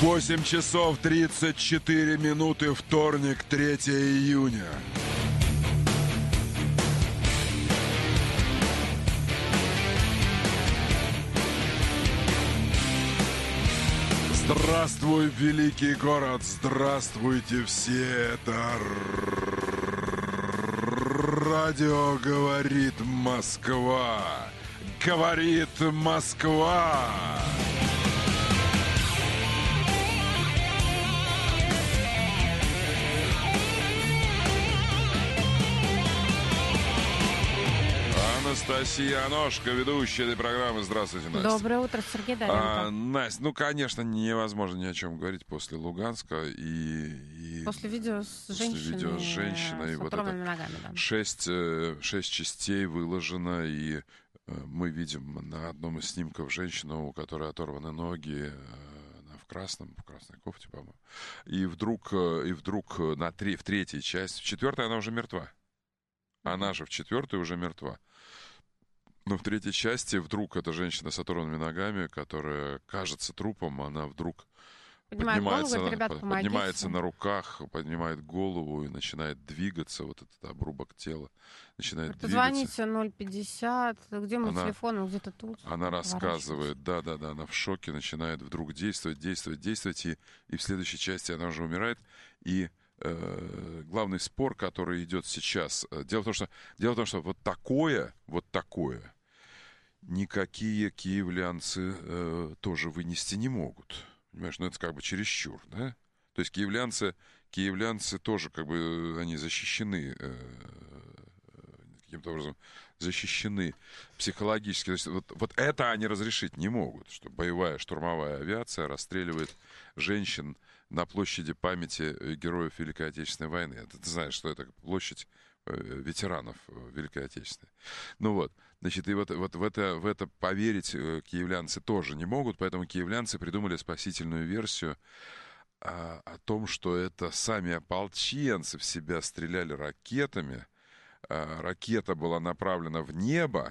8 часов 34 минуты, вторник, 3 июня. Здравствуй, великий город, здравствуйте все, это радио «Говорит Москва». Говорит Москва. Анастасия Аношка, ведущая этой программы. Здравствуйте, Настя. Доброе утро, Сергей Давенко. Настя, ну, конечно, невозможно ни о чем говорить после Луганска и после видео с женщиной, с вот оторванными ногами. Да. 6 частей выложено, и мы видим на одном из снимков женщину, у которой оторваны ноги, в красной кофте, по-моему. И вдруг в третьей части, в четвертой она уже мертва. Она же в четвертой уже мертва. Но в третьей части вдруг эта женщина с оторванными ногами, которая кажется трупом, она вдруг поднимается на руках, поднимает голову и начинает двигаться, вот этот обрубок тела начинает двигаться. Позвоните 050, где мой телефон, где-то тут. Она рассказывает, да, она в шоке, начинает вдруг действовать, и в следующей части она уже умирает, и главный спор, который идет сейчас. Дело в том, что вот такое никакие киевлянцы тоже вынести не могут. Понимаешь, ну это как бы чересчур, да? То есть киевлянцы тоже как бы они защищены каким-то образом, защищены психологически. То есть вот это они разрешить не могут, что боевая штурмовая авиация расстреливает женщин на площади памяти героев Великой Отечественной войны. Ты знаешь, что это площадь ветеранов Великой Отечественной. Ну вот, значит, и вот в это поверить киевлянцы тоже не могут, поэтому киевлянцы придумали спасительную версию о том, что это сами ополченцы в себя стреляли ракетами. Ракета была направлена в небо,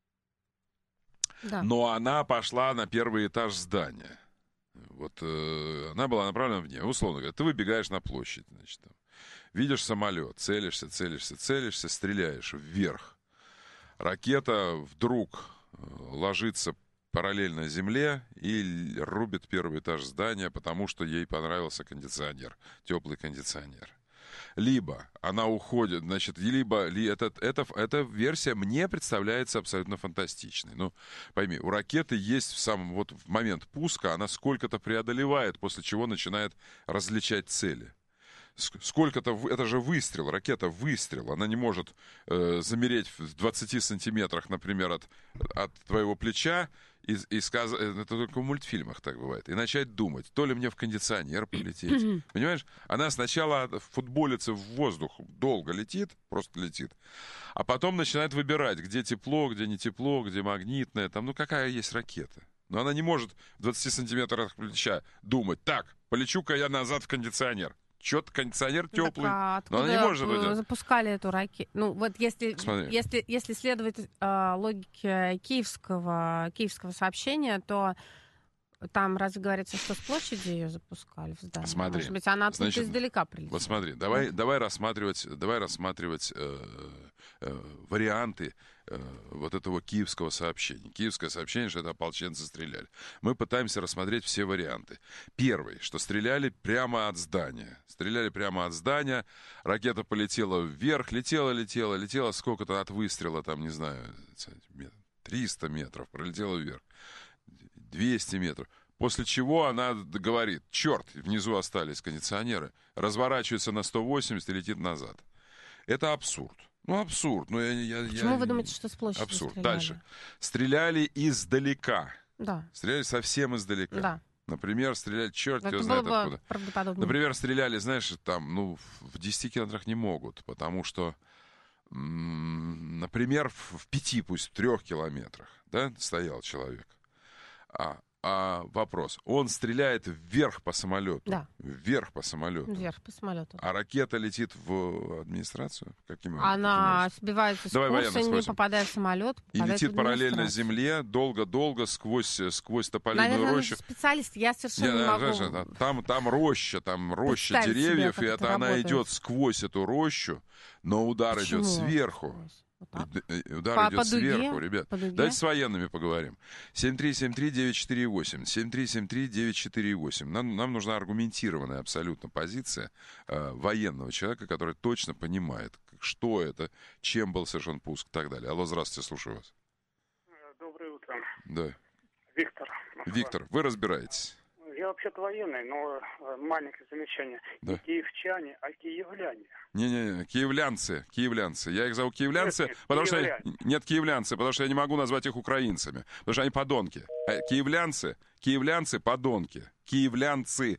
да. Но она пошла на первый этаж здания. Вот она была направлена в небо. Условно говоря, ты выбегаешь на площадь, значит, там, видишь самолет, целишься, стреляешь вверх. Ракета вдруг ложится параллельно земле и рубит первый этаж здания, потому что ей понравился кондиционер, теплый кондиционер. Либо она уходит, значит, эта версия мне представляется абсолютно фантастичной. Ну, пойми, у ракеты есть в момент пуска, она сколько-то преодолевает, после чего начинает различать цели. Сколько-то, это же выстрел, ракета выстрел, она не может замереть в 20 сантиметрах, например, от твоего плеча, и сказать, это только в мультфильмах так бывает, и начать думать, то ли мне в кондиционер полететь. Понимаешь? Она сначала футболится в воздух, долго летит, просто летит, а потом начинает выбирать, где тепло, где не тепло, где магнитное, там, ну какая есть ракета. Но она не может в 20 сантиметрах плеча думать, так, полечу-ка я назад в кондиционер. Что-то кондиционер теплый, так, но она не может уйти. Запускали эту ракету? Ну, вот если следовать логике киевского сообщения, то там разве говорится, что с площади ее запускали в здание? Смотри, может быть, она оттуда издалека прилетела? Вот смотри, давай рассматривать варианты вот этого киевского сообщения. Киевское сообщение, что это ополченцы стреляли. Мы пытаемся рассмотреть все варианты. Первый, что стреляли прямо от здания. Ракета полетела вверх, летела сколько-то от выстрела, там, не знаю, 300 метров, пролетела вверх, 200 метров. После чего она говорит, черт, внизу остались кондиционеры, разворачивается на 180 и летит назад. Это абсурд. Ну, абсурд. Почему вы думаете, что с площади абсурд. стреляли? Дальше. Стреляли издалека. Да. Стреляли совсем издалека. Да. Например, стреляли, черт его знает откуда. Правдоподобнее. Например, стреляли, знаешь, там, в 10 километрах не могут, потому что, например, в 5, пусть в 3 километрах, да, стоял человек. А Вопрос. Он стреляет вверх по самолету? Да. Вверх по самолету? Вверх по самолету. А ракета летит в администрацию? Она сбивается с курса, не попадая в самолет. И летит параллельно земле, долго-долго, сквозь тополиную Наверное, рощу. Специалист, я совершенно не могу. Там роща деревьев, и она идет сквозь эту рощу, но удар идет сверху. Удар идет сверху, ребят. Давайте с военными поговорим. 7373948. 7373948. Нам нужна аргументированная абсолютно позиция военного человека, который точно понимает, что это, чем был совершен пуск и так далее. Алло, здравствуйте, слушаю вас. Доброе утро. Да. Виктор. Виктор, вы разбираетесь. Я вообще-то военный, но маленькое замечание. Да. Не киевчане, а киевляне. Не-не-не, киевлянцы. Я их зову киевлянцы, потому что... Нет, киевлянцы, потому что я не могу назвать их украинцами. Потому что они подонки. Киевлянцы, подонки. Киевлянцы,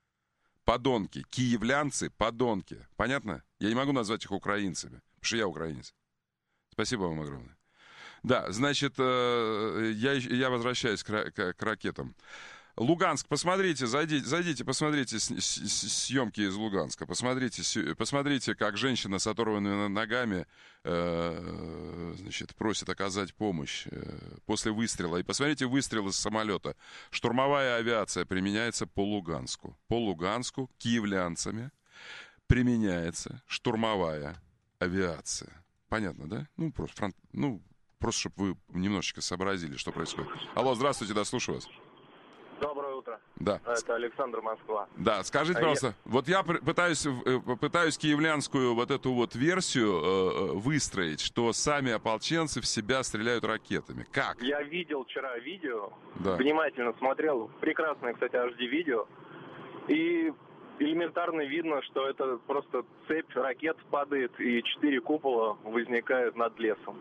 подонки. Понятно? Я не могу назвать их украинцами, потому что я украинец. Спасибо вам огромное. Да, значит, я возвращаюсь к ракетам. Луганск, посмотрите, зайдите, посмотрите съемки из Луганска. Посмотрите, как женщина с оторванными ногами, значит, просит оказать помощь после выстрела. И посмотрите выстрел из самолета. Штурмовая авиация применяется по Луганску. По Луганску киевлянцами применяется штурмовая авиация. Понятно, да? Просто чтобы вы немножечко сообразили, что происходит. Алло, здравствуйте, да, слушаю вас. Доброе утро. Да. Это Александр, Москва. Да, скажите, пожалуйста, вот я пытаюсь киевлянскую вот эту вот версию выстроить, что сами ополченцы в себя стреляют ракетами. Как? Я видел вчера видео, да. Внимательно смотрел. Прекрасное, кстати, HD-видео. И элементарно видно, что это просто цепь ракет падает, и 4 купола возникают над лесом.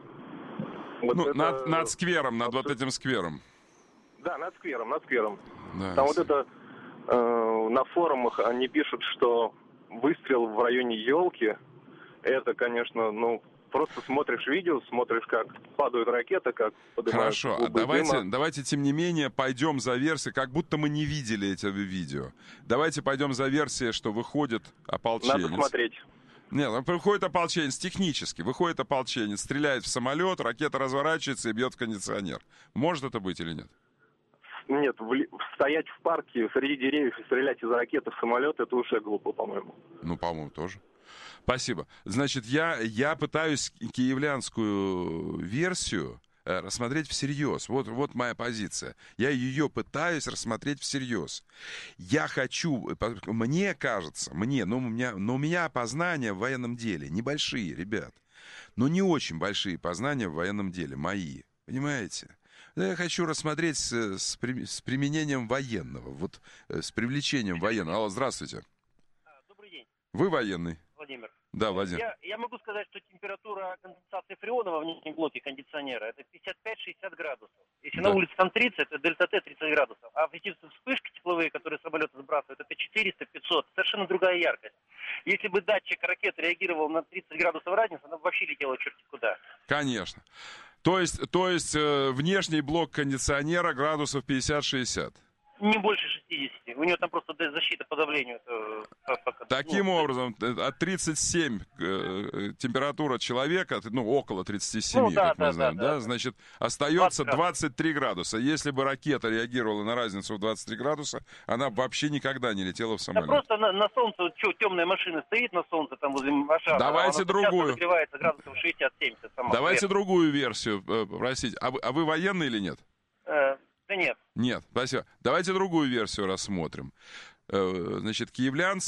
Вот над сквером, над вот этим сквером. Да, над сквером. Да, там вот это на форумах они пишут, что выстрел в районе елки, это, конечно, просто смотришь видео, смотришь, как падают ракеты, как поднимаются. Хорошо, давайте, тем не менее, пойдем за версией, как будто мы не видели эти видео. Давайте пойдем за версией, что выходит ополченец. Надо смотреть. Нет, выходит ополченец технически. Выходит ополченец, стреляет в самолет, ракета разворачивается и бьет в кондиционер. Может это быть или нет? Нет, стоять в парке среди деревьев и стрелять из ракеты в самолет, это уже глупо, по-моему. По-моему, тоже. Спасибо. Значит, я пытаюсь киевлянскую версию рассмотреть всерьез. Вот моя позиция. Я ее пытаюсь рассмотреть всерьез. Я хочу, мне кажется, у меня познания в военном деле небольшие, ребят. Но не очень большие познания в военном деле, мои. Понимаете? Я хочу рассмотреть с применением военного, с привлечением военного. Алло, здравствуйте. Добрый день. Вы военный? Владимир. Да, Владимир. Я могу сказать, что температура конденсации фреона во внешнем блоке кондиционера это 55-60 градусов. Если на улице там 30, это дельта-Т 30 градусов. А вспышки тепловые, которые самолеты сбрасывают, это 400-500. Совершенно другая яркость. Если бы датчик ракеты реагировал на 30 градусов разницы, она бы вообще летела черти куда. Конечно. То есть внешний блок кондиционера градусов 50-60? Не больше 60. У него там просто защита по давлению. Таким образом, от 37 температура человека, около 37, как мы знаем, да, значит, остается 23 градуса. Если бы ракета реагировала на разницу в 23 градуса, она вообще никогда не летела в самолет. Да просто на солнце, темная машина стоит на солнце, там возле Ашара. Давайте другую. Нагревается градусов 60-70 сама. Давайте другую версию просить. А вы военный или нет? Да нет. Нет, спасибо. Давайте другую версию рассмотрим. Значит, киевлянцы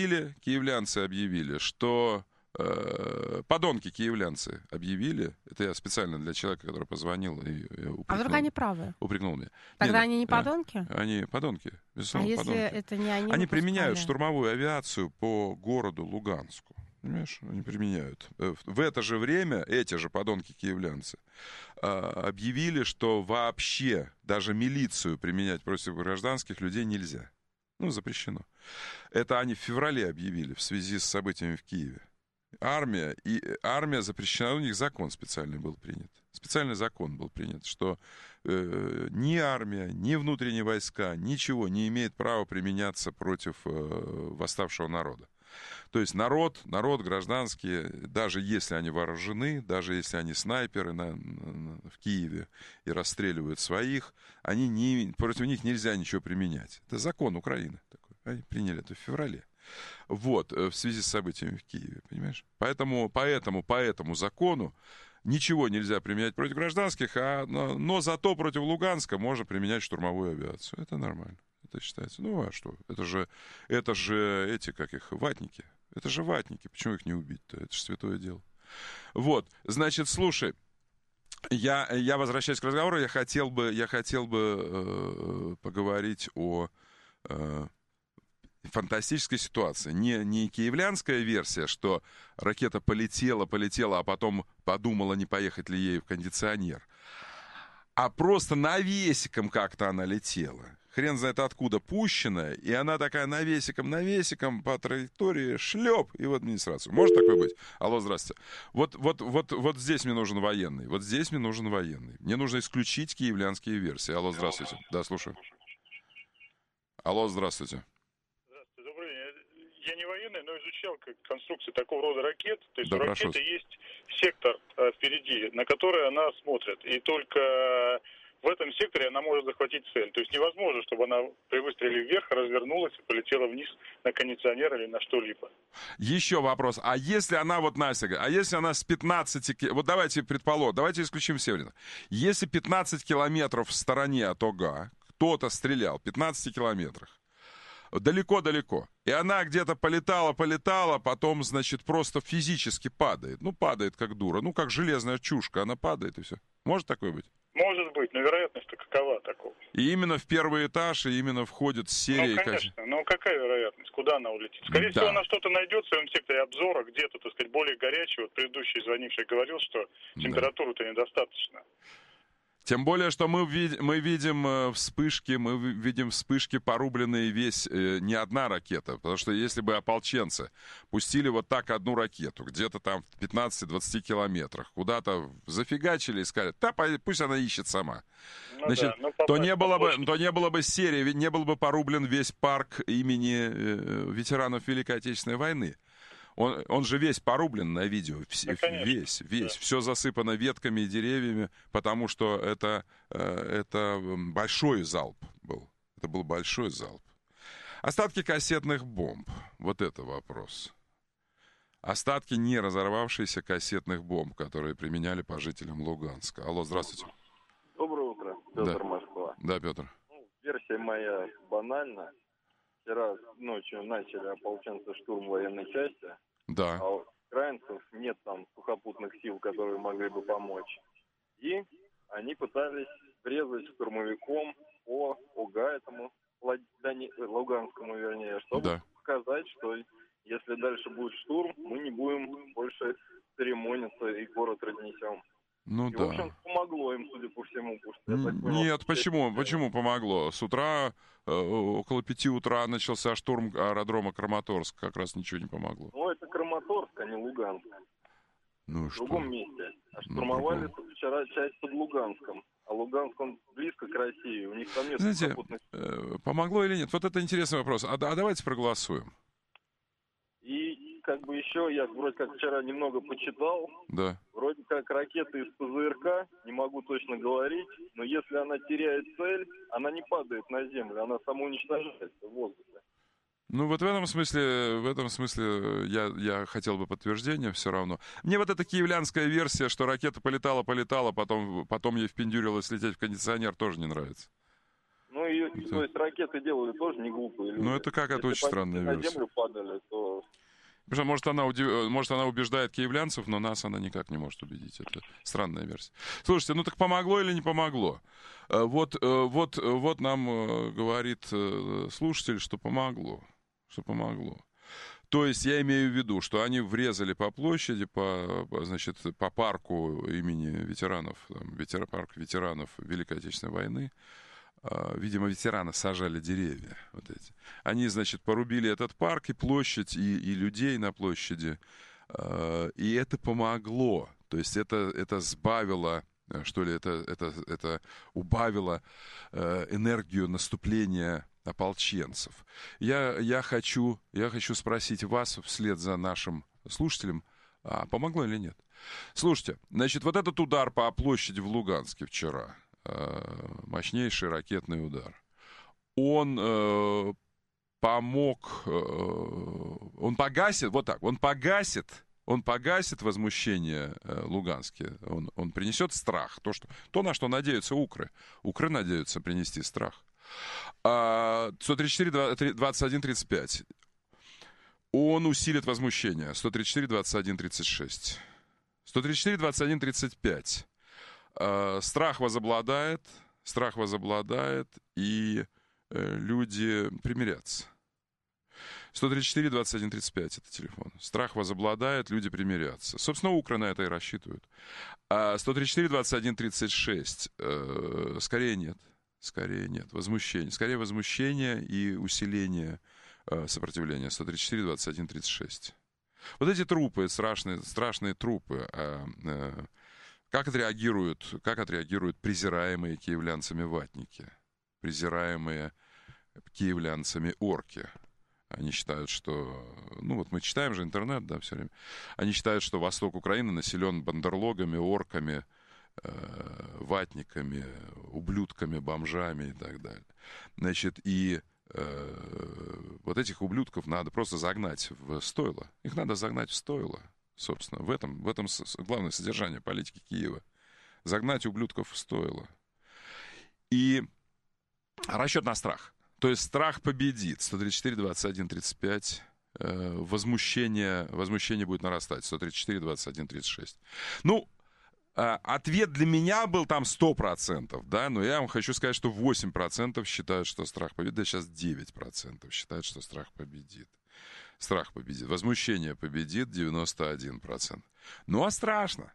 объявили, что... подонки киевлянцы объявили, это я специально для человека, который позвонил и упрекнул. А вдруг они правы? Упрекнул меня. Тогда они не подонки? Они подонки, безусловно, подонки. А если это не они? Они применяют штурмовую авиацию по городу Луганску. Понимаешь, они применяют. В это же время эти же подонки-киевлянцы объявили, что вообще даже милицию применять против гражданских людей нельзя. Запрещено. Это они в феврале объявили в связи с событиями в Киеве. Армия запрещена, у них закон специальный был принят. Специальный закон был принят, что ни армия, ни внутренние войска, ничего не имеет права применяться против восставшего народа. То есть народ, гражданские, даже если они вооружены, даже если они снайперы в Киеве и расстреливают своих, против них нельзя ничего применять. Это закон Украины такой. Они приняли это в феврале. Вот, в связи с событиями в Киеве, понимаешь? Поэтому по этому закону ничего нельзя применять против гражданских, но зато против Луганска можно применять штурмовую авиацию. Это нормально. Это считается. Ну, а что? Это же эти, ватники. Это же ватники. Почему их не убить-то? Это же святое дело. Вот, значит, слушай, я возвращаюсь к разговору, я хотел бы поговорить о фантастической ситуации. Не киевлянская версия, что ракета полетела, а потом подумала, не поехать ли ей в кондиционер, а просто навесиком как-то она летела. Хрен знает откуда пущенная, и она такая навесиком по траектории шлеп, и в администрацию. Может такое быть? Алло, здравствуйте. Вот здесь мне нужен военный. Мне нужно исключить киевлянские версии. Алло, здравствуйте. Да, слушаю. Алло, здравствуйте. Здравствуйте, добрый день. Я не военный, но изучал конструкции такого рода ракет. То есть да, у ракеты есть сектор впереди, на который она смотрит. И только в этом секторе она может захватить цель. То есть невозможно, чтобы она при выстреле вверх развернулась и полетела вниз на кондиционер или на что-либо. Еще вопрос. А если она если она с 15... Вот давайте исключим Северина. Если 15 километров в стороне от ОГА кто-то стрелял, 15 километрах, далеко-далеко, и она где-то полетала, потом, значит, просто физически падает. Ну, падает как дура. Ну, как железная чушка, она падает и все. Может такое быть? Может быть, но вероятность-то какова такого? И именно в первый этаж, и именно входит серия... Ну, конечно. Но какая вероятность? Куда она улетит? Скорее всего, она что-то найдет в своем секторе обзора, где-то, так сказать, более горячий. Вот предыдущий звонивший говорил, что температуры-то недостаточно. Тем более, что мы видим вспышки, порубленные не одна ракета. Потому что если бы ополченцы пустили вот так одну ракету, где-то там в 15-20 километрах, куда-то зафигачили и сказали, пусть она ищет сама. Значит, то не было бы серии, ведь не был бы порублен весь парк имени ветеранов Великой Отечественной войны. Он же весь порублен на видео, весь. Да. Все засыпано ветками и деревьями, потому что это большой залп был. Это был большой залп. Остатки кассетных бомб. Вот это вопрос. Остатки не разорвавшихся кассетных бомб, которые применяли по жителям Луганска. Алло, здравствуйте. Доброе утро, Петр Москва. Да, Петр. Версия моя банальна. Вчера ночью начали ополченцы штурм военной части. Да. А у украинцев нет там сухопутных сил, которые могли бы помочь. И они пытались врезать штурмовиком по ОГА, этому Луганскому, чтобы показать, что если дальше будет штурм, мы не будем больше церемониться и город разнесем. Ну, в общем, помогло им, судя по всему. Нет, почему? Почему помогло? С утра, около 5 утра начался штурм аэродрома Краматорск. Как раз ничего не помогло. Ну, это Краматорск, а не Луганск. Ну, в другом месте. А штурмовали вчера часть под Луганском. А Луганск, он близко к России. У них там нет... Знаете, помогло или нет? Вот это интересный вопрос. А давайте проголосуем. И еще я вроде как вчера немного почитал. Да. Вроде как ракеты из ПЗРК, не могу точно говорить, но если она теряет цель, она не падает на землю, она самоуничтожается в воздухе. Ну, вот в этом смысле я хотел бы подтверждения все равно. Мне вот эта киевлянская версия, что ракета полетала, потом ей впендюрилось лететь в кондиционер, тоже не нравится. Ну, то есть ракеты делали тоже не глупые люди. Ну, это какая-то очень странная версия. Если на землю падали, то... Потому что, может, она убеждает киевлянцев, но нас она никак не может убедить. Это странная версия. Слушайте, ну так помогло или не помогло? Вот нам говорит слушатель, что помогло. То есть я имею в виду, что они врезали по площади, по парку имени ветеранов, парк ветеранов Великой Отечественной войны. Видимо, ветераны сажали деревья. Вот эти. Они, порубили этот парк и площадь, и людей на площади. И это помогло. То есть это сбавило Что ли, это убавило энергию наступления ополченцев. Я хочу спросить вас вслед за нашим слушателем, помогло или нет? Слушайте, значит, вот этот удар по площади в Луганске вчера, мощнейший ракетный удар, он помог, он погасит возмущение Луганске, он принесет страх, то, на что надеются укры. Укры надеются принести страх. 134-21-35. Он усилит возмущение. 134-21-36. 134-21-35. Страх возобладает, и люди примирятся. 134-21-35 это телефон. Страх возобладает, люди примирятся. Собственно, укры на это и рассчитывают. 134-21-36. Скорее нет. Возмущение. Скорее возмущение и усиление сопротивления. 134-21-36. Вот эти трупы, страшные трупы, как отреагируют презираемые киевлянцами ватники, презираемые киевлянцами орки? Они считают, что... вот мы читаем же интернет, да, все время. Они считают, что восток Украины населен бандерлогами, орками, ватниками, ублюдками, бомжами и так далее. Значит, и вот этих ублюдков надо просто загнать в стойло. Их надо загнать в стойло, собственно. В этом главное содержание политики Киева. Загнать ублюдков в стойло. И расчет на страх. То есть страх победит. 134-21-35. Возмущение будет нарастать. 134-21-36. Ответ для меня был там 100%, да, но я вам хочу сказать, что 8% считают, что страх победит, да сейчас 9% считают, что страх победит. Страх победит. Возмущение победит 91%. Но страшно.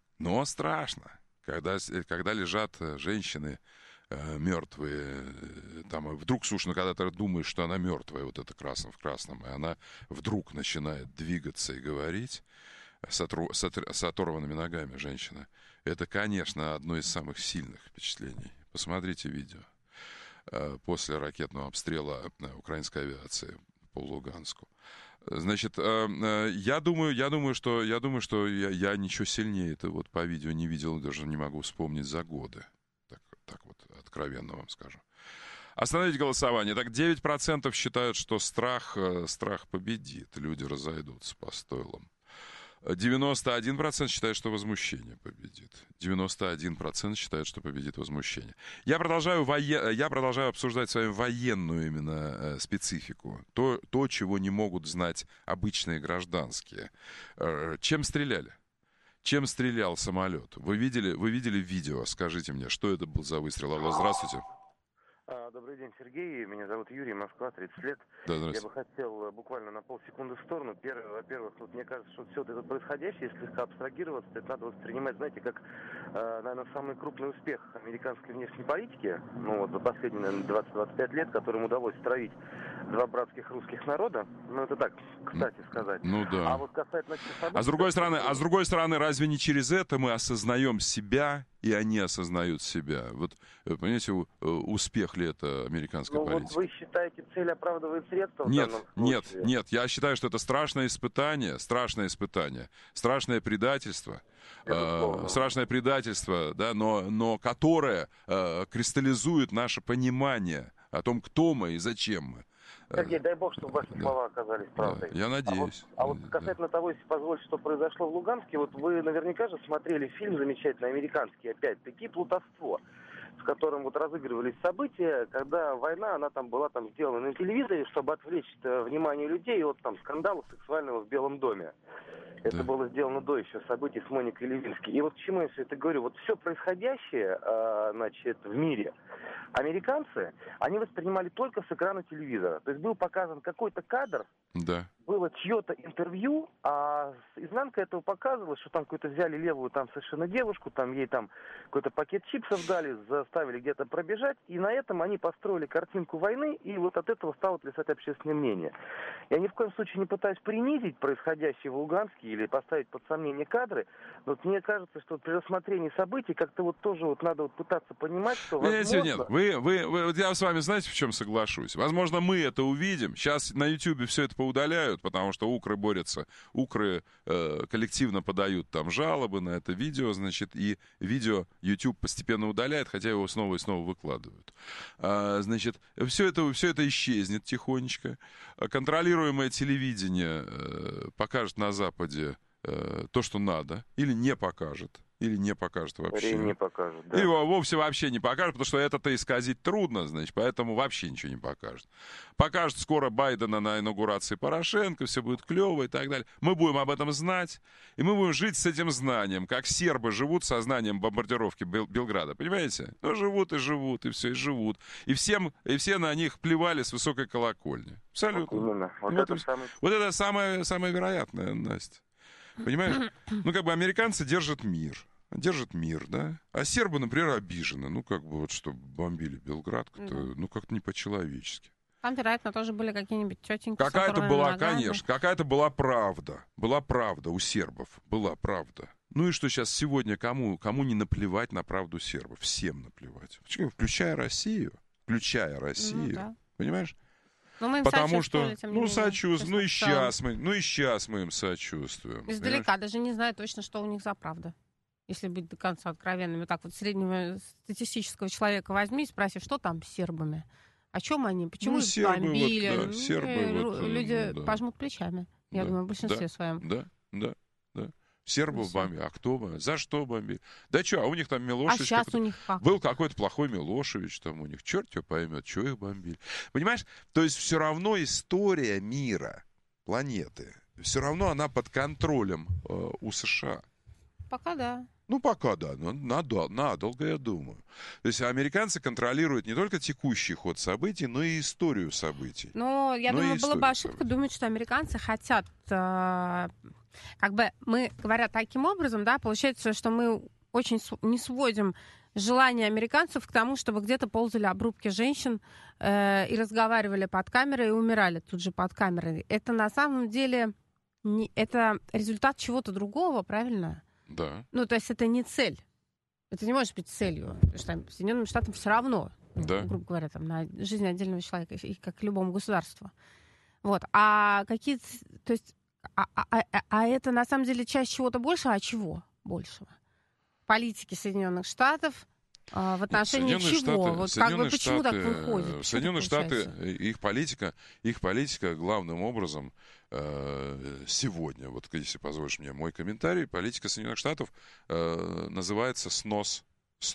Когда лежат женщины мертвые, там, вдруг, слушай, когда ты думаешь, что она мертвая, вот это в красном, и она вдруг начинает двигаться и говорить с оторванными ногами женщина, это, конечно, одно из самых сильных впечатлений. Посмотрите видео после ракетного обстрела украинской авиации по Луганску. Значит, я думаю, что я ничего сильнее это вот по видео не видел, даже не могу вспомнить за годы. Так вот, откровенно вам скажу. Остановить голосование. Так, 9% считают, что страх победит. Люди разойдутся по стойлам. 91% считают, что возмущение победит. 91% считают, что победит возмущение. Я продолжаю обсуждать с вами военную именно специфику. То, чего не могут знать обычные гражданские. Чем стреляли? Чем стрелял самолет? Вы видели видео? Скажите мне, что это был за выстрел? Алло, здравствуйте. Добрый день, Сергей. Меня зовут Юрий, Москва, 30 лет. Да, я бы хотел буквально на полсекунды в сторону. Во-первых, мне кажется, что все это происходящее, если слегка абстрагироваться, это надо воспринимать, знаете, как, наверное, самый крупный успех американской внешней политики, за последние, наверное, 20-25 лет, которым удалось стравить два братских русских народа. Это так, кстати сказать. Да. А вот касательно событий... А с другой стороны, разве не через это мы осознаем себя, и они осознают себя? Вот, понимаете, успех ли это американской политики? Вот вы считаете, цель оправдывает средства? Нет. Я считаю, что это страшное испытание, страшное предательство, да, но которое кристаллизует наше понимание о том, кто мы и зачем мы. Сергей, дай бог, чтобы ваши слова оказались правдой. Я надеюсь. А вот касательно того, если позволите, что произошло в Луганске, вот вы наверняка же смотрели фильм замечательный, американский, опять-таки, «Плутовство», в котором вот разыгрывались события, когда война, она там была сделана на телевизоре, чтобы отвлечь внимание людей от скандала сексуального в Белом доме. Это было сделано до еще событий с Моникой Левински. И вот к чему я все это говорю? Вот все происходящее, в мире, американцы, они воспринимали только с экрана телевизора. То есть был показан какой-то кадр, было чье-то интервью, а изнанка этого показывала, что там какую-то взяли левую совершенно девушку, ей какой-то пакет чипсов дали, заставили где-то пробежать, и на этом они построили картинку войны, и вот от этого стало плясать общественное мнение. Я ни в коем случае не пытаюсь принизить происходящее в Луганске или поставить под сомнение кадры. Но вот мне кажется, что при рассмотрении событий как-то вот тоже вот надо вот пытаться понимать, что возможно... Нет, вот я с вами, знаете, в чем соглашусь? Возможно, мы это увидим. Сейчас на Ютьюбе все это поудаляют, потому что укры борются. Укры коллективно подают там жалобы на это видео, значит, и видео YouTube постепенно удаляет, хотя его снова и снова выкладывают. Значит, все это исчезнет тихонечко. Контролируемое телевидение покажет на Западе то, что надо, или не покажет вообще. Или не покажет, да. Или вовсе вообще не покажет, потому что это-то исказить трудно, значит, поэтому вообще ничего не покажет. Покажет скоро Байдена на инаугурации Порошенко, все будет клево и так далее. Мы будем об этом знать, и мы будем жить с этим знанием, как сербы живут со знанием бомбардировки Белграда, понимаете? Ну, живут, и все, и живут. И все на них плевали с высокой колокольни. Абсолютно. Вот именно. Вот это самое вероятное, Настя. Понимаешь? Ну, как бы американцы держат мир, да? А сербы, например, обижены. Ну, как бы вот, что бомбили Белград, ну, как-то не по-человечески. Там, вероятно, тоже были какие-нибудь тетеньки. Какая-то была, конечно, какая-то была правда. Была правда у сербов, была правда. Ну и что сейчас сегодня кому не наплевать на правду сербов? Всем наплевать. Включая Россию. Ну, да. Понимаешь? Потому что, сочувствуем, и сейчас мы им сочувствуем. Издалека, даже не знаю точно, что у них за правда. Если быть до конца откровенными. Так вот, среднего статистического человека возьми и спроси, что там с сербами? О чем они? Почему их бомбили? Люди пожмут плечами. Я думаю, в большинстве своем. Да. Сербов бомбили. А кто? За что бомбили? Да что, а у них там Милошевич... А сейчас у них как? Был какой-то плохой Милошевич там у них. Черт его поймет, что их бомбили. Понимаешь? То есть все равно история мира, планеты, все равно она под контролем у США. Пока да. Ну, пока да, но надолго, я думаю. То есть американцы контролируют не только текущий ход событий, но и историю событий. Но я думаю, была бы ошибка думать, что американцы хотят... Как бы мы, говоря таким образом, да, получается, что мы очень не сводим желание американцев к тому, чтобы где-то ползали обрубки женщин и разговаривали под камерой и умирали тут же под камерой. Это на самом деле это результат чего-то другого, правильно? Да. Ну, то есть это не цель. Это не может быть целью. Потому что там, Соединенным Штатам все равно, грубо говоря, там, на жизнь отдельного человека, и как любому государству. Вот. А какие-то... То есть А это на самом деле часть чего-то большего, а чего большего? Политики Соединенных Штатов в отношении чего? Вот как бы почему так выходит? Соединенные Штаты, их политика главным образом сегодня, вот если позволишь мне мой комментарий, политика Соединенных Штатов называется снос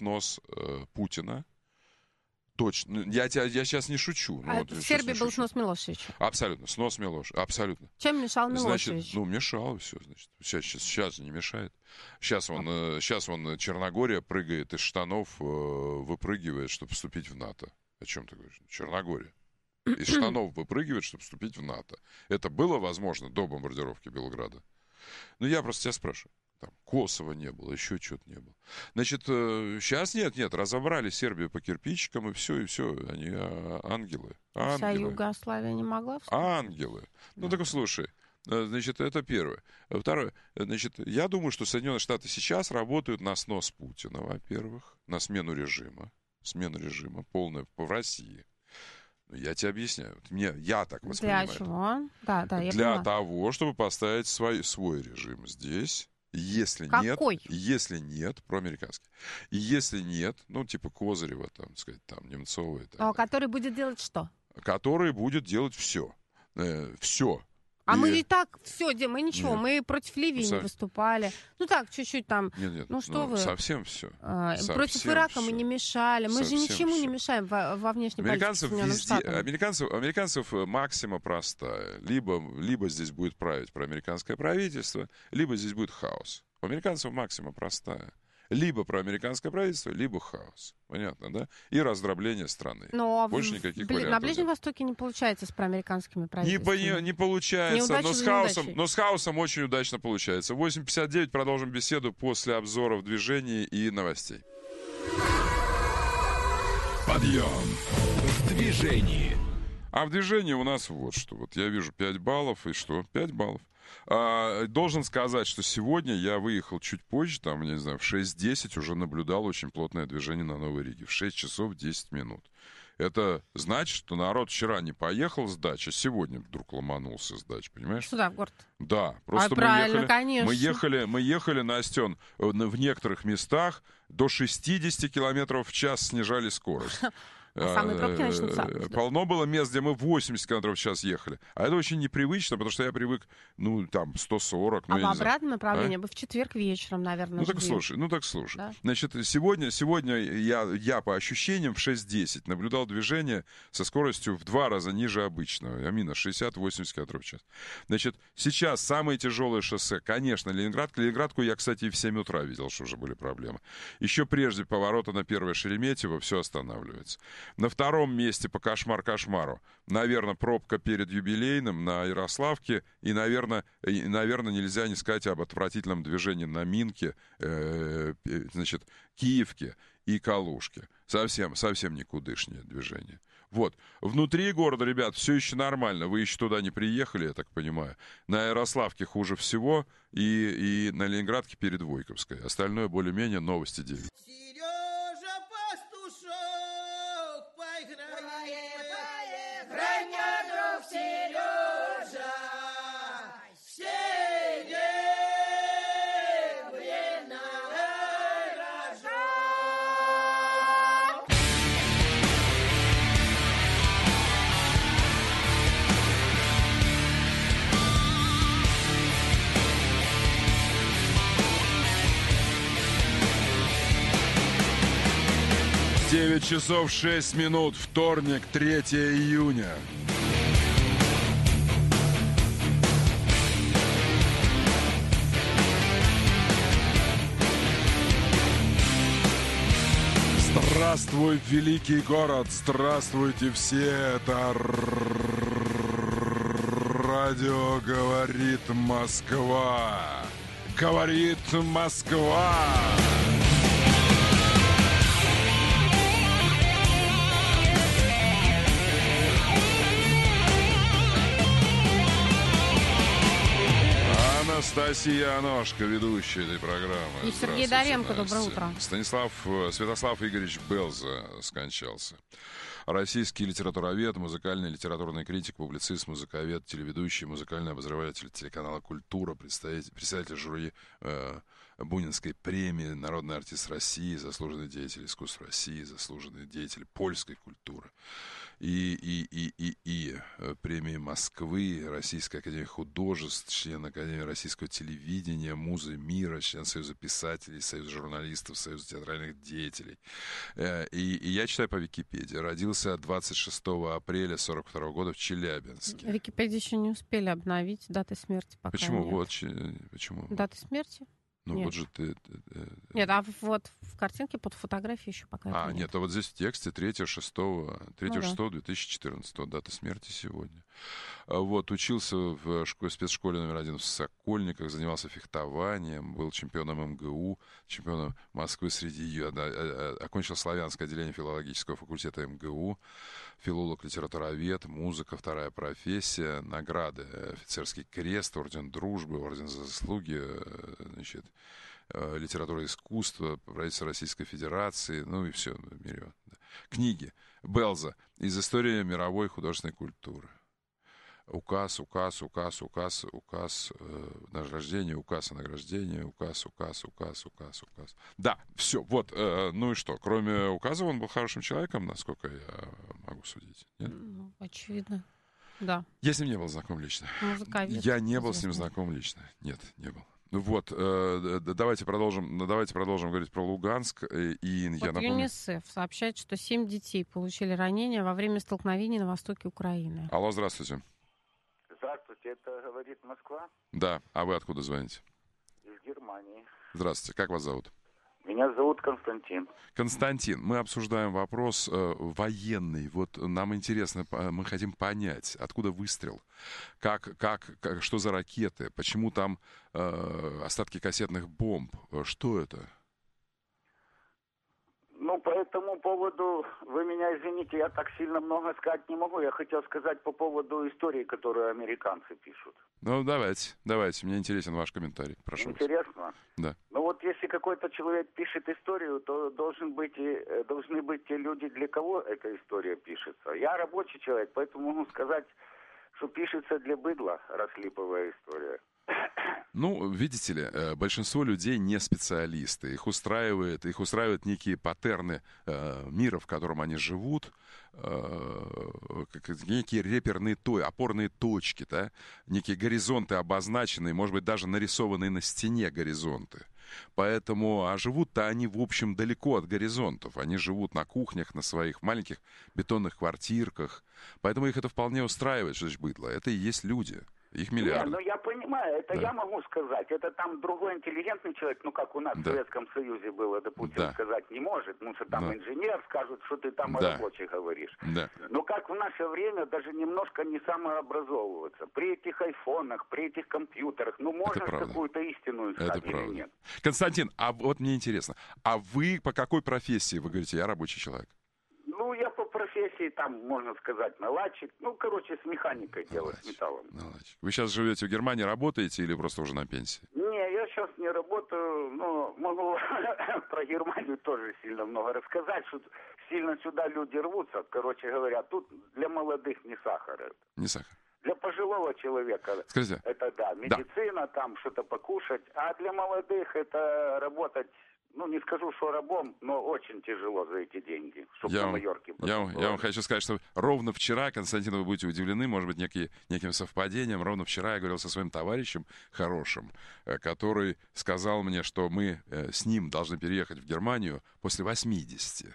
Путина. Точно. Я сейчас не шучу. В Сербии был снос Милошевича. Абсолютно. Снос Милошевича. Абсолютно. Чем мешал Милошевич? Значит, мешал все. Значит. Сейчас не мешает. Сейчас он Черногория прыгает из штанов, выпрыгивает, чтобы вступить в НАТО. О чем ты говоришь? Черногория. Из штанов выпрыгивает, чтобы вступить в НАТО. Это было возможно до бомбардировки Белграда? Ну, я просто тебя спрашиваю. Там Косово не было, еще что-то не было. Значит, сейчас нет, разобрали Сербию по кирпичикам, и все, они ангелы. Вся Югославия не могла встать? Ангелы. Ну, так слушай, значит, это первое. Второе, значит, я думаю, что Соединенные Штаты сейчас работают на снос Путина, во-первых, на смену режима полную в России. Я тебе объясняю. Я так воспринимаю. Для чего? Да, я Для поняла. того, чтобы поставить свой режим здесь. Если нет, проамериканский. И если нет, ну, типа Козырева, там, сказать, там, Немцова. Который будет делать что? Который будет делать все. Все. А мы и так все, мы ничего, мы против Ливии не выступали. Ну так, чуть-чуть там. Нет, ну что вы? Совсем все. Против Ирака мы не мешали. Мы же ничему не мешаем во внешней политике Соединенных Штатов. Американцев максима простая. Либо здесь будет править проамериканское правительство, либо здесь будет хаос. У американцев максима простая. Либо проамериканское правительство, либо хаос. Понятно, да? И раздробление страны. Но больше никаких вариантов. На Ближнем Востоке не получается с проамериканскими правительствами. Не получается, но с хаосом очень удачно получается. 8:59, продолжим беседу после обзоров движений и новостей. Подъем в движении. А в движении у нас вот что. Вот я вижу 5 баллов, и что? 5 баллов. Должен сказать, что сегодня я выехал чуть позже, там, не знаю, в 6:10 уже наблюдал очень плотное движение на Новой Риге. В 6 часов 10 минут. Это значит, что народ вчера не поехал с дачи, а сегодня вдруг ломанулся с дачи, понимаешь? Сюда, в город. Да, просто мы ехали, Настен, в некоторых местах до 60 километров в час снижали скорость. Самые пробки начнутся. Полно было мест, где мы 80 км в час ехали. А это очень непривычно, потому что я привык, 140. А в обратном направлении вы в четверг вечером, наверное, так слушай. Да? Значит, сегодня я по ощущениям в 6:10 наблюдал движение со скоростью в 2 раза ниже обычного. Амина, 60-80 км в час. Значит, сейчас самое тяжелое шоссе, конечно, Ленинградка. Ленинградку я, кстати, и в 7 утра видел, что уже были проблемы. Еще прежде поворота на 1 Шереметьево все останавливается. На втором месте по кошмару, наверное, пробка перед Юбилейным на Ярославке. И, наверное, нельзя не сказать об отвратительном движении на Минке, Киевке и Калужке. Совсем никудышнее движение. Вот. Внутри города, ребят, все еще нормально. Вы еще туда не приехали, я так понимаю. На Ярославке хуже всего и на Ленинградке перед Войковской. Остальное более-менее новости 9. Девять часов 6 минут, вторник, 3 июня. Здравствуй, великий город! Здравствуйте все! Это радио «Говорит Москва». Говорит Москва! Анастасия Аношка, ведущая этой программы. И Сергей Доренко, доброе утро. Святослав Игоревич Белза скончался. Российский литературовед, музыкальный литературный критик, публицист, музыковед, телеведущий, музыкальный обозреватель телеканала «Культура», представитель жюри Бунинской премии, народный артист России, заслуженный деятель искусств России, заслуженный деятель польской культуры. И премии Москвы, Российской академии художеств, член Академии российского телевидения, Музы мира, член Союза писателей, Союза журналистов, Союза театральных деятелей. И я читаю по Википедии. Родился 26 апреля 1942 года в Челябинске. В Википедии еще не успели обновить даты смерти пока. Почему? Нет. Почему? Даты смерти? Ну, нет. Вот же ты... Нет, а вот в картинке под фотографией еще пока нет, а вот здесь в тексте 3.6.2014, дата смерти сегодня. Вот, учился в спецшколе номер 1 в Сокольниках, занимался фехтованием, был чемпионом МГУ, чемпионом Москвы среди... Окончил славянское отделение филологического факультета МГУ, филолог, литературовед, музыка, вторая профессия, награды, офицерский крест, орден дружбы, орден за заслуги, литература и искусство, правительство Российской Федерации, и все в мире. Книги. Белза. Из истории мировой художественной культуры. Указ награждения, указ о награждении, указ. Да, все, вот, ну и что, кроме указа он был хорошим человеком, насколько я могу судить, нет? Очевидно, да. Я с ним не был знаком лично. Музыковед, я не был с ним знаком лично, нет, не был. Вот, давайте продолжим говорить про Луганск. Я напомню... ЮНИСЕФ сообщает, что 7 детей получили ранения во время столкновений на востоке Украины. Алло, здравствуйте. Здравствуйте, это «Говорит Москва». Да, а вы откуда звоните? Из Германии. Здравствуйте, как вас зовут? Меня зовут Константин. Константин, мы обсуждаем вопрос военный. Вот нам интересно, мы хотим понять, откуда выстрел, что за ракеты, почему там остатки кассетных бомб, что это? По этому поводу, вы меня извините, я так сильно много сказать не могу. Я хотел сказать по поводу истории, которую американцы пишут. Ну, давайте. Мне интересен ваш комментарий. Прошу. Интересно? Да. Ну вот если какой-то человек пишет историю, то должны быть те люди, для кого эта история пишется. Я рабочий человек, поэтому могу сказать, что пишется для быдла, раслиповая история. Ну, видите ли, большинство людей не специалисты. Их устраивают некие паттерны мира, в котором они живут, некие реперные опорные точки, да? Некие горизонты обозначенные, может быть, даже нарисованные на стене горизонты. Поэтому, а живут-то они, в общем, далеко от горизонтов. Они живут на кухнях, на своих маленьких бетонных квартирках. Поэтому их это вполне устраивает, что значит быдло. Это и есть люди. Их миллиарды. Ну я понимаю, это я могу сказать. Это там другой интеллигентный человек, ну как у нас в Советском Союзе было, допустим, сказать не может. Потому что там инженер скажет, что ты там о рабочих говоришь. Да. Но как в наше время даже немножко не самообразовываться. При этих айфонах, при этих компьютерах, ну можно какую-то истину искать или нет? Константин, а вот мне интересно, а вы по какой профессии, вы говорите, я рабочий человек? Ну, я по профессии, там, можно сказать, наладчик. Ну, короче, с механикой делать, с металлом. Наладчик. Вы сейчас живете в Германии, работаете или просто уже на пенсии? Не, я сейчас не работаю, но могу про Германию тоже сильно много рассказать, что сильно сюда люди рвутся. Короче говоря, тут для молодых не сахар. Не сахар. Для пожилого человека скажите, это медицина, там что-то покушать. А для молодых это работать... Ну, не скажу, что рабом, но очень тяжело за эти деньги, чтобы на Майорке было. Я вам хочу сказать, что ровно вчера, Константин, вы будете удивлены, может быть, неким совпадением, ровно вчера я говорил со своим товарищем хорошим, который сказал мне, что мы с ним должны переехать в Германию после 80.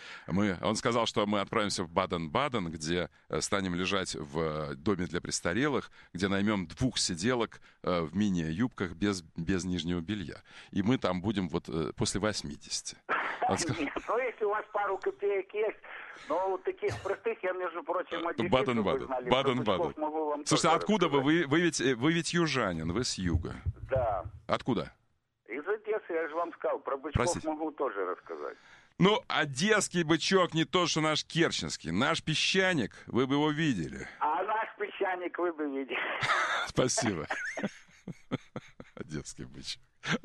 Он сказал, что мы отправимся в Баден-Баден, где станем лежать в доме для престарелых, где наймем 2 сиделок в мини-юбках без нижнего белья. И мы там будем вот после 80. Нет, ну если у вас пару копеек есть, но вот таких простых я, между прочим, Баден-Баден. Слушайте, а откуда вы? Вы ведь южанин, вы с юга. Да. Откуда? Из Одессы, я же вам сказал, про бычков могу тоже рассказать. Ну, одесский бычок не то, что наш керченский. Наш песчаник, вы бы его видели. А наш песчаник вы бы видели. Спасибо. Одесский бычок.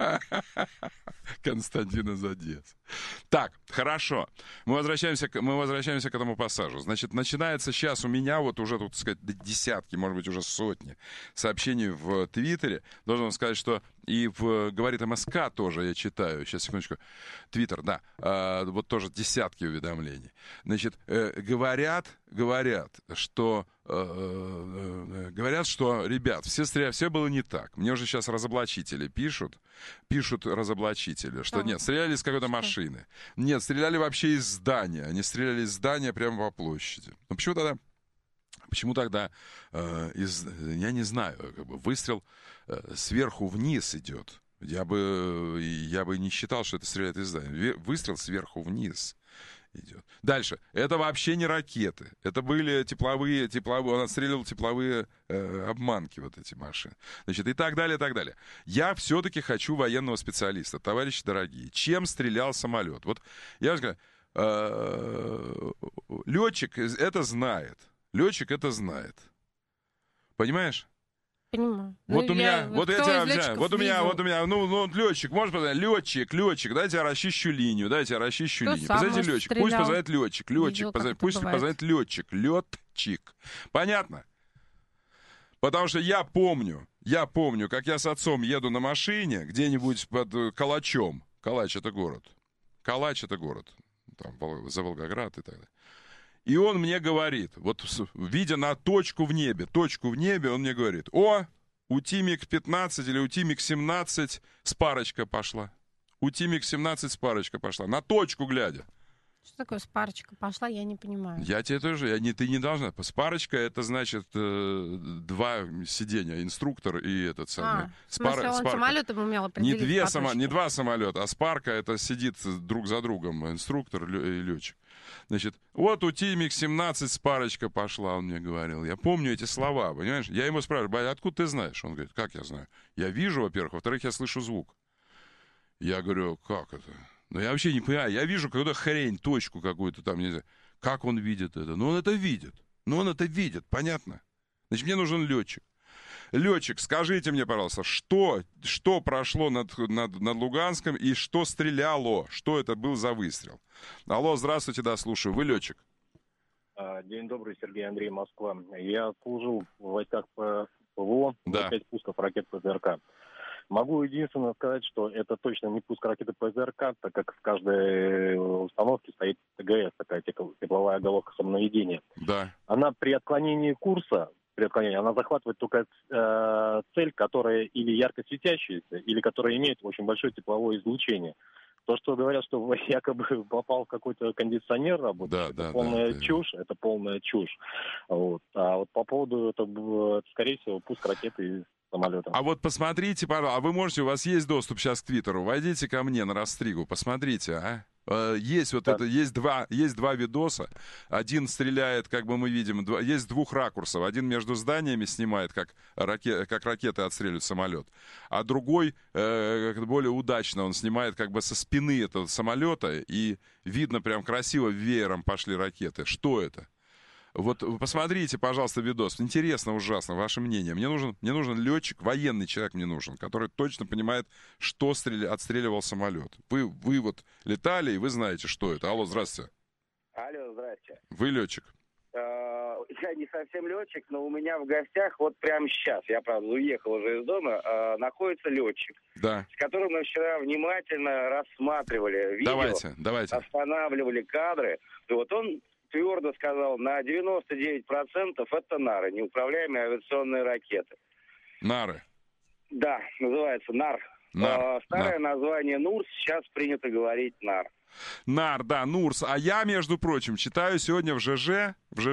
Константин из Одессы. Так, хорошо. Мы возвращаемся к этому пассажу. Значит, начинается сейчас у меня вот уже, тут, так сказать, десятки, может быть, уже сотни сообщений в Твиттере. Должен вам сказать, что и в «Говорит МСК» тоже я читаю. Сейчас, секундочку. Твиттер, да. Вот тоже десятки уведомлений. Значит, говорят, что, ребят, все было не так. Мне уже сейчас разоблачители пишут разоблачители, что нет, стреляли из какой-то машины. Нет, стреляли вообще из здания. Они стреляли из здания прямо по площади. Ну, почему тогда я не знаю, как бы выстрел сверху вниз идет. Я бы не считал, что это стреляет из здания. Выстрел сверху вниз идет. Дальше. Это вообще не ракеты. Это были тепловые, он отстреливал тепловые обманки, вот эти машины. Значит, и так далее, и так далее. Я все-таки хочу военного специалиста, товарищи дорогие. Чем стрелял самолет? Вот я вам скажу, летчик это знает. Понимаешь? Понимаю. Вот у меня, летчик, может позвонить? Летчик, дайте я расчищу линию. Позовите летчик, пусть позовет летчик, пусть позовет летчик. Понятно? Потому что я помню, как я с отцом еду на машине где-нибудь под Калачом. Калач это город, там, за Волгоград и так далее. И он мне говорит, вот видя на точку в небе, он мне говорит: о, у Тимик-15 или у Тимик-17 спарочка пошла. На точку глядя. Что такое спарочка пошла, я не понимаю. Я тебе тоже, ты не должна. Спарочка это значит 2 сиденья, инструктор и этот самый. В смысле, он самолетом умел определить не 2 самолета, а спарка это сидит друг за другом, инструктор и летчик. Значит, вот у Тимик-17 спарочка пошла, он мне говорил. Я помню эти слова, понимаешь? Я ему спрашиваю: откуда ты знаешь? Он говорит: как я знаю? Я вижу, во-первых, во-вторых, я слышу звук. Я говорю: как это? Ну, я вообще не понимаю. Я вижу какую-то хрень, точку какую-то там, не знаю. Как он видит это? Ну, он это видит. Понятно? Значит, мне нужен летчик. Летчик, скажите мне, пожалуйста, что прошло над Луганском и что стреляло? Что это был за выстрел? Алло, здравствуйте, да, слушаю. Вы летчик? День добрый, Сергей, Андрей, Москва. Я служил в войсках ПВО, да. 5 пусков ракет ПЗРК. Могу единственное сказать, что это точно не пуск ракеты ПЗРК, так как в каждой установке стоит ТГС, такая тепловая головка самонаведения. Да. Она при отклонении курса, она захватывает только цель, которая или ярко светящаяся, или которая имеет очень большое тепловое излучение. То, что говорят, что якобы попал в какой-то кондиционер работать, это полная чушь. Вот. А вот по поводу, это, скорее всего, пуск ракеты из самолета. А вот посмотрите, пожалуйста, вы можете, у вас есть доступ сейчас к Твиттеру, войдите ко мне на Растригу, посмотрите, а? Есть вот это, есть два видоса. Один стреляет, как бы мы видим, есть с двух ракурсов. Один между зданиями снимает, как ракеты отстреливают самолет. А другой, более удачно, он снимает как бы со спины этого самолета. И видно, прям красиво веером пошли ракеты. Что это? Вот посмотрите, пожалуйста, видос. Интересно, ужасно, ваше мнение. Мне нужен летчик, военный человек мне нужен, который точно понимает, что отстреливал самолет. Вы вот летали, и вы знаете, что это. Алло, здравствуйте. Алло, здрасте. Вы летчик? Я не совсем летчик, но у меня в гостях вот прямо сейчас, я, правда, уехал уже из дома, находится летчик, да. С которым мы вчера внимательно рассматривали видео, давайте. Останавливали кадры. И вот он твердо сказал, на 99% это нары, неуправляемые авиационные ракеты. Нары? Да, называется НАР. Старое название НУРС, сейчас принято говорить НАР. НАР, да, НУРС. А я, между прочим, читаю сегодня в ЖЖ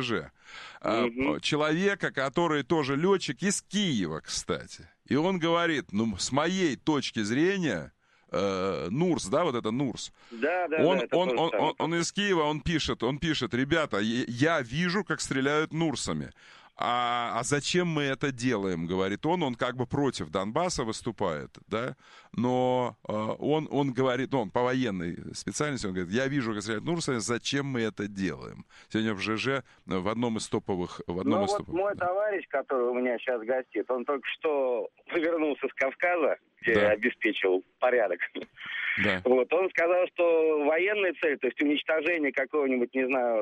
человека, который тоже летчик из Киева, кстати. И он говорит, с моей точки зрения... НУРС, да, вот это НУРС. Да, он из Киева, он пишет, ребята, я вижу, как стреляют НУРСами. А зачем мы это делаем, говорит он как бы против Донбасса выступает, да, но он говорит, он по военной специальности, он говорит, я вижу, как стреляют НУРСами, зачем мы это делаем? Сегодня в ЖЖ в одном из топовых... Мой товарищ, который у меня сейчас гостит, он только что вернулся с Кавказа, где обеспечил порядок. Да. Вот, он сказал, что военная цель, то есть уничтожение какого-нибудь, не знаю,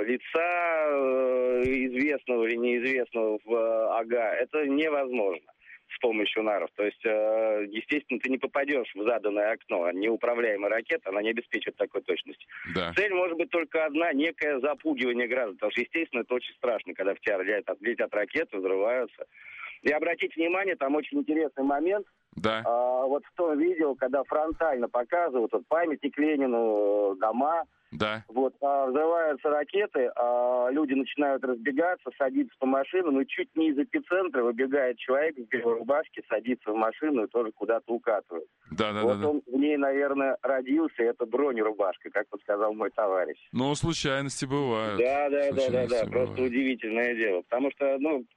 лица известного или неизвестного в АГА, это невозможно с помощью наров. То есть, естественно, ты не попадешь в заданное окно. Неуправляемая ракета, она не обеспечит такой точности. Да. Цель может быть только одна, некое запугивание граждан. Потому что, естественно, это очень страшно, когда в тебя летят ракеты, взрываются. И обратите внимание, там очень интересный момент. Да. Вот в том видео, когда фронтально показывают памятник Ленину, дома. Да. Вот, взрываются ракеты, люди начинают разбегаться, садиться по машинам, и чуть не из эпицентра выбегает человек в белой рубашке, садится в машину и тоже куда-то укатывает. Он в ней, наверное, родился, это бронерубашка, как вот сказал мой товарищ. Ну, случайности бывают. Да, просто удивительное дело. Потому что,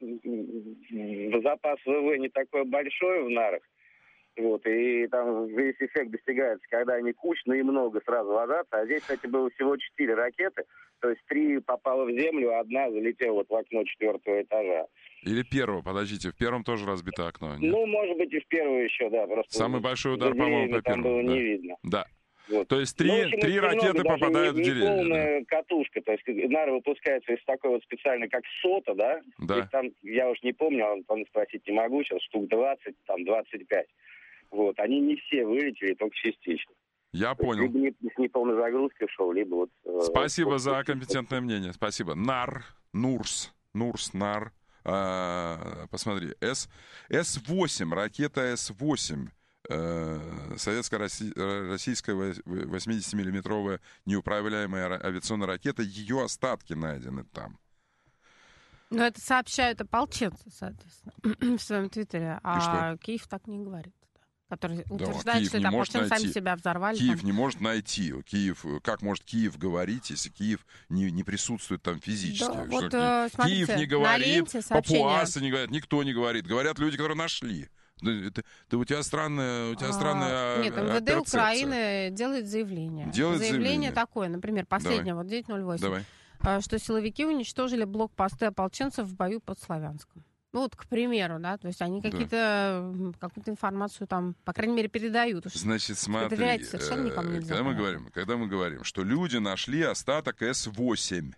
запас ВВ не такой большой в нарах. Вот, и там весь эффект достигается, когда они кучно и много сразу ложатся. А здесь, кстати, было всего 4 ракеты, то есть 3 попало в землю, а 1 залетела в окно 4-го этажа. Или первого, подождите, в первом тоже разбито окно, нет? Может быть, и в первого еще, да. Просто самый большой удар, по-моему, по первому. Там было не видно. Да. Вот. То есть 3 ракеты попадают в деревья. Полная катушка, то есть нары выпускаются из такой вот специальной, как сота, да? Да. Там, я уж не помню, спросить не могу, сейчас штук 20, там 25. Вот, они не все вылетели, только частично. Я понял. Либо с неполной загрузкой шел, либо вот... Спасибо за компетентное мнение, спасибо. НАР, НУРС, НАР. Посмотри, С-8, ракета С-8. Советско-российская 80-миллиметровая неуправляемая авиационная ракета, ее остатки найдены там. Но это сообщают ополченцы, соответственно, в своем твиттере, а Киев так не говорит. Который утверждает, что это ополченцы сами себя взорвали. Киев не может найти. Как может Киев говорить, если Киев не присутствует там физически? Да, вот, смотрите, Киев не говорит, ленте папуасы не говорят, никто не говорит. Говорят люди, которые нашли. У тебя странная Нет, МВД Украины делает заявление. Заявление такое, например, последнее, вот 908. Давай. Что силовики уничтожили блокпосты ополченцев в бою под Славянском. Ну, вот, к примеру, да, то есть они какую-то информацию там, по крайней мере, передают. Значит, смотри, когда мы говорим, что люди нашли остаток С-8,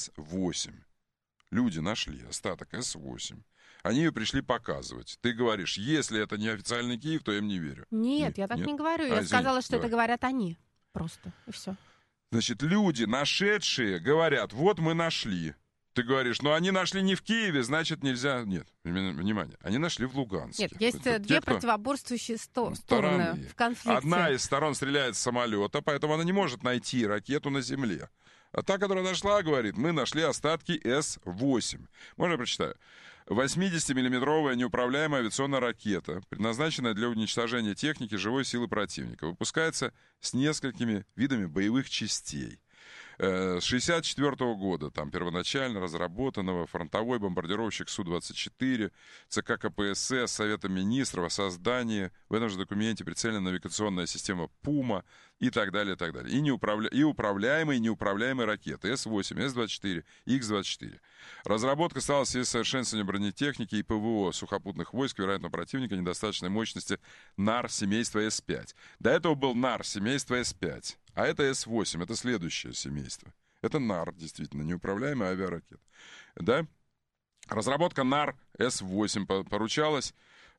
люди нашли остаток С-8, они ее пришли показывать. Ты говоришь, если это не официальный Киев, то я им не верю. Нет, я так не говорю. Я сказала, что это говорят они. Просто. И все. Значит, люди, нашедшие, говорят, вот мы нашли. Ты говоришь, но они нашли не в Киеве, значит, нельзя... Нет, внимание, они нашли в Луганске. Нет, есть две противоборствующие стороны в конфликте. Одна из сторон стреляет с самолета, поэтому она не может найти ракету на земле. А та, которая нашла, говорит, мы нашли остатки С-8. Можно я прочитаю? 80-миллиметровая неуправляемая авиационная ракета, предназначенная для уничтожения техники живой силы противника, выпускается с несколькими видами боевых частей. С 1964 года, там, первоначально разработанного, фронтовой бомбардировщик Су-24, ЦК КПСС, Совета Министров о создании, в этом же документе прицельная навигационная система ПУМА и так далее, и так далее. И управляемые и неуправляемые ракеты С-8, С-24, Х-24. Разработка стала в связи с совершенствованием бронетехники и ПВО сухопутных войск, вероятно, противника недостаточной мощности НАР семейства С-5. До этого был НАР семейства С-5. А это С-8, это следующее семейство. Это НАР, действительно, неуправляемая авиаракета. Да? Разработка НАР С-8 поручалась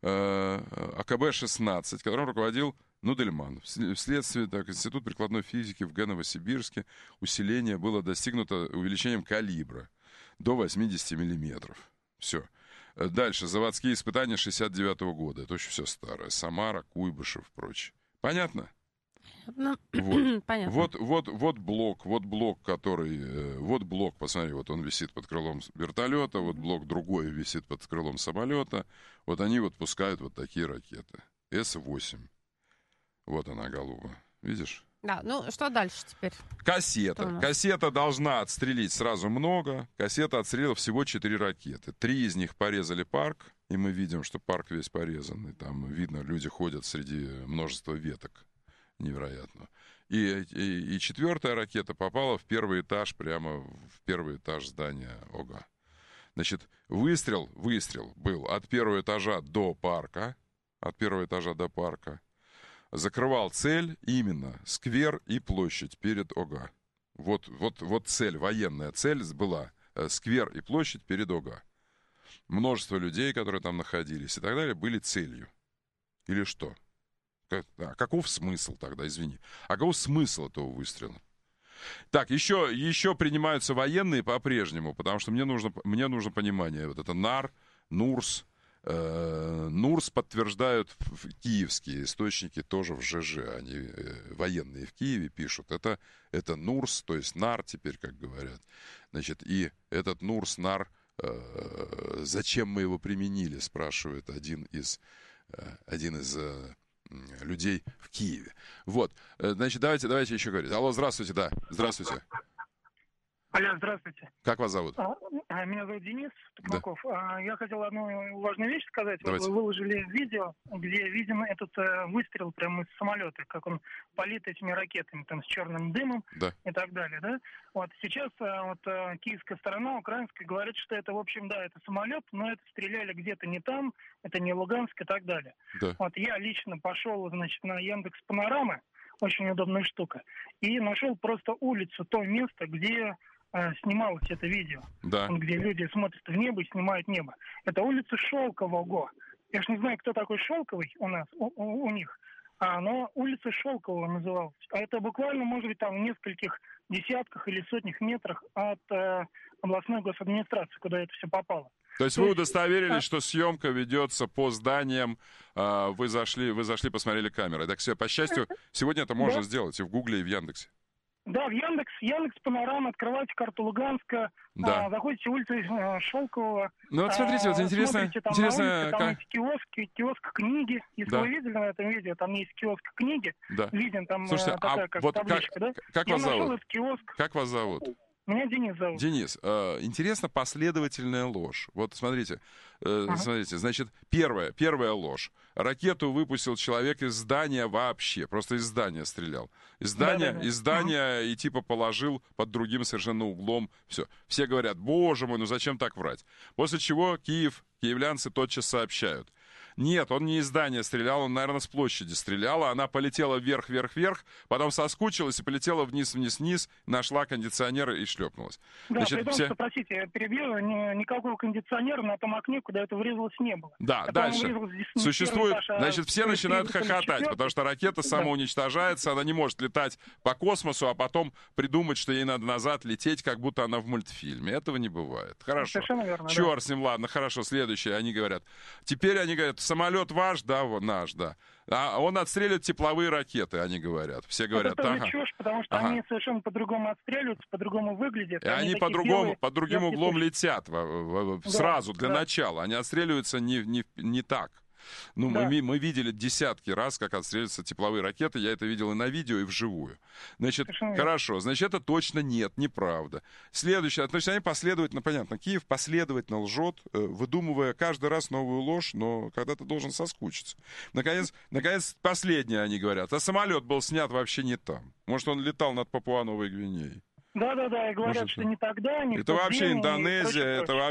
АКБ-16, которым руководил Нудельман. Вследствие Институт прикладной физики в Новосибирске усиление было достигнуто увеличением калибра до 80 миллиметров. Все. Дальше. Заводские испытания 1969 года. Это очень все старое. Самара, Куйбышев и прочее. Понятно? Ну, вот. Понятно. Вот блок, который... Вот блок, посмотри, вот он висит под крылом вертолета, вот блок другой висит под крылом самолета. Вот они вот пускают вот такие ракеты. С-8. Вот она, голуба. Видишь? Да, ну что дальше теперь? Кассета. Кассета должна отстрелить сразу много. Кассета отстрелила всего 4 ракеты. 3 из них порезали парк, и мы видим, что парк весь порезанный. Там видно, люди ходят среди множества веток. Невероятно. И 4-я ракета попала в первый этаж, прямо в первый этаж здания ОГА. Значит, выстрел был от первого этажа до парка. Закрывал цель именно сквер и площадь перед ОГА. Вот цель, военная цель была сквер и площадь перед ОГА. Множество людей, которые там находились и так далее, были целью. Или что? Каков смысл тогда, извини? А каков смысл этого выстрела? Так, еще принимаются военные по-прежнему, потому что мне нужно понимание. Вот это НАР, НУРС. НУРС подтверждают киевские источники тоже в ЖЖ. Они военные в Киеве пишут. Это НУРС, то есть НАР теперь, как говорят. Значит, и этот НУРС, НАР, зачем мы его применили, спрашивает один из людей в Киеве. Вот. Значит, давайте еще говорить. Алло, здравствуйте, да. Здравствуйте. Алло, здравствуйте. Как вас зовут? Меня зовут Денис Токмаков. Да. Я хотел одну важную вещь сказать. Давайте. Вы выложили видео, где виден этот выстрел прямо из самолета, как он палит этими ракетами, там, с черным дымом, да, и так далее, да? Вот сейчас киевская сторона, украинская, говорит, что это, в общем, да, это самолет, но это стреляли где-то не там, это не Луганск и так далее. Да. Вот я лично пошел, значит, на Яндекс.Панорама, очень удобная штука, и нашел просто улицу, то место, где снималось это видео, да, где люди смотрят в небо и снимают небо. Это улица Шелкового. Я ж не знаю, кто такой Шелковый у нас, у них, но улица Шелкового называлась. А это буквально, может быть, там в нескольких десятках или сотнях метрах от областной госадминистрации, куда это все попало. То есть вы удостоверились, что съемка ведется по зданиям, вы зашли, посмотрели камеры. Так все, по счастью, сегодня это можно сделать и в Гугле, и в Яндексе. Да, в Яндекс Панорама, открывайте карту Луганска, да, заходите в улицу Шелкового. Ну вот смотрите, вот интересно, там есть киоск книги, если вы видели на этом видео, там есть киоск книги, виден там. Слушайте, такая как вот табличка, да? Как вас зовут? Киоск. Как вас зовут? Меня Денис зовут. Денис, интересно последовательная ложь. Вот смотрите, значит, первая ложь. Ракету выпустил человек из здания вообще, просто из здания стрелял. Из здания и типа положил под другим совершенно углом. Все. Все говорят, боже мой, ну зачем так врать? После чего киевлянцы тотчас сообщают. Нет, он не из здания стрелял, он, наверное, с площади стрелял, а она полетела вверх, потом соскучилась и полетела вниз, нашла кондиционер и шлепнулась. Да, значит, при том, что, простите, я перебью, никакого кондиционера на том окне, куда это врезалось, не было. Да, дальше. Существует, значит, все начинают хохотать, потому что ракета самоуничтожается, она не может летать по космосу, а потом придумать, что ей надо назад лететь, как будто она в мультфильме. Этого не бывает. Хорошо. Совершенно верно, Черт с ним, ладно, хорошо, следующее. Теперь они говорят, самолет ваш, да, наш, да. А он отстреливает тепловые ракеты, они говорят. Все говорят, это тоже чушь, потому что они совершенно по-другому отстреливаются, по-другому выглядят. И они под другим углом летят сразу, для начала. Они отстреливаются не так. Ну, да. мы видели десятки раз, как отстреливаются тепловые ракеты. Я это видел и на видео, и вживую. Значит, хорошо. Значит, это точно нет, неправда. Следующее. Значит, они последовательно, понятно, Киев последовательно лжет, выдумывая каждый раз новую ложь, но когда-то должен соскучиться. Наконец, последнее они говорят. А самолет был снят вообще не там. Может, он летал над Папуа-Новой Гвинеей. Да, и говорят, что не тогда, не это вообще Индонезия, это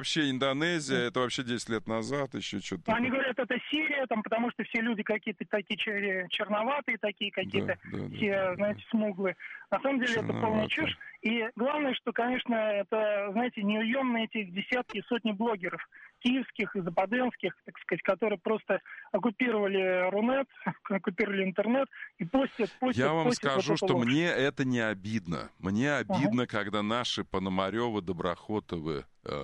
вообще 10 лет назад, еще что-то. Они говорят, это Сирия, там, потому что все люди какие-то такие черноватые, такие какие-то, знаете, смуглые. На самом деле это полная чушь. И главное, что, конечно, это, знаете, неуемные эти десятки и сотни блогеров, киевских и западенских, так сказать, которые просто оккупировали Рунет, оккупировали интернет и постят. Я вам скажу, что мне это не обидно. Мне обидно, когда наши Пономарёвы, Доброхотовы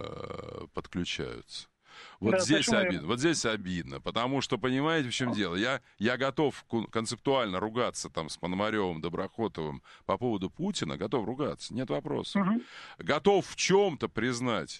подключаются. Вот здесь обидно, потому что, понимаете, в чем дело? Я готов концептуально ругаться там с Пономарёвым, Доброхотовым по поводу Путина, готов ругаться, нет вопросов. Готов в чем-то признать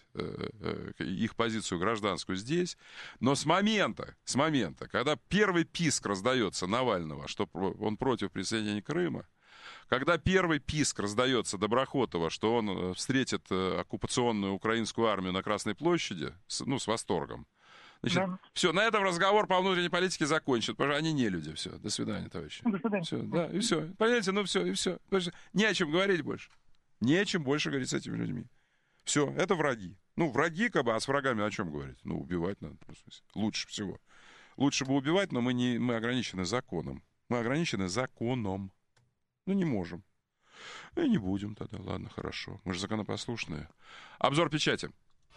их позицию гражданскую здесь, но с момента, когда первый писк раздается Навального, что он против присоединения Крыма, когда первый писк раздается Доброхотова, что он встретит оккупационную украинскую армию на Красной площади, с восторгом. Значит, все, на этом разговор по внутренней политике закончен, потому что они не люди. Все, до свидания, товарищи. До свидания. Все, да, и все. Понимаете, и все. Не о чем говорить больше. Не о чем больше говорить с этими людьми. Все, это враги. Враги, а с врагами о чем говорить? Убивать надо. Лучше всего. Лучше бы убивать, но мы ограничены законом. Не можем. И не будем тогда. Ладно, хорошо. Мы же законопослушные. Обзор печати.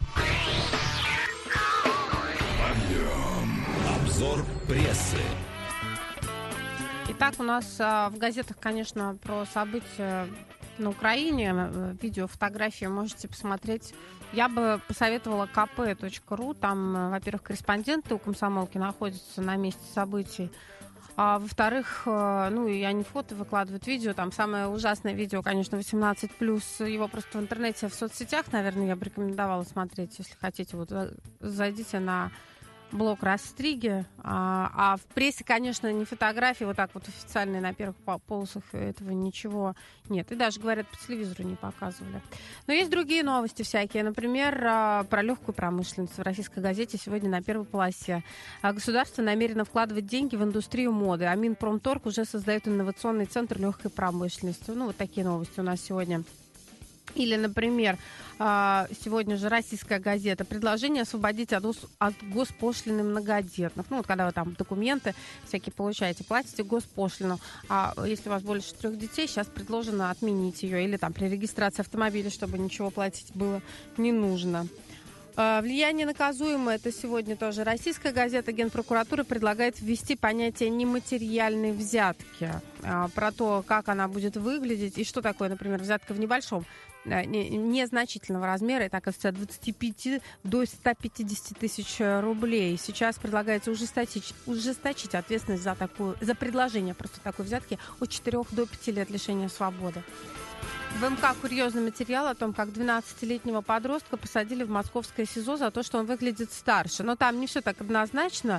Обзор прессы. Итак, у нас в газетах, конечно, про события на Украине. Видео, фотографии можете посмотреть. Я бы посоветовала kp.ru. Там, во-первых, корреспонденты у «Комсомолки» находятся на месте событий. А во-вторых, и они фото выкладывают, видео. Там самое ужасное видео, конечно, 18+. Его просто в интернете, в соцсетях, наверное, я бы рекомендовала смотреть, если хотите. Вот зайдите на блог Растриги. А в прессе, конечно, не фотографии, вот так вот официальные на первых полосах этого ничего нет. И даже, говорят, по телевизору не показывали. Но есть другие новости всякие. Например, про легкую промышленность. В российской газете сегодня на первой полосе. Государство намерено вкладывать деньги в индустрию моды. А Минпромторг уже создает инновационный центр легкой промышленности. Вот такие новости у нас сегодня. Или, например, сегодня же российская газета. Предложение освободить от госпошлины многодетных. Когда вы там документы всякие получаете, платите госпошлину. А если у вас больше 3 детей, сейчас предложено отменить ее. Или там при регистрации автомобиля, чтобы ничего платить было не нужно. Влияние наказуемое. Это сегодня тоже российская газета. Генпрокуратура предлагает ввести понятие нематериальной взятки. Про то, как она будет выглядеть и что такое, например, взятка в небольшом, незначительного размера, и так от 25 до 150 тысяч рублей. Сейчас предлагается ужесточить ответственность за предложение просто такой взятки от 4 до 5 лет лишения свободы. В МК курьезный материал о том, как 12-летнего подростка посадили в московское СИЗО за то, что он выглядит старше. Но там не все так однозначно.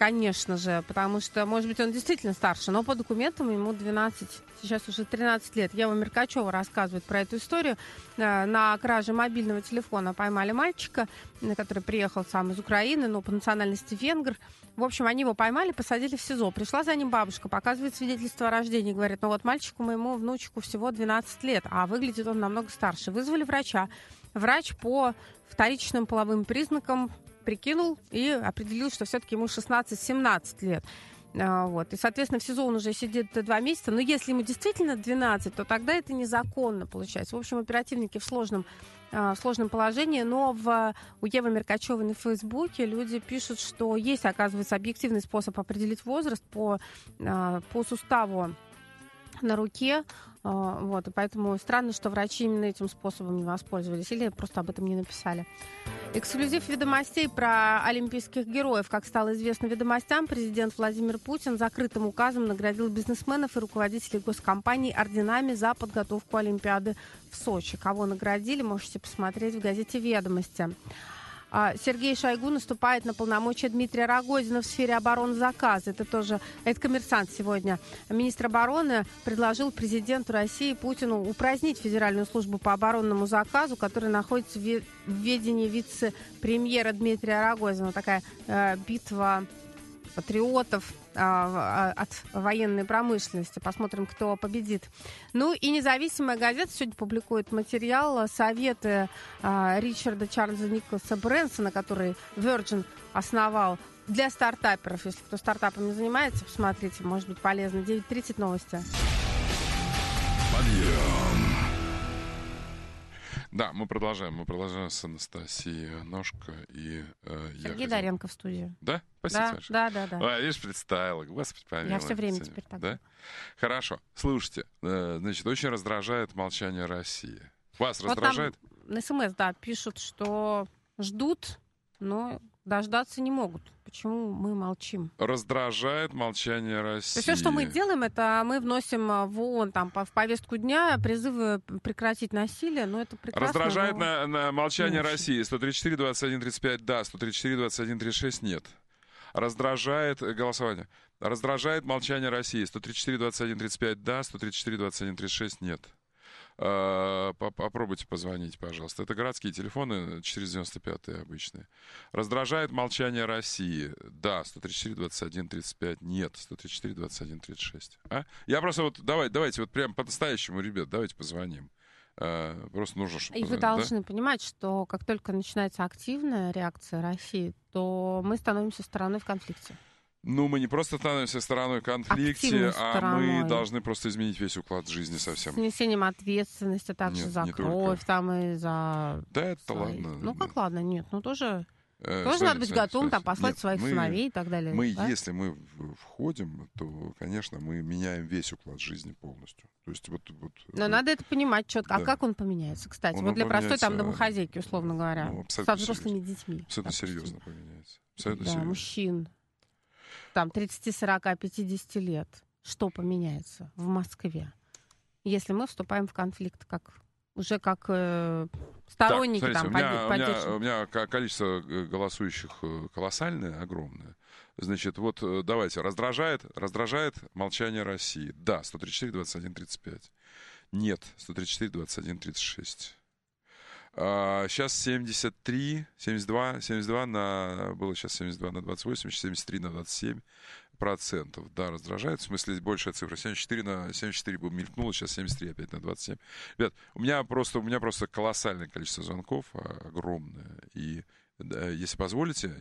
конечно же, потому что, может быть, он действительно старше, но по документам ему 12, сейчас уже 13 лет. Ева Меркачева рассказывает про эту историю. На краже мобильного телефона поймали мальчика, который приехал сам из Украины, но по национальности венгр. В общем, они его поймали, посадили в СИЗО. Пришла за ним бабушка, показывает свидетельство о рождении. Говорит, ну вот мальчику моему внучку всего 12 лет, а выглядит он намного старше. Вызвали врача. Врач по вторичным половым признакам прикинул и определил, что все-таки ему 16-17 лет. Вот. И, соответственно, в СИЗО он уже сидит 2 месяца. Но если ему действительно 12, то тогда это незаконно получается. В общем, оперативники в сложном положении. Но у Евы Меркачевой на Фейсбуке люди пишут, что есть, оказывается, объективный способ определить возраст по суставу на руке. Вот, и поэтому странно, что врачи именно этим способом не воспользовались или просто об этом не написали. Эксклюзив «Ведомостей» про олимпийских героев. Как стало известно «Ведомостям», президент Владимир Путин закрытым указом наградил бизнесменов и руководителей госкомпаний орденами за подготовку Олимпиады в Сочи. Кого наградили, можете посмотреть в газете «Ведомости». Сергей Шойгу наступает на полномочия Дмитрия Рогозина в сфере оборонзаказа. Это «Коммерсант» сегодня. Министр обороны предложил президенту России Путину упразднить Федеральную службу по оборонному заказу, которая находится в ведении вице-премьера Дмитрия Рогозина. Такая битва патриотов от военной промышленности. Посмотрим, кто победит. Ну и независимая газета сегодня публикует материал «Советы Ричарда Чарльза Николаса Брэнсона», который Virgin основал для стартаперов. Если кто стартапами занимается, посмотрите, может быть полезно. 9:30 новости. Подъем. Да, мы продолжаем с Анастасией Ножко и Сергей Доренко в студии. Да? Спасибо. Да. Видишь, представила. Господи, помилуй. Я все время теперь так. Да? Хорошо. Слушайте, значит, очень раздражает молчание России. Вас вот раздражает? На СМС, да, пишут, что ждут, но дождаться не могут. Почему мы молчим? Раздражает молчание России. Все, что мы делаем, это мы вносим в ООН в повестку дня призывы прекратить насилие, но это прекрасно. Раздражает на молчание России. 134, 21, 35, да. 134, 21, 36, нет. Раздражает голосование. Раздражает молчание России. 134, 21, 35, да. 134, 21, 36, нет. Попробуйте позвонить, пожалуйста. Это городские телефоны, 495-е обычные. Раздражает молчание России. Да, 134, 21, 35. Нет, 134, 21, 36. Я просто давайте прям по-настоящему, ребят, давайте позвоним. Просто нужно, чтобы... И вы должны понимать, что как только начинается активная реакция России, то мы становимся стороной в конфликте. Ну, мы не просто становимся стороной в конфликте, мы должны просто изменить весь уклад жизни совсем. С несением ответственности также за кровь, и за... Да, это ладно. Ну, как ладно, нет, тоже надо быть готовым послать своих сыновей и так далее. Если мы входим, то, конечно, мы меняем весь уклад жизни полностью. То есть Но надо это понимать четко. Да. А как он поменяется, кстати? Для простой домохозяйки, условно говоря, со взрослыми детьми. Абсолютно серьезно поменяется. Абсолютно серьезно. Мужчин. 30, 40, 50 лет. Что поменяется в Москве, если мы вступаем в конфликт как сторонники? Так, смотрите, у меня количество голосующих колоссальное, огромное. Значит, давайте. Раздражает молчание России. Да, 134, 21, 35. Нет, 134, 21, 36. Сейчас 73, 72 было сейчас 72 на 28, 73 на 27%. Да, раздражает, в смысле большая цифра. 74 бы мелькнуло, сейчас 73 опять на 27. Ребят, у меня просто колоссальное количество звонков, огромное. И если позволите,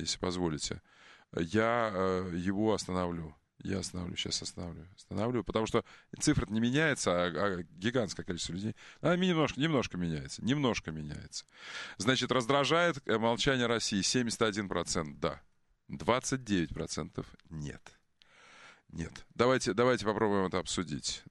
я его остановлю. Сейчас остановлю, потому что цифра не меняется, а гигантское количество людей. Немножко меняется. Значит, раздражает молчание России 71%, да. 29% нет. Давайте попробуем это обсудить.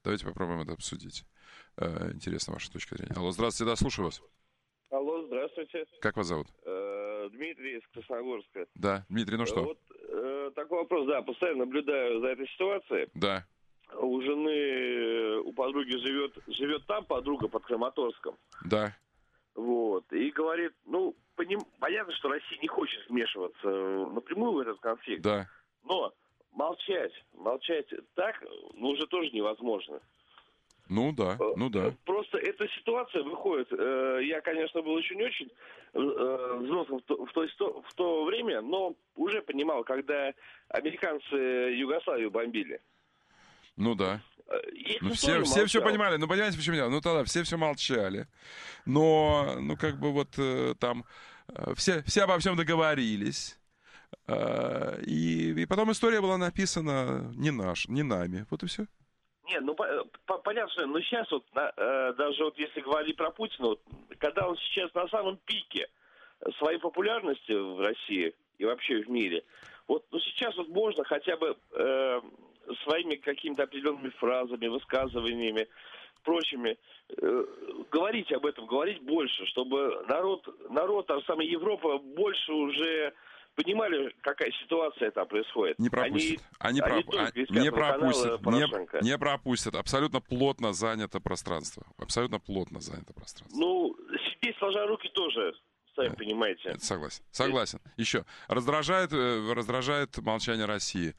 Интересна ваша точка зрения. Алло, здравствуйте, да, слушаю вас. Алло, здравствуйте. Как вас зовут? Дмитрий из Красногорска. Да, Дмитрий, ну что? Такой вопрос, да, постоянно наблюдаю за этой ситуацией. Да. У жены, у подруги живет там подруга под Краматорском. Да. И говорит, понятно, что Россия не хочет вмешиваться напрямую в этот конфликт. Да. Но молчать так, уже тоже невозможно. Ну да. Просто эта ситуация выходит. Я, конечно, был еще не очень взрослым в то время, но уже понимал, когда американцы Югославию бомбили. Ну да. Все все понимали. Ну, понимаете, почему я? Ну, тогда все молчали. Но, там все обо всем договорились. И потом история была написана не нами. Вот и все. Нет, понятно, но сейчас даже если говорить про Путина, когда он сейчас на самом пике своей популярности в России и вообще в мире, сейчас можно хотя бы своими какими-то определенными фразами, высказываниями, прочими, говорить об этом, говорить больше, чтобы народ, та же самая Европа, больше уже понимали, какая ситуация там происходит. Не пропустят. Не пропустят. Абсолютно плотно занято пространство. Сидеть сложа руки тоже, сами понимаете. Согласен. Еще. Раздражает молчание России.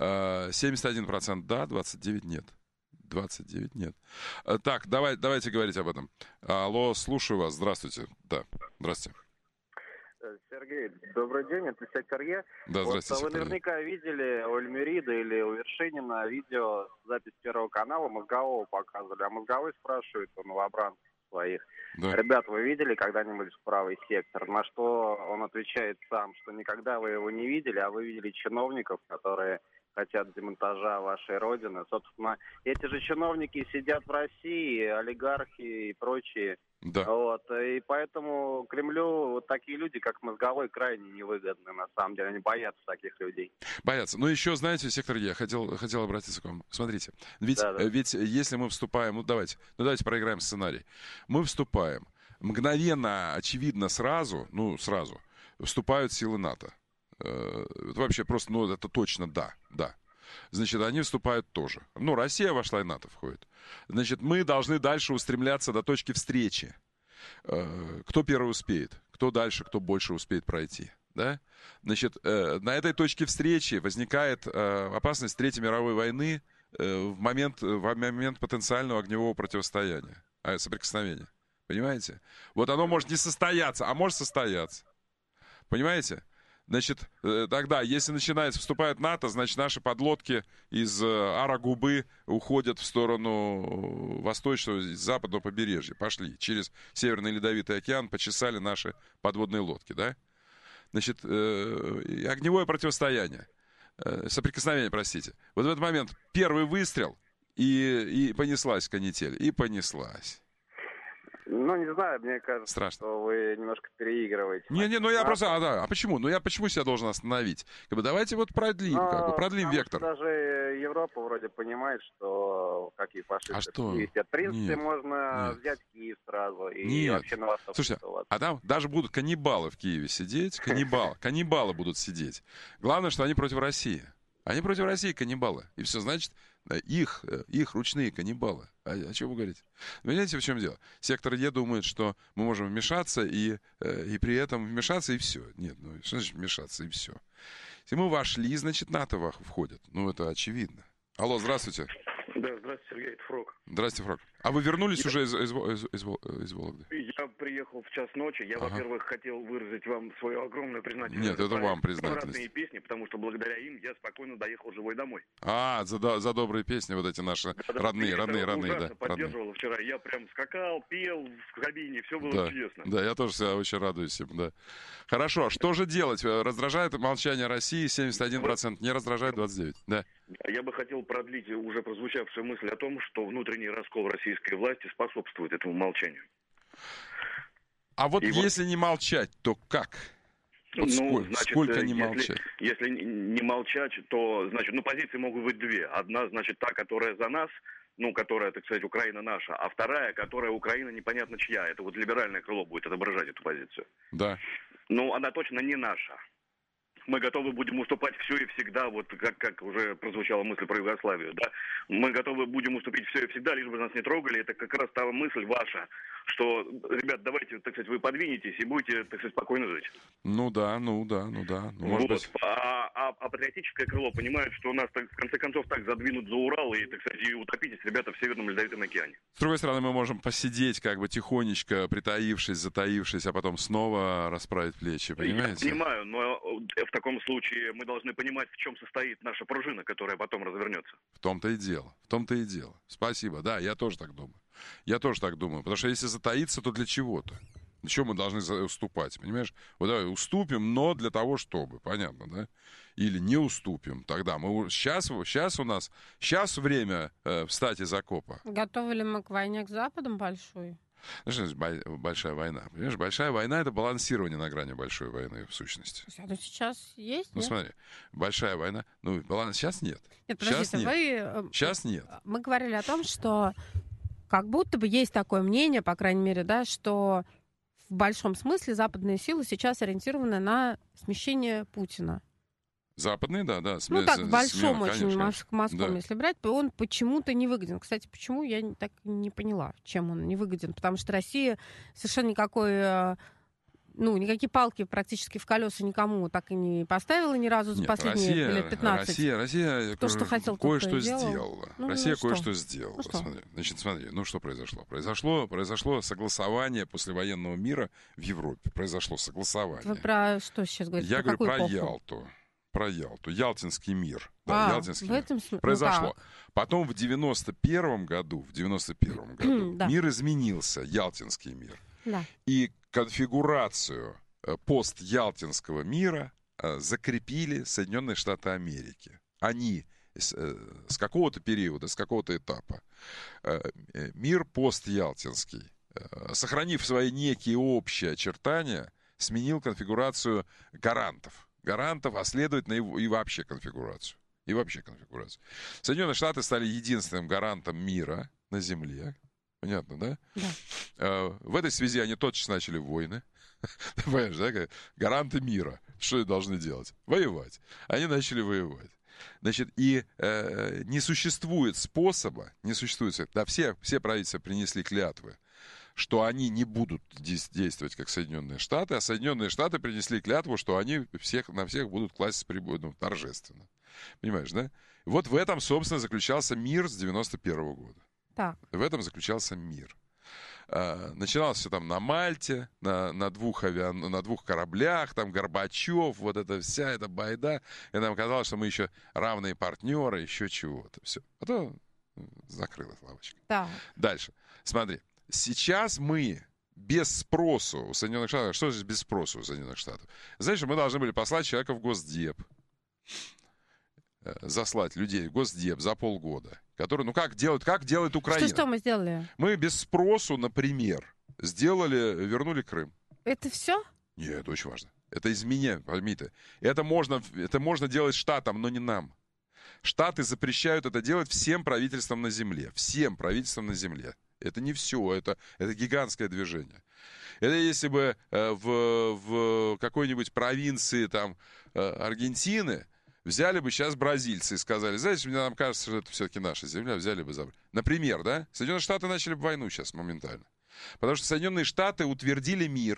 71% да, 29% нет. 29 нет. Так, давайте говорить об этом. Алло, слушаю вас. Здравствуйте. Да, здравствуйте. Сергей, добрый день, это «Сектор Е». Да, здравствуйте. Вы наверняка видели у Эльмирида или у Вершинина видео, запись Первого канала, Мозгового показывали. А Мозговой спрашивает у новобранцев своих: да. Ребят, вы видели когда-нибудь правый сектор? На что он отвечает сам, что никогда вы его не видели, а вы видели чиновников, которые хотят демонтажа вашей родины. Собственно, эти же чиновники сидят в России, олигархи и прочие. Да. И поэтому Кремлю такие люди, как Мозговой, крайне невыгодны, на самом деле. Они боятся таких людей. Боятся. Но еще, знаете, «Сектор Е», хотел обратиться к вам. Смотрите, ведь если мы вступаем... давайте проиграем сценарий. Мы вступаем. Мгновенно, очевидно, сразу вступают силы НАТО. Вообще просто, это точно да. Значит, они вступают тоже. Россия вошла, и НАТО входит. Значит, мы должны дальше устремляться до точки встречи. Кто первый успеет, кто дальше, кто больше успеет пройти. Да? Значит, на этой точке встречи возникает опасность Третьей мировой войны в момент потенциального огневого противостояния, соприкосновения. Понимаете? Оно может не состояться, а может состояться. Понимаете? Значит, тогда, если вступает НАТО, значит, наши подлодки из Ара-Губы уходят в сторону восточного, западного побережья. Пошли через Северный Ледовитый океан, почесали наши подводные лодки, да? Значит, огневое противостояние, соприкосновение, простите. В этот момент первый выстрел, и понеслась канитель, и понеслась. Не знаю, мне кажется, страшно, что вы немножко переигрываете. Я просто... А почему? Я почему себя должен остановить? Давайте продлим вектор. Даже Европа вроде понимает, что какие фашисты. В принципе, можно взять Киев сразу и вообще на восток. Слушайте, а там даже будут каннибалы в Киеве сидеть. Каннибалы будут сидеть. Главное, что они против России. Они против России каннибалы. И все, значит, их ручные каннибалы. О чем вы говорите? Понимаете, в чем дело? Сектор Е думает, что мы можем вмешаться и при этом вмешаться, и все. Нет, что значит вмешаться, и все? Если мы вошли, значит, НАТО входит. Это очевидно. Алло, здравствуйте. Да, здравствуйте, Сергей, это Фрог. Здравствуйте, Фрог. А вы вернулись уже из Вологды? Я приехал в час ночи. Я, во-первых, хотел выразить вам свою огромную признательность. Нет, это вам признательность. Родные песни, потому что благодаря им я спокойно доехал живой домой. За добрые песни эти наши родные, да. Поддерживал вчера. Я прям скакал, пел в кабине, все было чудесно. Да, я тоже себя очень радуюсь им, да. Хорошо, что же делать? Раздражает молчание России 71%, не раздражает 29%, да. Я бы хотел продлить уже прозвучавшую мысль о том, что внутренний раскол российской власти способствует этому молчанию. А если не молчать, то как? Сколько не молчать? Если не молчать, то, значит, позиции могут быть две. Одна, значит, та, которая за нас, которая, так сказать, Украина наша, а вторая, которая Украина непонятно чья. Это либеральное крыло будет отображать эту позицию. Да. Она точно не наша. Мы готовы будем уступать все и всегда, как уже прозвучала мысль про Югославию, да? Мы готовы будем уступить все и всегда, лишь бы нас не трогали. Это как раз та мысль ваша, что, ребят, давайте, так сказать, вы подвинетесь и будете, так сказать, спокойно жить. Может быть. А а патриотическое крыло понимает, что нас, в конце концов, так задвинут за Урал и, так сказать, и утопитесь, ребята, в Северном Ледовитом океане. С другой стороны, мы можем посидеть, как бы тихонечко, притаившись, затаившись, а потом снова расправить плечи, понимаете? Я понимаю, но в таком случае мы должны понимать, в чем состоит наша пружина, которая потом развернется. В том-то и дело. Спасибо, да, я тоже так думаю. Потому что если затаиться, то для чего-то? Для чего мы должны уступать, понимаешь? Вот давай уступим, но для того, чтобы, понятно, да? Или не уступим, тогда мы сейчас время встать из окопа. Готовы ли мы к войне к Западам большой? Что значит большая война? Понимаешь, большая война — это балансирование на грани большой войны, в сущности. Это сейчас есть, Ну, смотри, большая война, сейчас нет. Нет, подождите, сейчас нет. Мы говорили о том, что как будто бы есть такое мнение, по крайней мере, да, что в большом смысле западные силы сейчас ориентированы на смещение Путина. Западные, да. В большом очень Москвом, да. Если брать, он почему-то не выгоден. Кстати, почему, я так не поняла, чем он не выгоден. Потому что Россия совершенно никакие палки практически в колеса никому так и не поставила ни разу за последние лет 15. Россия что хотел, кое-что сделала. Россия кое-что сделала. Смотри, что произошло? Произошло согласование послевоенного мира в Европе. Произошло согласование. Вы про что сейчас говорите? Я говорю про Ялту. Про Ялту. Ялтинский мир. Да, Ялтинский мир. Произошло. Потом в 91 году мир изменился, Ялтинский мир. Да. И конфигурацию пост-ялтинского мира закрепили Соединенные Штаты Америки. Они с какого-то периода, с какого-то этапа мир пост-ялтинский, сохранив свои некие общие очертания, сменил конфигурацию гарантов, а следовательно и вообще конфигурацию. Соединенные Штаты стали единственным гарантом мира на Земле. Понятно, да? Да. В этой связи они тотчас начали войны. Понимаешь, да? Гаранты мира. Что они должны делать? Воевать. Они начали воевать. Значит, и не существует способа, да, все правительства принесли клятвы, что они не будут действовать как Соединенные Штаты, а Соединенные Штаты принесли клятву, что они на всех будут класть торжественно. Понимаешь, да? Вот в этом, собственно, заключался мир с 91 года. Так. В этом заключался мир. Начиналось все там на Мальте, на двух кораблях, там Горбачев, вот эта вся эта байда. И нам казалось, что мы еще равные партнеры, еще чего-то. Все. Потом закрылась лавочка. Да. Дальше. Смотри. Сейчас мы без спросу у Соединенных Штатов... Что здесь без спросу у Соединенных Штатов? Знаешь, мы должны были послать человека в Госдеп. Заслать людей в Госдеп за полгода. Который, как делает Украина. Что мы сделали? Мы без спросу, например, вернули Крым. Это все? Нет, это очень важно. Это изменение, поймите. Это можно делать штатам, но не нам. Штаты запрещают это делать всем правительствам на земле. Всем правительствам на земле. Это не все, это гигантское движение. Это если бы в какой-нибудь провинции там, Аргентины взяли бы сейчас бразильцы и сказали, знаете, нам кажется, что это все-таки наша земля, взяли бы забрали. Например, да? Соединенные Штаты начали бы войну сейчас моментально. Потому что Соединенные Штаты утвердили мир,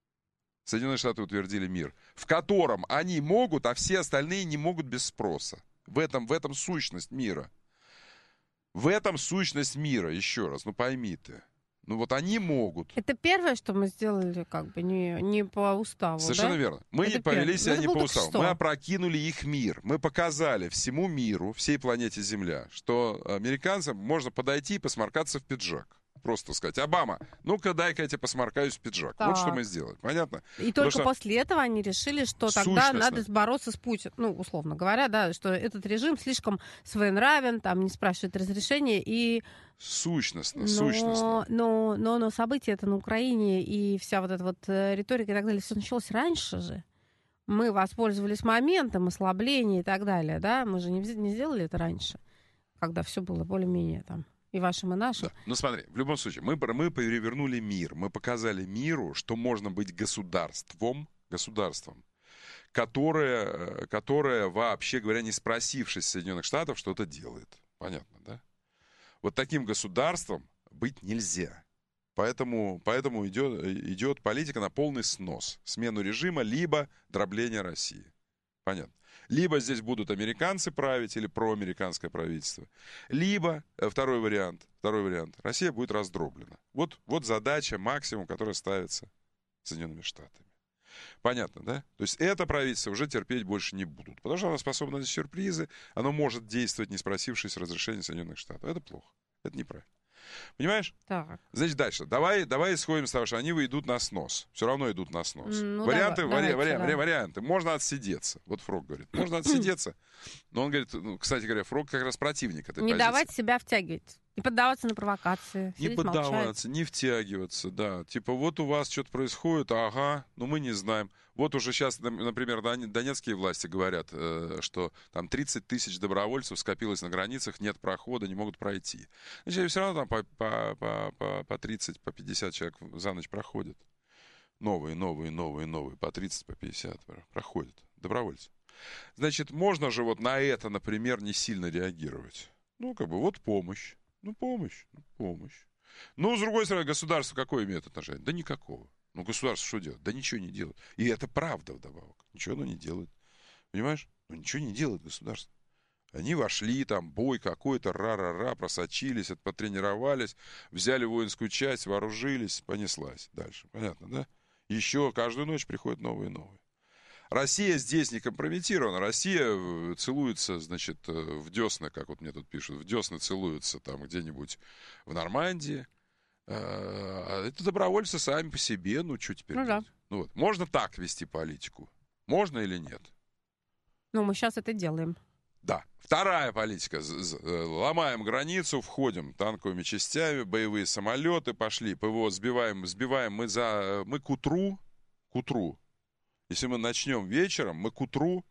в котором они могут, а все остальные не могут без спроса. В этом сущность мира. В этом сущность мира, еще раз, пойми ты. Они могут. Это первое, что мы сделали, не по уставу, Совершенно верно. Мы не повели себя не по уставу. Мы опрокинули их мир. Мы показали всему миру, всей планете Земля, что американцам можно подойти и посморкаться в пиджак. Просто сказать: Обама, ну-ка дай-ка я тебе посморкаюсь в пиджак. Так. Вот что мы сделали. Понятно? И только после этого они решили, что тогда надо бороться с Путиным. Условно говоря, да, что этот режим слишком своенравен, не спрашивает разрешения и... Сущностно. Но события это на Украине и вся вот эта риторика и так далее, все началось раньше же. Мы воспользовались моментом ослабления и так далее, да? Мы же не сделали это раньше, когда все было более-менее и вашим, и нашим. Да. Смотри, в любом случае, мы перевернули мир. Мы показали миру, что можно быть государством, которое, вообще говоря, не спросившись Соединенных Штатов, что-то делает. Понятно, да? Вот таким государством быть нельзя. Поэтому идет политика на полный снос. Смену режима, либо дробление России. Понятно. Либо здесь будут американцы править или проамериканское правительство. Либо, второй вариант, Россия будет раздроблена. Вот задача, максимум, которая ставится Соединенными Штатами. Понятно, да? То есть это правительство уже терпеть больше не будут. Потому что оно способно на сюрпризы, оно может действовать, не спросившись разрешения Соединенных Штатов. Это плохо, это неправильно. Понимаешь? Так. Значит, дальше. Давай исходим с того, что они идут на снос. Все равно идут на снос. Варианты. Можно отсидеться. Вот Фрог говорит. Можно отсидеться. Но он говорит, кстати говоря, Фрог как раз противник этой позиции. Не давать себя втягивать. Не поддаваться на провокации. Не поддаваться, не втягиваться, да. Типа, вот у вас что-то происходит, ага, но мы не знаем. Вот уже сейчас, например, донецкие власти говорят, что там 30 тысяч добровольцев скопилось на границах, нет прохода, не могут пройти. Значит, все равно там по 30, по 50 человек за ночь проходят. Новые, по 30, по 50 проходят добровольцы. Значит, можно же вот на это, например, не сильно реагировать. Вот помощь. Помощь. Но, с другой стороны, государство какое имеет отношение? Да никакого. Государство что делает? Да ничего не делает. И это правда вдобавок. Ничего оно не делает. Понимаешь? Ничего не делает государство. Они вошли, там бой какой-то, просочились, потренировались, взяли воинскую часть, вооружились, понеслась дальше. Понятно, да? Еще каждую ночь приходят новые. Россия здесь не компрометирована. Россия целуется, значит, в десны, как вот мне тут пишут, в десны целуются там где-нибудь в Нормандии. А это добровольцы сами по себе, что теперь делать? Да. Можно так вести политику? Можно или нет? Мы сейчас это делаем. Да. Вторая политика. Ломаем границу, входим танковыми частями, боевые самолеты пошли, ПВО сбиваем. Мы к утру, если мы начнем вечером, мы к утру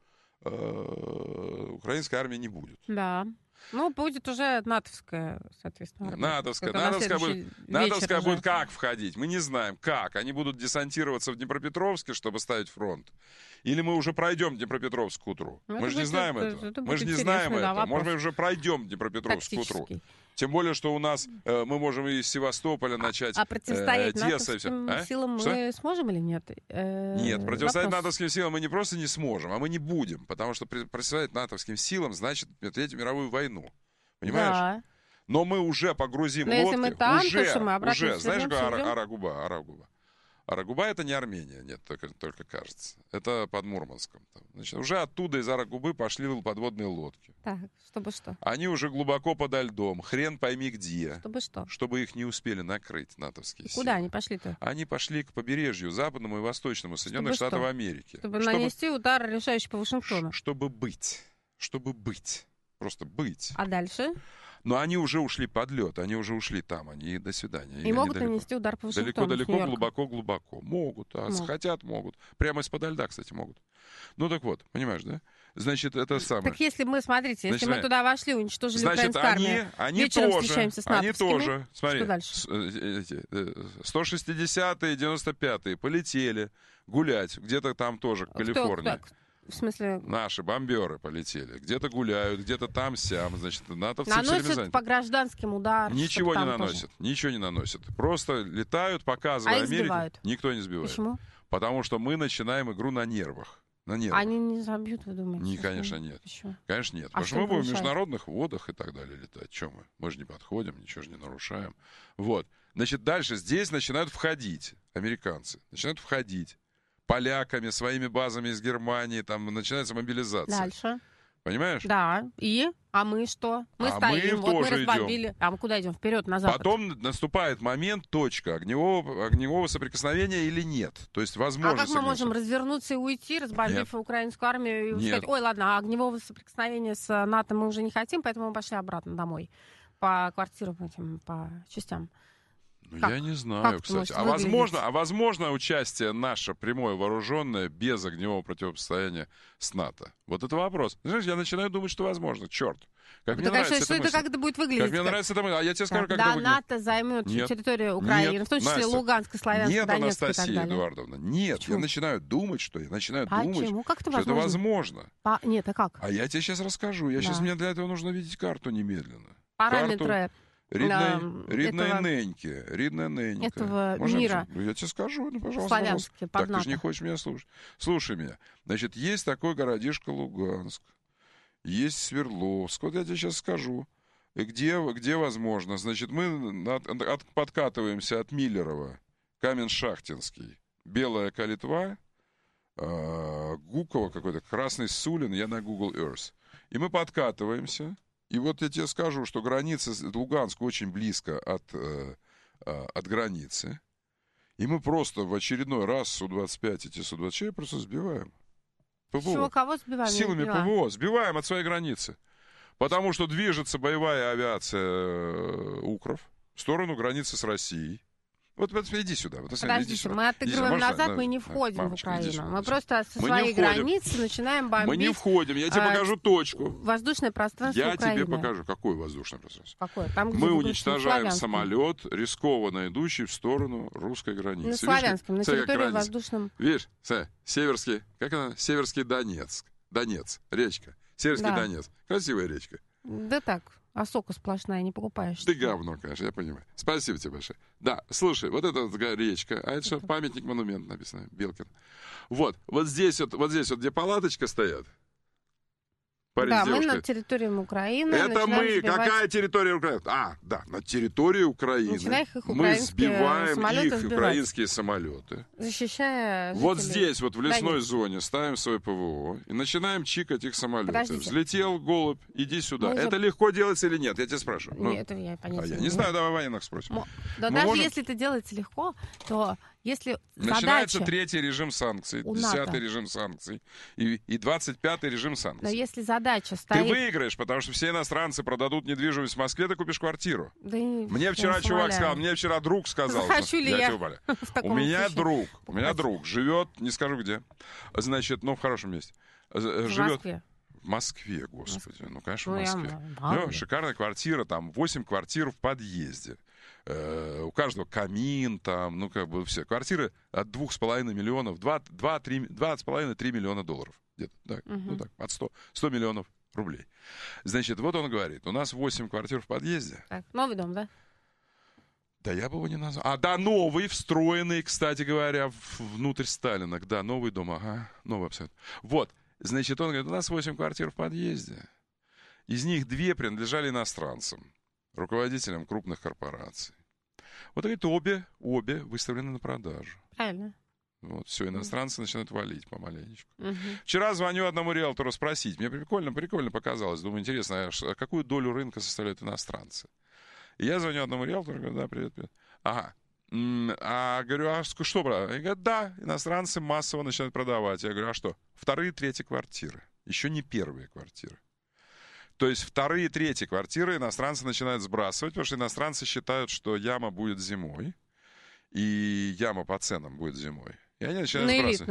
украинской армии не будет. Да. Будет уже натовская, соответственно. Натовская будет как входить? Мы не знаем, как. Они будут десантироваться в Днепропетровске, чтобы ставить фронт. Или мы уже пройдем Днепропетровск к утру? Мы же не знаем этого. Мы же не знаем этого. Может, мы уже пройдем Днепропетровск к утру. Тем более, что у нас мы можем из Севастополя начать. А противостоять натовским силам мы сможем или нет? Нет, противостоять натовским силам мы не просто не сможем, а мы не будем. Потому что противостоять натовским силам значит Третью мировую войну. Понимаешь? Да. Но мы уже погрузим лодки. Если мы там, то мы уже. Знаешь, какая Арагуба? Арагуба — это не Армения, нет, только кажется. Это под Мурманском. Значит, уже оттуда из Арагубы пошли подводные лодки. Так, чтобы что? Они уже глубоко подо льдом, хрен пойми где. Чтобы что? Чтобы их не успели накрыть натовские силы. Куда они пошли-то? Они пошли к побережью западному и восточному Соединенных Штатов Америки. Чтобы нанести удар, решающий по Вашингтону. Чтобы быть. Просто быть. А дальше? Но они уже ушли под лед, они уже ушли там, они до свидания. И могут нанести удар по Вашингтону. Далеко, глубоко. Могут. Хотят, могут. Прямо из-под льда, кстати, могут. Так вот, понимаешь, да? Значит, это самое. Так если мы, смотрите, если мы туда вошли, уничтожили украинскую армию, вечером встречаемся с натовскими. Они тоже, смотри, что дальше? 160-е, 95-е полетели гулять, где-то там тоже, в Калифорнии. В смысле? Наши бомберы полетели. Где-то гуляют, где-то там-сям. Значит, натовцы наносят по гражданским ударам. Ничего не наносят. Просто летают, показывая Америке. Сбивают? Никто не сбивает. Почему? Потому что мы начинаем игру на нервах. Они не забьют, вы думаете? Конечно, нет. Почему? Конечно, нет. Потому что мы будем в международных водах и так далее летать. Чем мы? Мы же не подходим, ничего же не нарушаем. Вот. Значит, дальше здесь начинают входить американцы. Начинают входить поляками, своими базами из Германии, там начинается мобилизация. Дальше. Понимаешь? Да. А мы что? Мы стоим, мы разбомбили. Идем. А мы куда идем? Вперед, на запад. Потом наступает момент, точка огневого соприкосновения или нет. То есть возможно. А как мы можем развернуться и уйти, разбомбив украинскую армию и сказать, ладно, огневого соприкосновения с НАТО мы уже не хотим, поэтому мы пошли обратно домой по квартирам этим, по частям. Я не знаю, кстати. А возможно участие наше прямое вооруженное без огневого противостояния с НАТО? Вот это вопрос. Знаешь, я начинаю думать, что возможно. Черт. Как мне нравится эта мысль. Как это будет выглядеть? Как мне нравится эта мысль. А я тебе скажу, как это выглядит. НАТО займет территорию Украины, в том числе Луганск, Славянск, Нет, Донецк и так Анастасия далее. Эдуардовна, нет. Почему? Я начинаю думать, что Как это возможно. Нет, а как? А я тебе сейчас расскажу. Мне для этого нужно видеть карту немедленно. Параметры. Ридная ненька. Этого мира. Ну, я тебе скажу, ну, пожалуйста. Славянский, так, ты же не хочешь меня слушать. Слушай меня. Значит, есть такой городишко Луганск. Есть Свердловск. Вот я тебе сейчас скажу. Где возможно. Значит, мы подкатываемся от Миллерова, Камень-Шахтинский, Белая Калитва, Гуково какой-то, Красный Сулин, я на Google Earth. И мы подкатываемся. И вот я тебе скажу, что граница Луганска очень близко от границы. И мы просто в очередной раз Су-25 эти Су-24 просто сбиваем. ПВО. Чего, кого сбиваем? Силами ПВО. Сбиваем от своей границы. Потому что движется боевая авиация Укров в сторону границы с Россией. Вот иди сюда. Подождите, мы отыгрываем назад, мы не входим в Украину. Мы просто со своей границы начинаем бомбить. Мы не входим, я тебе покажу точку. Воздушное пространство Украины. Я тебе покажу. Какое воздушное пространство? Какое? Там, где мы уничтожаем самолет, рискованно идущий в сторону русской границы. На Славянском, на территории воздушном. Видишь, Северский, как она? Северский Донец, речка. Северский Донец. Красивая речка. Да так. Осока сплошная, не покупаешь. Ты говно, конечно, я понимаю. Спасибо тебе большое. Да, слушай, вот эта вот речка, а это что, памятник-монумент написано, Белкин. Вот здесь, где палаточка стоят. Да, мы на территории Украины. Это мы. Какая территория Украины? Да, на территории Украины. Мы сбиваем их украинские самолеты. Защищая жителей. Вот здесь, вот в лесной зоне, ставим свой ПВО и начинаем чикать их самолеты. Подождите. Взлетел голубь, иди сюда. Это легко делается или нет? Я тебя спрашиваю. Нет, это я понятия я не знаю, давай военных спросим. Да даже если это делается легко, то если начинается 3-й режим санкций, 10-й режим санкций и 25-й режим санкций. Но если задача стоит... Ты выиграешь, потому что все иностранцы продадут недвижимость в Москве, ты купишь квартиру. Да мне вчера чувак сказал, мне вчера друг сказал. Захочу ли я У меня друг живет, не скажу где, значит, в хорошем месте. Живет в Москве, господи. Ну, конечно, в Москве. Шикарная квартира, там 8 квартир в подъезде. У каждого камин, там, все. Квартиры от 2,5 миллионов, 2,5-3 миллиона долларов. Где-то, так, так, от 100 миллионов рублей. Значит, вот он говорит, у нас 8 квартир в подъезде. Так, новый дом, да? Да, я бы его не назвал. Да, новый, встроенный, кстати говоря, внутрь Сталина. Да, новый дом, новый абсолютно. Вот, значит, он говорит, у нас 8 квартир в подъезде. Из них 2 принадлежали иностранцам, руководителям крупных корпораций. Вот, говорит, обе выставлены на продажу. Правильно. Вот, все, иностранцы начинают валить помаленечку. Вчера звоню одному риэлтору спросить. Мне прикольно показалось. Думаю, интересно, а какую долю рынка составляют иностранцы? И я звоню одному риэлтору, говорю, да, привет. Ага. Говорю, что, брат? Они говорят, да, иностранцы массово начинают продавать. Я говорю, а что? 2-й, 3-й квартиры. Еще не 1-е квартиры. То есть 2-й и 3-й квартиры иностранцы начинают сбрасывать, потому что иностранцы считают, что яма будет зимой, и яма по ценам будет зимой. И они начинают сбрасывать.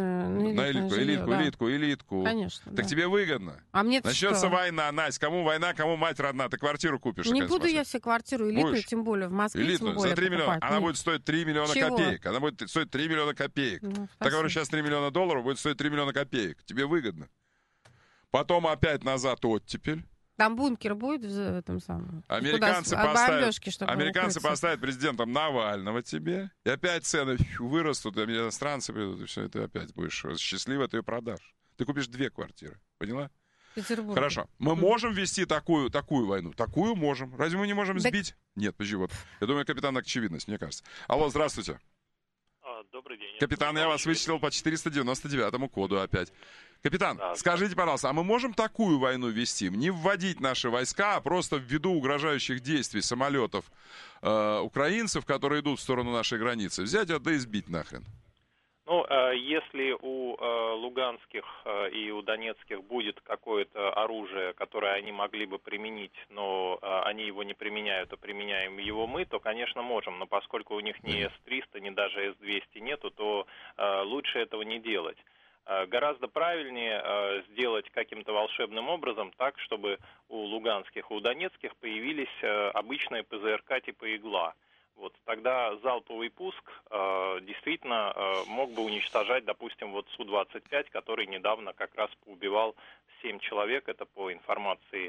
На элитку. Конечно, так тебе выгодно. А мне начнется война, Настя. Кому война, кому мать родна. Ты квартиру купишь. Не буду я себе квартиру элитную, тем более в Москве. Элитную, за 3 миллиона. Она будет стоить 3 миллиона копеек. Она будет стоить 3 миллиона копеек. Так говорю, сейчас 3 миллиона долларов будет стоить 3 миллиона копеек. Тебе выгодно. Потом опять назад оттепель. Там бункер будет в этом самом? Американцы поставят президентом Навального тебе, и опять цены вырастут, иностранцы придут, и все, и ты опять будешь счастлива, ты ее продашь. Ты купишь 2 квартиры, поняла? Петербург. Хорошо. Мы можем вести такую войну? Такую можем. Разве мы не можем сбить? Нет, подожди, вот. Я думаю, капитан, очевидность, мне кажется. Алло, здравствуйте. Добрый день. Капитан, я вас вычислил по 499-му коду опять. Капитан, скажите, пожалуйста, а мы можем такую войну вести? Не вводить наши войска, а просто ввиду угрожающих действий самолетов украинцев, которые идут в сторону нашей границы, взять да и сбить нахрен? Ну, если у луганских и у донецких будет какое-то оружие, которое они могли бы применить, но они его не применяют, а применяем его мы, то, конечно, можем. Но поскольку у них ни С-300, ни даже С-200 нету, то лучше этого не делать. Гораздо правильнее сделать каким-то волшебным образом так, чтобы у луганских и у донецких появились обычные ПЗРК типа «Игла». Вот тогда залповый пуск действительно мог бы уничтожать, допустим, вот Су-25, который недавно как раз поубивал 7 человек, это по информации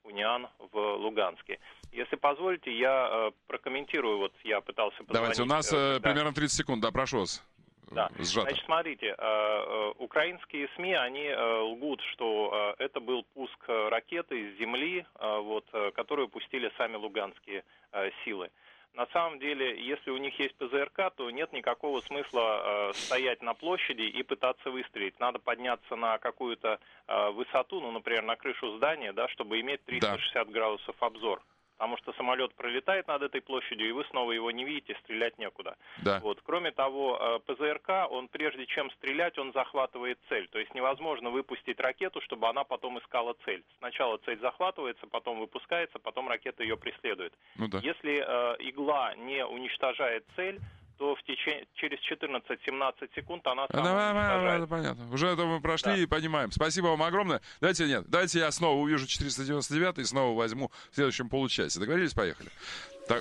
Униан в Луганске. Если позволите, я прокомментирую. Вот я пытался позвонить... Давайте, у нас примерно 30 секунд, да, прошу вас. Да. Значит, смотрите, украинские СМИ, они лгут, что это был пуск ракеты с земли, которую пустили сами луганские силы. На самом деле, если у них есть ПЗРК, то нет никакого смысла стоять на площади и пытаться выстрелить. Надо подняться на какую-то высоту, ну, например, на крышу здания, да, чтобы иметь 360 градусов обзор. Потому что самолет пролетает над этой площадью, и вы снова его не видите, стрелять некуда. Да. Вот. Кроме того, ПЗРК, он прежде чем стрелять, он захватывает цель. То есть невозможно выпустить ракету, чтобы она потом искала цель. Сначала цель захватывается, потом выпускается, потом ракета ее преследует. Ну, да. Если игла не уничтожает цель, то через 14-17 секунд она уничтожает. Понятно. Уже это мы прошли и понимаем. Спасибо вам огромное. Давайте я снова увижу 499 и снова возьму в следующем получасе. Договорились? Поехали. Так.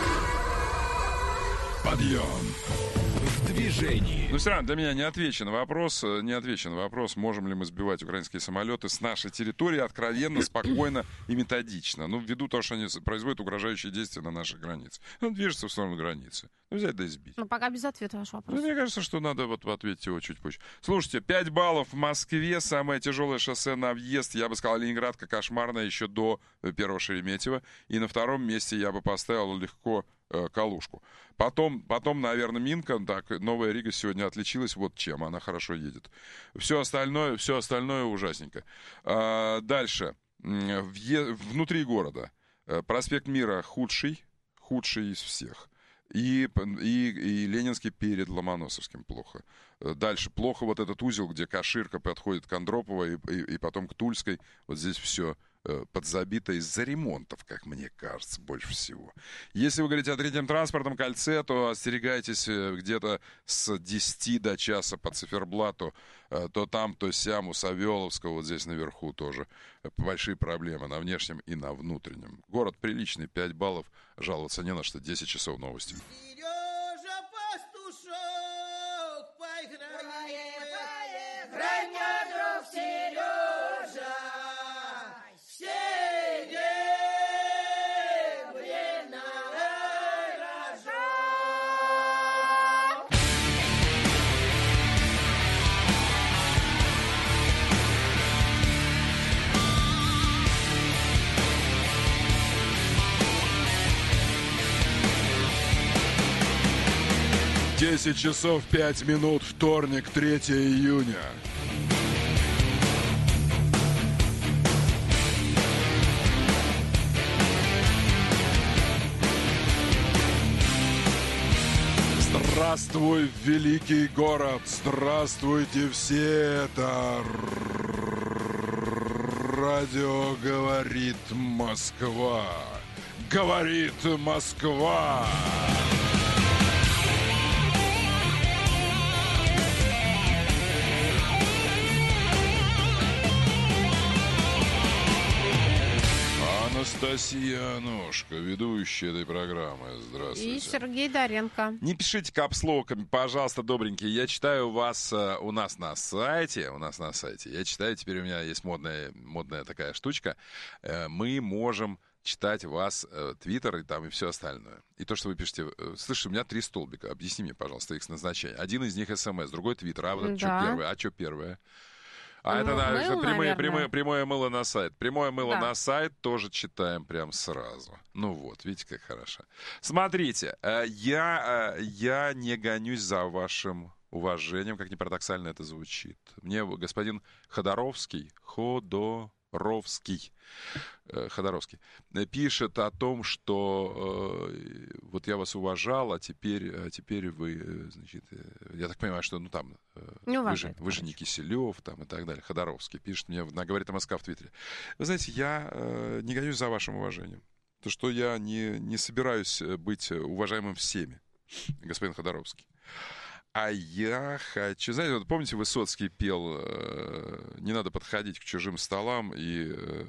Подъем. В движении. Ну, все равно для меня не отвечен вопрос, можем ли мы сбивать украинские самолеты с нашей территории откровенно, спокойно и методично. Ну, ввиду того, что они производят угрожающие действия на нашей границе. Он движется в сторону границы. Ну, взять да избить. Ну, пока без ответа ваш вопрос. Ну, мне кажется, что надо ответить его чуть позже. Слушайте, 5 баллов в Москве, самое тяжелое шоссе на въезд. Я бы сказал, Ленинградка кошмарная еще до первого Шереметьево. И на втором месте я бы поставил легко Калужку. Потом, наверное, Минка. Так, Новая Рига сегодня отличилась вот чем. Она хорошо едет. Все остальное ужасненько. Дальше. Внутри города. Проспект Мира худший из всех. И Ленинский перед Ломоносовским плохо. Дальше плохо вот этот узел, где Каширка подходит к Андропово и потом к Тульской. Вот здесь все подзабито из-за ремонтов, как мне кажется, больше всего. Если вы говорите о третьем транспортном кольце, то остерегайтесь где-то с 10 до часа по циферблату. То там, то сям, у Савеловского, вот здесь наверху тоже большие проблемы на внешнем и на внутреннем. Город приличный, 5 баллов, жаловаться не на что, 10 часов новости. Сережа Пастушок, поиграй, друг Сережа. Десять часов 5 минут, вторник, 3 июня. Здравствуй, великий город! Здравствуйте все! Это радио «Говорит Москва». Говорит Москва! Анастасия Аношка, ведущая этой программы. Здравствуйте. И Сергей Доренко. Не пишите капслоками, пожалуйста, добренькие. Я читаю вас у нас на сайте. Я читаю, теперь у меня есть модная такая штучка. Мы можем читать вас, Твиттер и все остальное. И то, что вы пишете... Слушай, у меня 3 столбика. Объясни мне, пожалуйста, их назначение. Один из них СМС, другой Твиттер. А вот это что первое? А что первое? Прямое мыло на сайт. Прямое мыло на сайт тоже читаем прям сразу. Ну вот, видите, как хорошо. Смотрите, я не гонюсь за вашим уважением, как ни парадоксально это звучит. Мне господин Ходоровский пишет о том, что вот я вас уважал, а теперь вы, значит, я так понимаю, что вы же не Киселев там, и так далее. Ходоровский пишет мне на «Говорит МСК» в Твиттере. Вы знаете, я не гонюсь за вашим уважением. То, что я не собираюсь быть уважаемым всеми, господин Ходоровский. А я хочу... Знаете, вот помните, Высоцкий пел «Не надо подходить к чужим столам и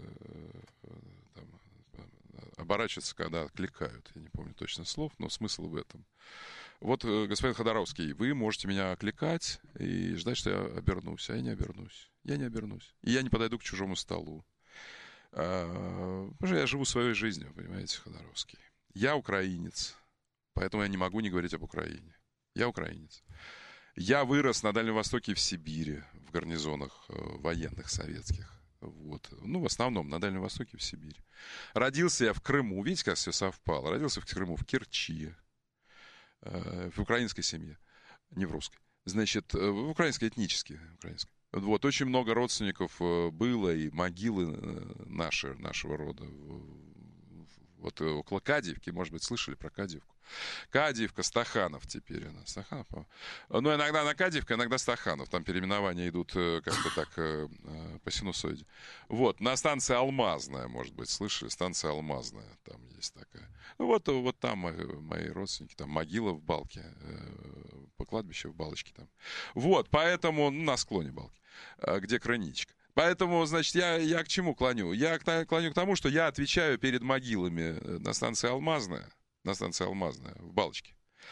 оборачиваться, когда откликают». Я не помню точно слов, но смысл в этом. Вот, господин Ходоровский, вы можете меня окликать и ждать, что я обернусь, а я не обернусь. Я не обернусь. И я не подойду к чужому столу. Потому что я живу своей жизнью, понимаете, Ходоровский. Я украинец, поэтому я не могу не говорить об Украине. Я украинец. Я вырос на Дальнем Востоке и в Сибири, в гарнизонах военных советских. Вот. Ну, в основном на Дальнем Востоке и в Сибири. Родился я в Крыму. Видите, как все совпало? Родился в Крыму, в Керчи, в украинской семье, не в русской. Значит, в украинской, этнически. Украинской. Вот. Очень много родственников было, и могилы нашего рода. Вот около Кадиевки, может быть, слышали про Кадиевку? Кадиевка, Стаханов теперь у нас. Стаханов, ну, иногда на Кадиевка, иногда Стаханов. Там переименования идут как-то так по синусоиде. Вот, на станции Алмазная, может быть, слышали? Станция Алмазная, там есть такая. Ну, вот там мои родственники, там могила в Балке, по кладбищу в Балочке там. Вот, поэтому, ну, на склоне Балки, где Крыничка. Поэтому, значит, я к чему клоню? Я клоню к тому, что я отвечаю перед могилами на станции Алмазная, в Балочке.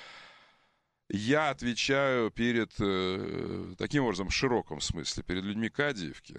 Я отвечаю перед, таким образом, в широком смысле, перед людьми Кадиевки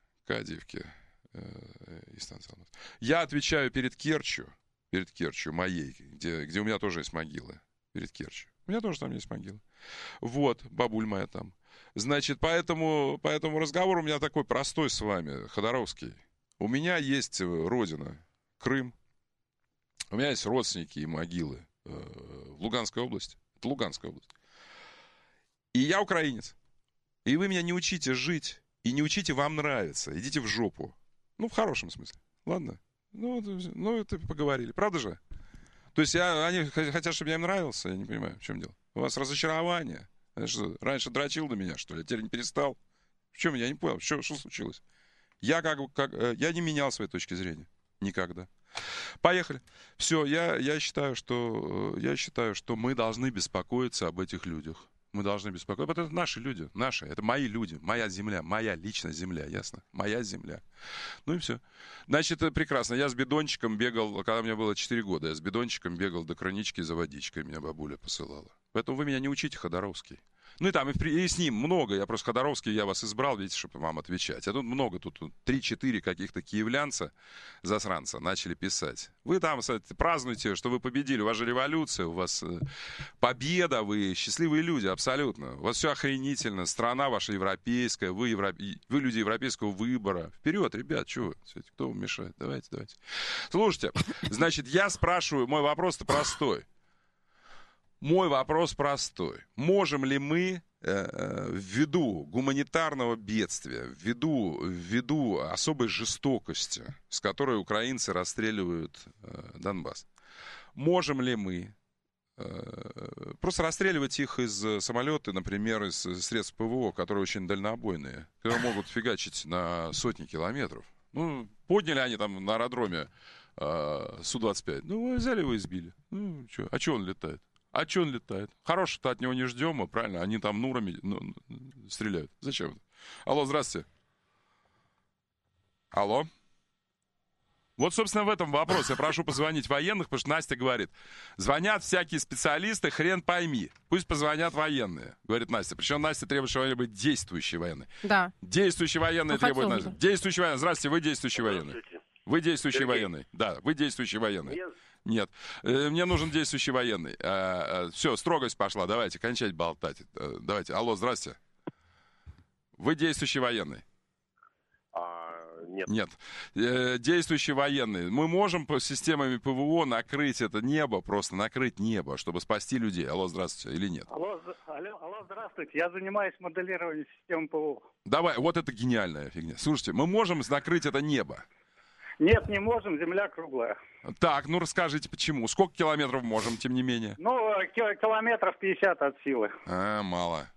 и станции Алмазная. Я отвечаю перед Керчью моей, где у меня тоже есть могилы, перед Керчью. У меня тоже там есть могила. Вот, бабуль моя там. Значит, поэтому разговор у меня такой простой с вами, Ходоровский. У меня есть родина, Крым. У меня есть родственники и могилы в Луганской области. Это Луганская область. И я украинец. И вы меня не учите жить. И не учите вам нравиться. Идите в жопу. Ну, в хорошем смысле. Ладно? Ну это поговорили. Правда же? То есть они хотят, чтобы я им нравился? Я не понимаю, в чем дело. У вас разочарование. Раньше дрочил до меня, что ли? Теперь не перестал. В чем? Я не понял. Что случилось? Я я не менял своей точки зрения. Никогда. Поехали. Все, я считаю, что мы должны беспокоиться об этих людях. Мы должны беспокоиться. Это наши люди. Наши. Это мои люди. Моя земля. Моя личная земля. Ясно? Моя земля. Ну и все. Значит, прекрасно. Я с бидончиком бегал, когда мне было 4 года. Я с бидончиком бегал до Крынички за водичкой. Меня бабуля посылала. Поэтому вы меня не учите, Ходоровский. Ну и там, и с ним много. Я просто Ходоровский, я вас избрал, видите, чтобы вам отвечать. А тут много, тут 3-4 каких-то киевлянца, засранца, начали писать. Вы там, кстати, празднуйте, что вы победили. У вас же революция, у вас победа, вы счастливые люди, абсолютно. У вас все охренительно, страна ваша европейская, вы люди европейского выбора. Вперед, ребят, что вы? Кто вам мешает? Давайте. Слушайте, значит, я спрашиваю, мой вопрос-то простой. Можем ли мы ввиду гуманитарного бедствия, ввиду особой жестокости, с которой украинцы расстреливают Донбасс, можем ли мы просто расстреливать их из самолета, например, из средств ПВО, которые очень дальнобойные, которые могут фигачить на сотни километров? Ну, подняли они там на аэродроме Су-25. Ну, взяли его и сбили. Ну, что? А что он летает? Хорошего-то от него не ждем, правильно? Они там нурами стреляют. Зачем? Алло, здравствуйте. Алло. Вот, собственно, в этом вопрос. Я прошу позвонить военных, потому что Настя говорит, звонят всякие специалисты, хрен пойми. Пусть позвонят военные, говорит Настя. Причем Настя требует, чтобы они были действующие военные. Да. Действующие военные требуют Настя. Действующие военные. Здравствуйте, вы действующий военный. Вы действующий военный. Да, вы действующий военный. Нет, мне нужен действующий военный. Все, строгость пошла, давайте, кончать болтать. Давайте, алло, здрасте. Вы действующий военный? Нет. Действующий военный. Мы можем по системами ПВО накрыть это небо, просто накрыть небо, чтобы спасти людей. Алло, здравствуйте, или нет? Алло, здравствуйте. Я занимаюсь моделированием систем ПВО. Давай, вот это гениальная фигня. Слушайте, мы можем накрыть это небо? Нет, не можем, земля круглая. Так, ну расскажите, почему? Сколько километров можем, тем не менее? Ну, километров 50 от силы. Мало.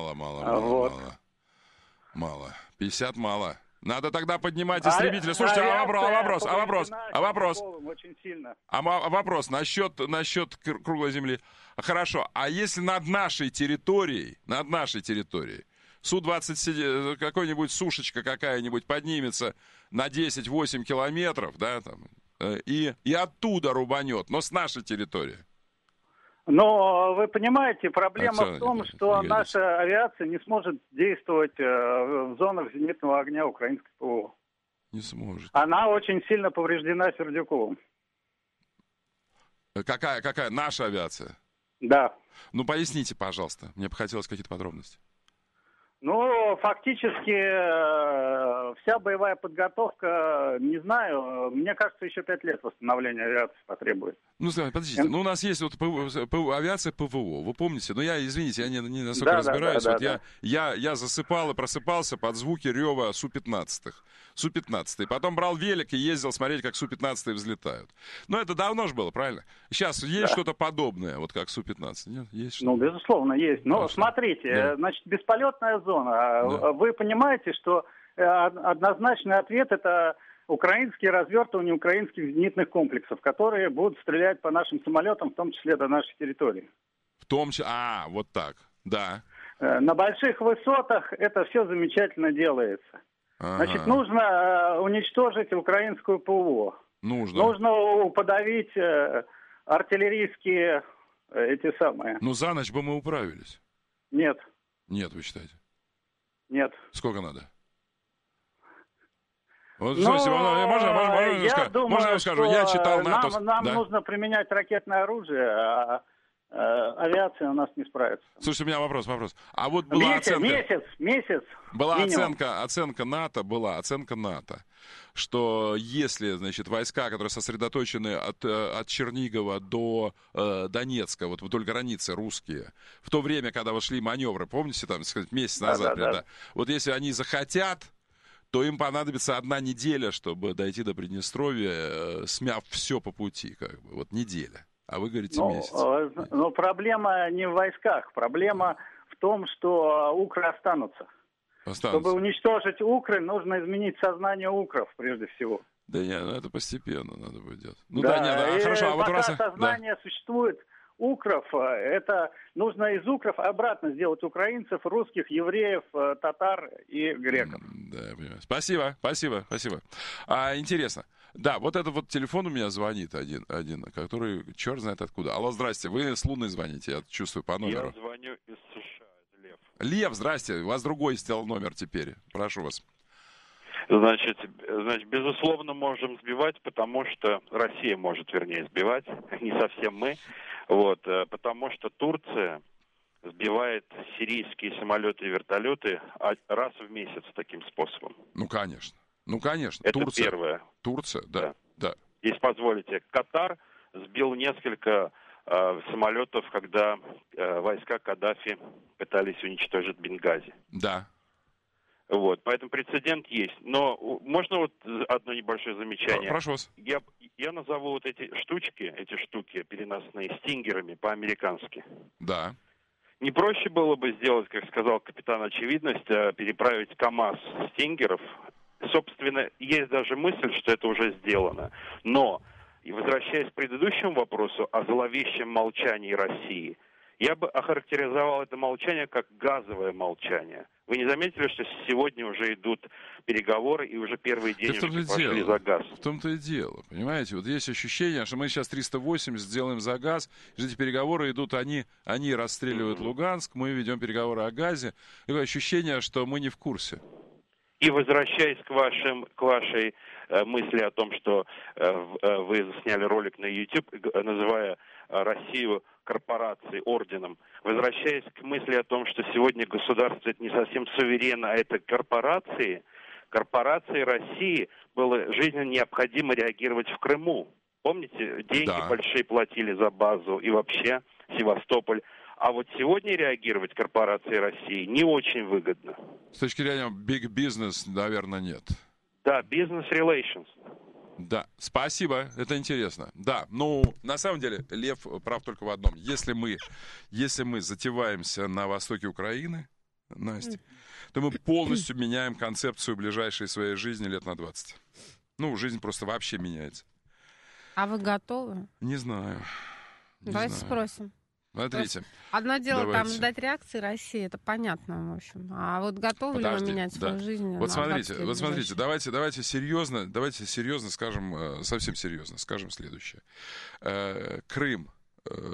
Мало. 50 мало. Надо тогда поднимать истребители. Слушайте, вопрос. Очень сильно. Вопрос насчет круглой земли. Хорошо, а если над нашей территорией, Су-27, какой-нибудь сушечка какая-нибудь поднимется на 10-8 километров, да, там, и оттуда рубанет, но с нашей территории. Но вы понимаете, проблема в том, что наша авиация не сможет действовать в зонах зенитного огня украинской ПВО. Не сможете. Она очень сильно повреждена Сердюковым. Какая? Наша авиация? Да. Ну, поясните, пожалуйста. Мне бы хотелось какие-то подробности. Ну, фактически вся боевая подготовка, не знаю, мне кажется, еще 5 лет восстановления авиации потребуется. Ну, подождите, у нас есть вот авиация ПВО, вы помните? Ну, извините, я не настолько разбираюсь. Я засыпал и просыпался под звуки рева Су-15. Су-15. Потом брал велик и ездил смотреть, как Су-15 взлетают. Но это давно же было, правильно? Сейчас есть что-то подобное, вот как Су-15? Нет? Есть что-то? Ну, безусловно, есть. Но смотрите, значит, бесполетная зона. Вы понимаете, что однозначный ответ — это украинские развертывания украинских зенитных комплексов, которые будут стрелять по нашим самолетам, в том числе до нашей территории. В том числе, вот так, да. На больших высотах это все замечательно делается. Значит, нужно уничтожить украинскую ПВО. Нужно подавить артиллерийские эти самые. Ну, за ночь бы мы управились. Нет. Нет, вы считаете? Нет. Сколько надо? Вот, можно я скажу? Я читал НАТО. Нам нужно применять ракетное оружие, а авиация у нас не справится. Слушайте, у меня вопрос. А вот была месяц. Была оценка НАТО, что если, значит, войска, которые сосредоточены от Чернигова до Донецка, вот вдоль границы русские, в то время, когда вот шли маневры, помните, там, сказать, месяц назад, да. Вот если они захотят, то им понадобится 1 неделя, чтобы дойти до Приднестровья, смяв все по пути, как бы, вот неделя. А вы говорите месяц. Но проблема не в войсках. Проблема в том, что укры останутся. Чтобы уничтожить укры, нужно изменить сознание укров, прежде всего. Да нет, это постепенно надо будет делать. Хорошо. А вот пока сознание существует укров, это нужно из укров обратно сделать украинцев, русских, евреев, татар и греков. Да, я понимаю. Спасибо. Интересно. Да, вот этот вот телефон у меня звонит один, который черт знает откуда. Алло, здрасте, вы с Луны звоните, я чувствую по номеру. Я звоню из США, это Лев. Лев, здрасте, у вас другой стал номер теперь, прошу вас. Значит, безусловно, можем сбивать, потому что Россия может, сбивать, не совсем мы, потому что Турция сбивает сирийские самолеты и вертолеты раз в месяц таким способом. Ну, конечно. Это первое. Турция, да. Если позволите, Катар сбил несколько самолетов, когда войска Каддафи пытались уничтожить Бенгази. Да. Поэтому прецедент есть. Но можно одно небольшое замечание? Прошу вас. Я назову эти штуки переносные стингерами по-американски. Да. Не проще было бы сделать, как сказал капитан Очевидность, переправить КАМАЗ стингеров. Собственно, есть даже мысль, что это уже сделано. Но, возвращаясь к предыдущему вопросу о зловещем молчании России, я бы охарактеризовал это молчание как газовое молчание. Вы не заметили, что сегодня уже идут переговоры, и уже первые денежки пошли за газ? В том-то и дело, понимаете? Вот есть ощущение, что мы сейчас 380 сделаем за газ, и эти переговоры идут, они расстреливают Луганск, мы ведем переговоры о газе. Такое ощущение, что мы не в курсе. И возвращаясь к вашей мысли о том, что вы сняли ролик на YouTube, называя Россию корпорацией, орденом, возвращаясь к мысли о том, что сегодня государство это не совсем суверенно, а это корпорации России было жизненно необходимо реагировать в Крыму. Помните, деньги большие платили за базу и вообще Севастополь. А вот сегодня реагировать корпорации России не очень выгодно. С точки зрения big business, наверное, нет. Да, business relations. Да, спасибо, это интересно. Да, на самом деле, Лев прав только в одном. Если мы затеваемся на востоке Украины, Настя, то мы полностью меняем концепцию ближайшей своей жизни лет на 20. Жизнь просто вообще меняется. А вы готовы? Не знаю. Давайте спросим. Смотрите. Одно дело там ждать реакции России, это понятно, в общем. А вот готовы ли мы менять свою жизнь? Вот смотрите, давайте серьезно скажем, совсем серьезно скажем следующее. Крым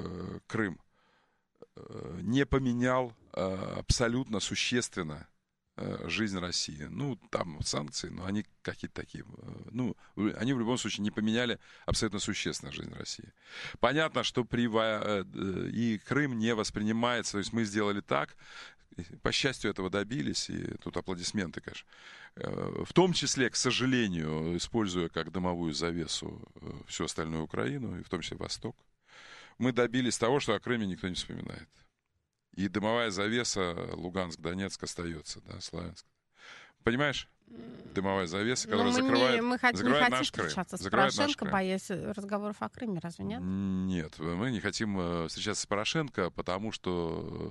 не поменял абсолютно существенно жизнь России. Ну, там санкции, но они какие-то такие. Ну, они в любом случае не поменяли абсолютно существенно жизнь России. Понятно, что и Крым не воспринимается. То есть мы сделали так, по счастью, этого добились, и тут аплодисменты, конечно. В том числе, к сожалению, используя как дымовую завесу всю остальную Украину, и в том числе Восток, мы добились того, что о Крыме никто не вспоминает. И дымовая завеса Луганск-Донецк остается, да, Славянск. Понимаешь? Дымовая завеса, которая закрывает наш Крым. С Порошенко, боясь разговоров о Крыме, разве нет? Нет, мы не хотим встречаться с Порошенко, потому что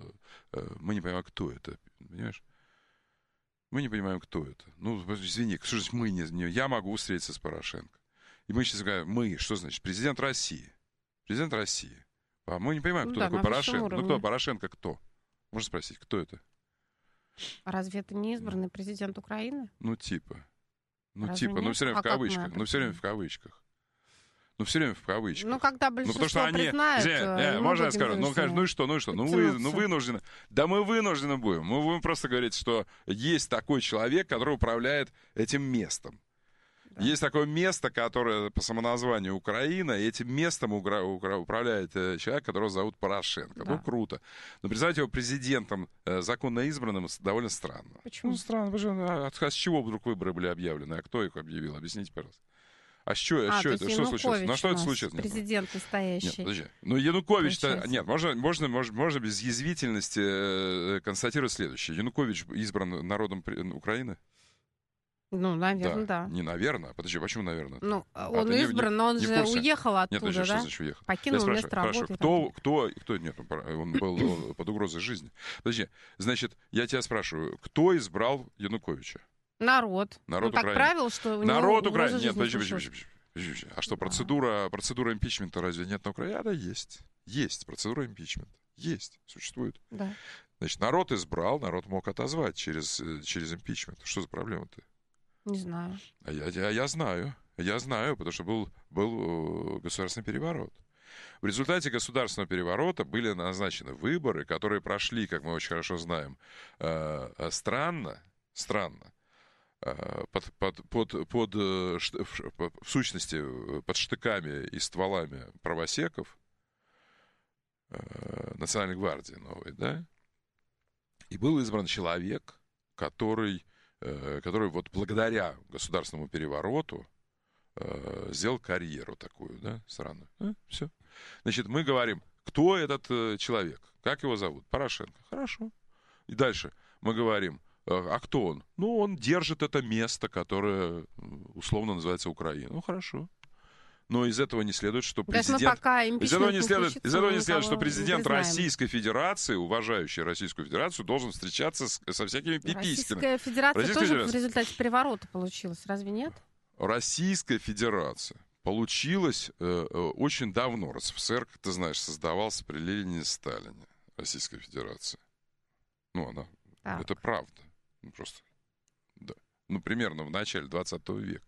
мы не понимаем, кто это. Понимаешь? Мы не понимаем, кто это. Ну, извини, что значит мы не... Я могу встретиться с Порошенко. И мы сейчас говорим, мы, что значит? Президент России. Президент России. А мы не понимаем, кто такой Порошенко. Ну, кто Порошенко, кто? Можно спросить, кто это? Разве это не избранный президент Украины? Ну, типа. Ну, все время в кавычках. Ну, все время в кавычках. Ну, все время в кавычках. Ну, когда большинство признают... Можно я скажу? Ну и что? Ну, вынуждены. Да мы вынуждены будем. Мы будем просто говорить, что есть такой человек, который управляет этим местом. Да. Есть такое место, которое по самоназванию Украина, и этим местом управляет человек, которого зовут Порошенко. Да. Ну, круто. Но представить его президентом, законно избранным, довольно странно. Почему? Ну, странно. А с чего вдруг выборы были объявлены? А кто их объявил? Объясните, пожалуйста. А что это? Что случилось? На что это случилось? Президент настоящий. Нет, подожди. Ну, Янукович-то... Нет, можно без язвительности констатировать следующее. Янукович избран народом Украины? Ну, наверное, да. Не наверное. Подожди, почему наверное? Ну, он избран, но он же уехал оттуда, нет, подожди, да? Что значит уехал? Покинул место работы. Кто... Нет, он был под угрозой жизни. Подожди, значит, я тебя спрашиваю, кто избрал Януковича? Народ. Народ Украины. Так правило, что у народ Украины. Нет, подожди. А что, процедура импичмента разве нет на Украине? Да, есть. Есть процедура импичмента. Есть. Существует. Да. Значит, народ избрал, народ мог отозвать через импичмент. Что за проблема-то? Не знаю. А я знаю. Я знаю, потому что был государственный переворот. В результате государственного переворота были назначены выборы, которые прошли, как мы очень хорошо знаем, странно, в сущности, под штыками и стволами правосеков Национальной гвардии новой, да? И был избран человек, который вот благодаря государственному перевороту сделал карьеру такую, да, странную. Все. Значит, мы говорим, кто этот человек, как его зовут? Порошенко. Хорошо. И дальше мы говорим, а кто он? Ну, он держит это место, которое условно называется Украина. Ну, хорошо. Но из этого не следует, что президент... Из этого не следует, что президент Российской Федерации, уважающий Российскую Федерацию, должен встречаться со всякими пиписьками. Российская Федерация тоже в результате переворота получилась, разве нет? Российская Федерация получилась очень давно. РСФСР, как ты знаешь, создавался при Ленине и Сталине. Российская Федерация. Ну, она... Так. Это правда. Ну, просто... Да. Ну, примерно в начале 20 века.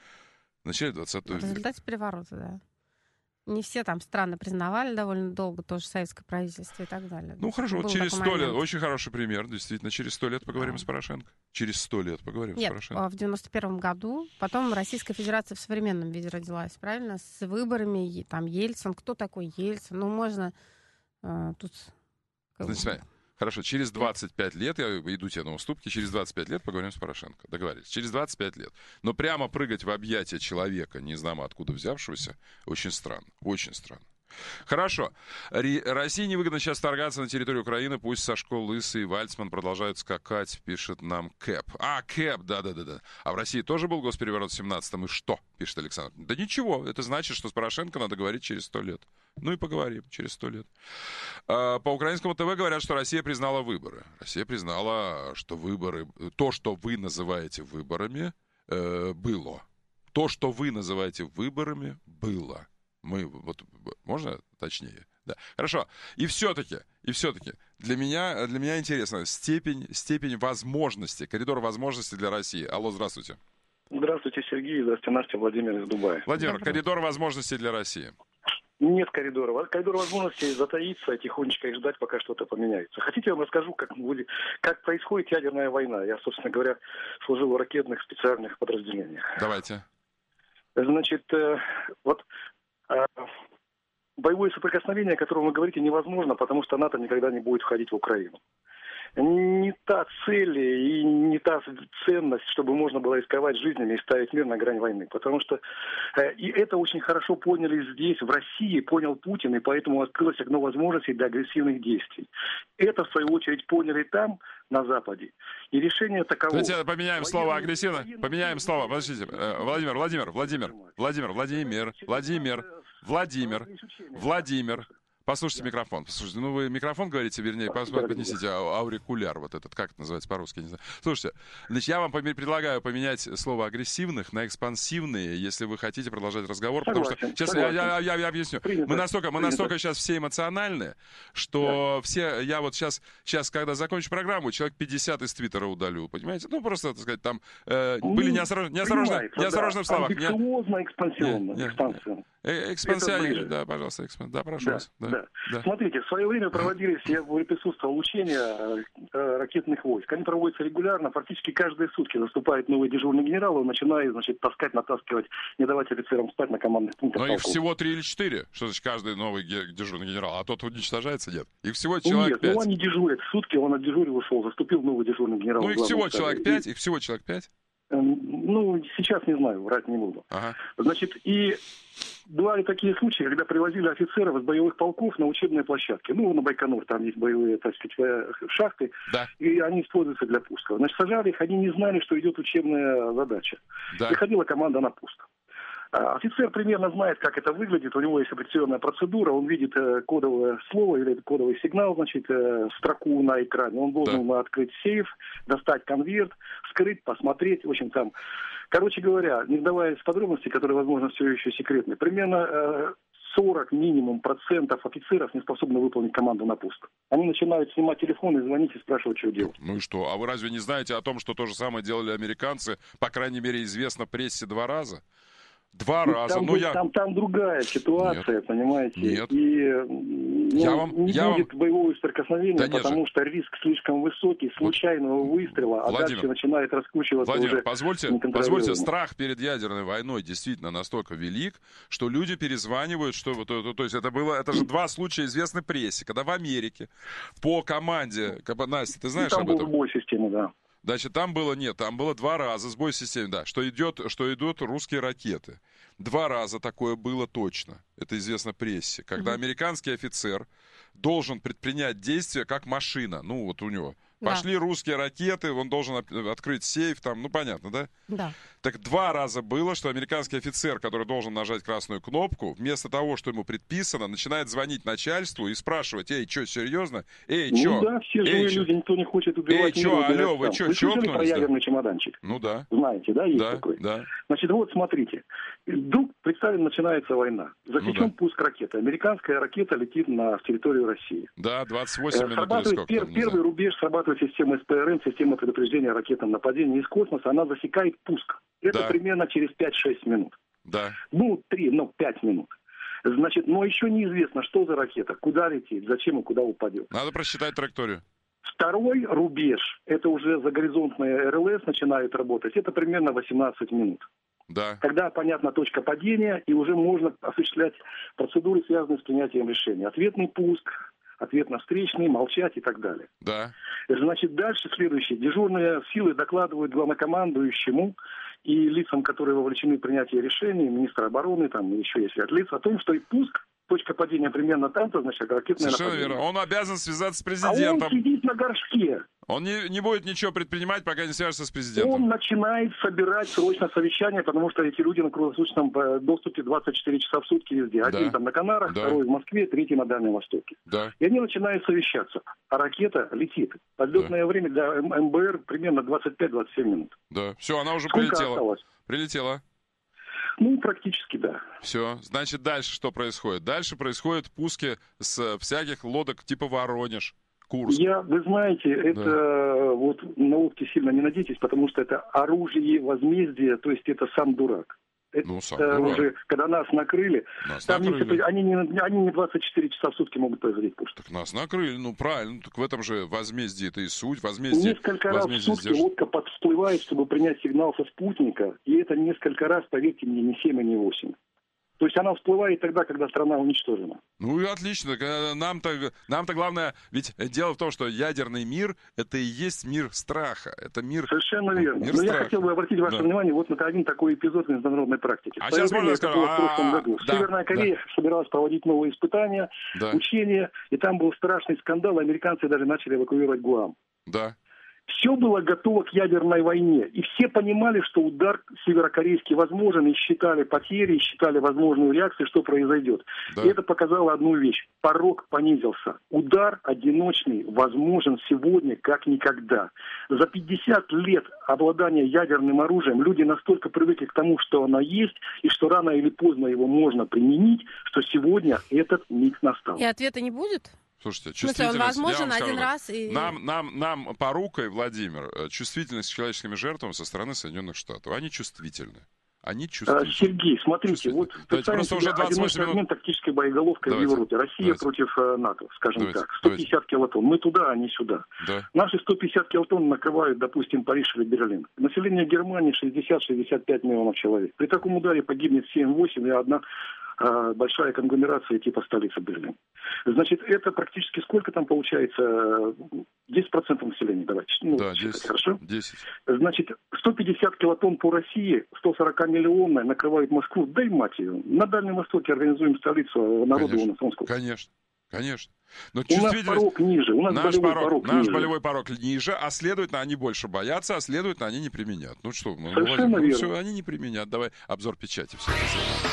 В начале 20 века. В результате переворота, да. Не все там страны признавали довольно долго, тоже советское правительство и так далее. Ну, хорошо, вот через 100 лет, очень хороший пример, действительно, через 100 лет поговорим с Порошенко. Через 100 лет поговорим с Порошенко. Нет, в 91 году, потом Российская Федерация в современном виде родилась, правильно? С выборами, там, Ельцин, кто такой Ельцин? Ну, можно тут... Значит, хорошо, через 25 лет, я иду тебе на уступки, через 25 лет поговорим с Порошенко. Договорились. Через 25 лет. Но прямо прыгать в объятия человека, не знамо откуда взявшегося, очень странно. Очень странно. Хорошо. России невыгодно сейчас вторгаться на территорию Украины. Пусть Сашко, Лысый и Вальцман продолжают скакать, пишет нам Кэп. Кэп, да-да-да. А в России тоже был госпереворот в 17-м, и что? Пишет Александр. Да ничего, это значит, что с Порошенко надо говорить через 100 лет. Ну и поговорим через 100 лет. По украинскому ТВ говорят, что Россия признала выборы. Россия признала, что выборы, то, что вы называете выборами, было. То, что вы называете выборами, было. Мы, вот, можно точнее? Да. Хорошо. И все-таки, для меня интересно степень возможности, коридор возможностей для России. Алло, здравствуйте. Здравствуйте, Сергей. Здравствуйте, Настя, Владимир из Дубая. Владимир, коридор возможностей для России. Нет коридора. Коридор возможности затаиться, тихонечко и ждать, пока что-то поменяется. Хотите, я вам расскажу, как происходит ядерная война? Я, собственно говоря, служил в ракетных специальных подразделениях. Давайте. Значит, боевое соприкосновение, о котором вы говорите, невозможно, потому что НАТО никогда не будет входить в Украину. Не та цель и не та ценность, чтобы можно было рисковать жизнями и ставить мир на грань войны. Потому что и это очень хорошо поняли здесь, в России, понял Путин, и поэтому открылось окно возможностей для агрессивных действий. Это, в свою очередь, поняли там, на Западе. И решение таково. Давайте поменяем слово агрессивно. Поменяем слово. Подождите. Владимир. Послушайте микрофон. Послушайте, ну вы микрофон говорите, вернее, поднесите аурикуляр, вот этот, как это называется по-русски, не знаю. Слушайте, значит, я вам предлагаю поменять слово агрессивных на экспансивные, если вы хотите продолжать разговор, потому что, сейчас я объясню. Мы настолько сейчас все эмоциональные, что все, я вот сейчас, когда закончу программу, человек 50 из Твиттера удалю, понимаете? Ну, просто, так сказать, там были неосторожны в словах. Амбициозно, экспансивно. Экспансионируй, да, пожалуйста, да, прошу вас. Да. Смотрите, в свое время проводились, я присутствовал, учения ракетных войск. Они проводятся регулярно, практически каждые сутки наступает новый дежурный генерал, он начинает, значит, таскать, натаскивать, не давать офицерам спать на командных пунктах. Но их всего 3 или 4, что значит каждый новый дежурный генерал, а тот уничтожается, нет? Их всего человек 5. Ну они дежурят в сутки, он отдежурил, ушел, заступил новый дежурный генерал. Ну их всего человек 5, их всего человек 5? Ну, сейчас не знаю, врать не буду. Ага. Значит, и бывали такие случаи, когда привозили офицеров из боевых полков на учебные площадки. Ну, на Байконур, там есть боевые, так сказать, шахты, да. И они используются для пуска. Значит, сажали их, они не знали, что идет учебная задача. Да. Приходила команда на пуск. Офицер примерно знает, как это выглядит, у него есть определенная процедура, он видит кодовое слово или кодовый сигнал, значит, строку на экране. Он должен открыть сейф, достать конверт, вскрыть, посмотреть, в общем, там. Короче говоря, не вдаваясь в подробности, которые, возможно, все еще секретны, примерно 40 минимум процентов офицеров не способны выполнить команду на пуск. Они начинают снимать телефон и звонить и спрашивать, что делать. Ну и что? А вы разве не знаете о том, что то же самое делали американцы, по крайней мере, известно прессе 2 раза? 2 раза. Там другая ситуация, нет, понимаете? Нет. И не будет боевого соприкосновения, потому что риск слишком высокий, случайного выстрела, а дальше начинает раскручиваться Владимир, позвольте, страх перед ядерной войной действительно настолько велик, что люди перезванивают, что то есть это же 2 случая известны прессе, когда в Америке по команде, Настя, ты знаешь об этом? Там был бой системы, да. Значит, там было 2 раза сбой системы, да, что идут русские ракеты. 2 раза такое было точно. Это известно прессе. Когда американский офицер должен предпринять действия как машина. Ну, вот у него. Пошли русские ракеты, он должен открыть сейф, там, ну, понятно, да? Да. Так 2 раза было, что американский офицер, который должен нажать красную кнопку, вместо того, что ему предписано, начинает звонить начальству и спрашивать: эй, что, серьезно? Эй, что? Ну да, все живые люди, никто не хочет убивать. Эй, что, алло, вы что, чокнулись? Про ядерный чемоданчик? Ну да. Знаете, да, есть такой? Да. Значит, вот смотрите. Вдруг, представим, начинается война. Засечен пуск ракеты. Американская ракета летит на территорию России. Да, 28 минут или сколько. Первый рубеж срабатывает система СПРН, система предупреждения о ракетном нападении из космоса. Она засекает пуск. Это примерно через 5-6 минут. Да. Ну, 5 минут. Значит, но еще неизвестно, что за ракета, куда летит, зачем и куда упадет. Надо просчитать траекторию. Второй рубеж, это уже загоризонтные РЛС начинают работать, это примерно 18 минут. Да. Когда понятна точка падения, и уже можно осуществлять процедуры, связанные с принятием решения. Ответный пуск, ответно-встречный, молчать и так далее. Да. Значит, дальше следующее. Дежурные силы докладывают главнокомандующему и лицам, которые вовлечены в принятие решений, министра обороны, там еще есть ряд лиц, о том, что и пуск, точка падения примерно там-то, значит, ракетное нападение. Совершенно верно. Он обязан связаться с президентом. А он сидит на горшке. Он не будет ничего предпринимать, пока не свяжется с президентом. Он начинает собирать срочно совещание, потому что эти люди на круглосуточном доступе 24 часа в сутки везде. Один там на Канарах, второй в Москве, третий на Дальнем Востоке. Да. И они начинают совещаться. А ракета летит. Подлетное время для МБР примерно 25-27 минут. Да. Все, она уже Сколько осталось? Прилетела. Ну, практически, да. Все. Значит, дальше что происходит? Дальше происходят пуски с всяких лодок типа «Воронеж». Курск. Вы знаете, это вот на лодке сильно не надейтесь, потому что это оружие возмездия, то есть это сам дурак. Это уже, когда нас накрыли, они не 24 часа в сутки могут производить пушки. Так нас накрыли, правильно. Так в этом же возмездии это и суть. Возмездие, несколько раз в сутки лодка подплывает, чтобы принять сигнал со спутника, и это несколько раз, поверьте мне, не 7 и не 8. То есть она всплывает тогда, когда страна уничтожена. Ну и отлично. Нам-то главное... Ведь дело в том, что ядерный мир — это и есть мир страха. Это мир... Совершенно верно. Но я хотел бы обратить ваше внимание вот на один такой эпизод в международной практике. А сейчас можно сказать... В прошлом году Северная Корея собиралась проводить новые испытания, учения, и там был страшный скандал, американцы даже начали эвакуировать Гуам. Да. Все было готово к ядерной войне. И все понимали, что удар северокорейский возможен, и считали потери, и считали возможную реакцию, что произойдет. Да. И это показало одну вещь. Порог понизился. Удар одиночный возможен сегодня как никогда. За 50 лет обладания ядерным оружием люди настолько привыкли к тому, что оно есть, и что рано или поздно его можно применить, что сегодня этот миг настал. И ответа не будет? Слушайте, чувствительность... он возможен один раз и... Нам порукой, Владимир, чувствительность к человеческим жертвам со стороны Соединенных Штатов. Они чувствительны. Сергей, смотрите, вот представим себе один фрагмент тактической боеголовкой в Европе. Россия против НАТО, скажем так. 150 килотонн. Мы туда, они сюда. Да. Наши 150 килотонн накрывают, допустим, Париж или Берлин. Население Германии 60-65 миллионов человек. При таком ударе погибнет 7-8 и одна большая конгломерация типа столицы Берлин. Значит, это практически сколько там получается? 10% населения, давайте. 10. Хорошо? 10. Значит, 150 килотонн по России, 140 миллионная накрывают Москву. Дай мать ее. На Дальнем Востоке организуем столицу народу у нас. Конечно. Но у нас порог ниже. У нас наш болевой порог ниже, а следовательно, они больше боятся, а следовательно, они не применят. Ну что, совершенно верно. Все, они не применят. Давай обзор печати. Все это.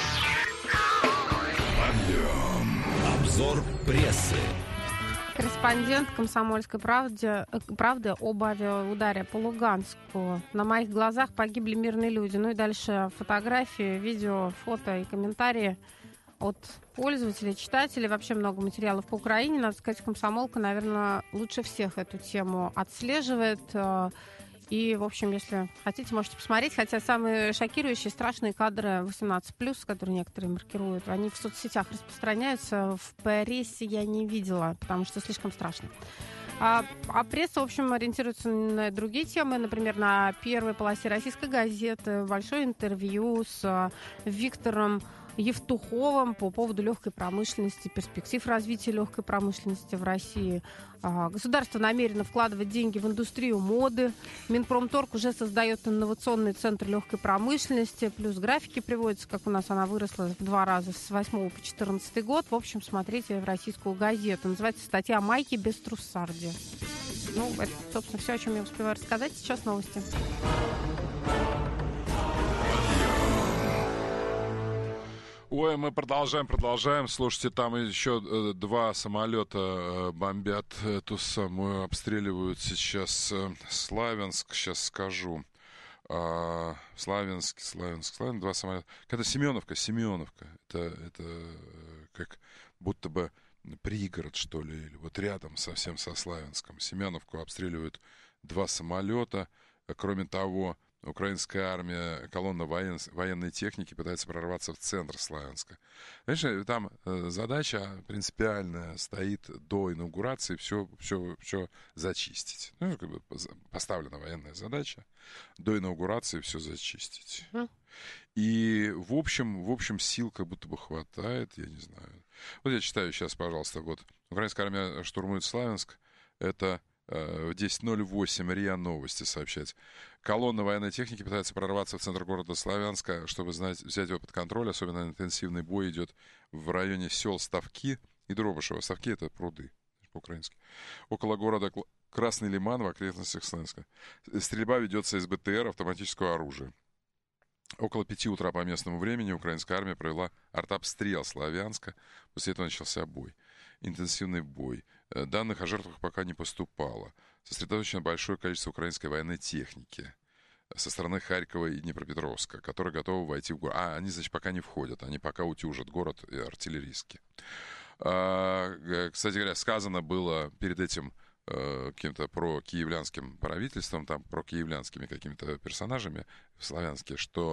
Обзор прессы. Корреспондент «Комсомольской правды» об авиаударе по Луганску. На моих глазах погибли мирные люди. Ну и дальше фотографии, видео, фото и комментарии от пользователей, читателей. Вообще много материалов по Украине. Надо сказать, «Комсомолка», наверное, лучше всех эту тему отслеживает. И, в общем, если хотите, можете посмотреть. Хотя самые шокирующие, страшные кадры 18+, которые некоторые маркируют, они в соцсетях распространяются. В прессе я не видела, потому что слишком страшно. А пресса, в общем, ориентируется на другие темы. Например, на первой полосе «Российской газеты» большое интервью с Виктором Евтуховым по поводу легкой промышленности, перспектив развития легкой промышленности в России. Государство намерено вкладывать деньги в индустрию моды. Минпромторг уже создает инновационный центр легкой промышленности. Плюс графики приводятся, как у нас она выросла в 2 раза с 8 по 14 год. В общем, смотрите в «Российскую газету». Называется статья «Майки без труссарди». Ну, это, собственно, все, о чем я успеваю рассказать. Сейчас новости. Ой, мы продолжаем. Слушайте, там еще 2 самолета бомбят эту самую, обстреливают сейчас Славянск, сейчас скажу. Славянск, 2 самолета. Это Семеновка. Это как будто бы пригород, что ли, или вот рядом совсем со Славянском. Семеновку обстреливают 2 самолета. Кроме того, украинская армия, колонна военной техники пытается прорваться в центр Славянска. Знаешь, там задача принципиальная стоит до инаугурации все зачистить. Ну, как бы поставлена военная задача до инаугурации все зачистить. И в общем сил как будто бы хватает, я не знаю. Вот я читаю сейчас, пожалуйста, вот украинская армия штурмует Славянск. Это в 10:08 РИА Новости сообщается. Колонна военной техники пытается прорваться в центр города Славянска, чтобы взять его под контроль. Особенно интенсивный бой идет в районе сел Ставки и Дробышево. Ставки — это пруды по-украински. Около города Красный Лиман в окрестностях Славянска. Стрельба ведется из БТР, автоматического оружия. Около 5 утра по местному времени украинская армия провела артобстрел Славянска. После этого начался бой. Интенсивный бой. Данных о жертвах пока не поступало. Сосредоточено большое количество украинской военной техники со стороны Харькова и Днепропетровска, которые готовы войти в город. Они, значит, пока не входят. Они пока утюжат город артиллерийски. Кстати говоря, сказано было перед этим каким-то прокиевлянским правительством, там прокиевлянскими какими-то персонажами в Славянске, что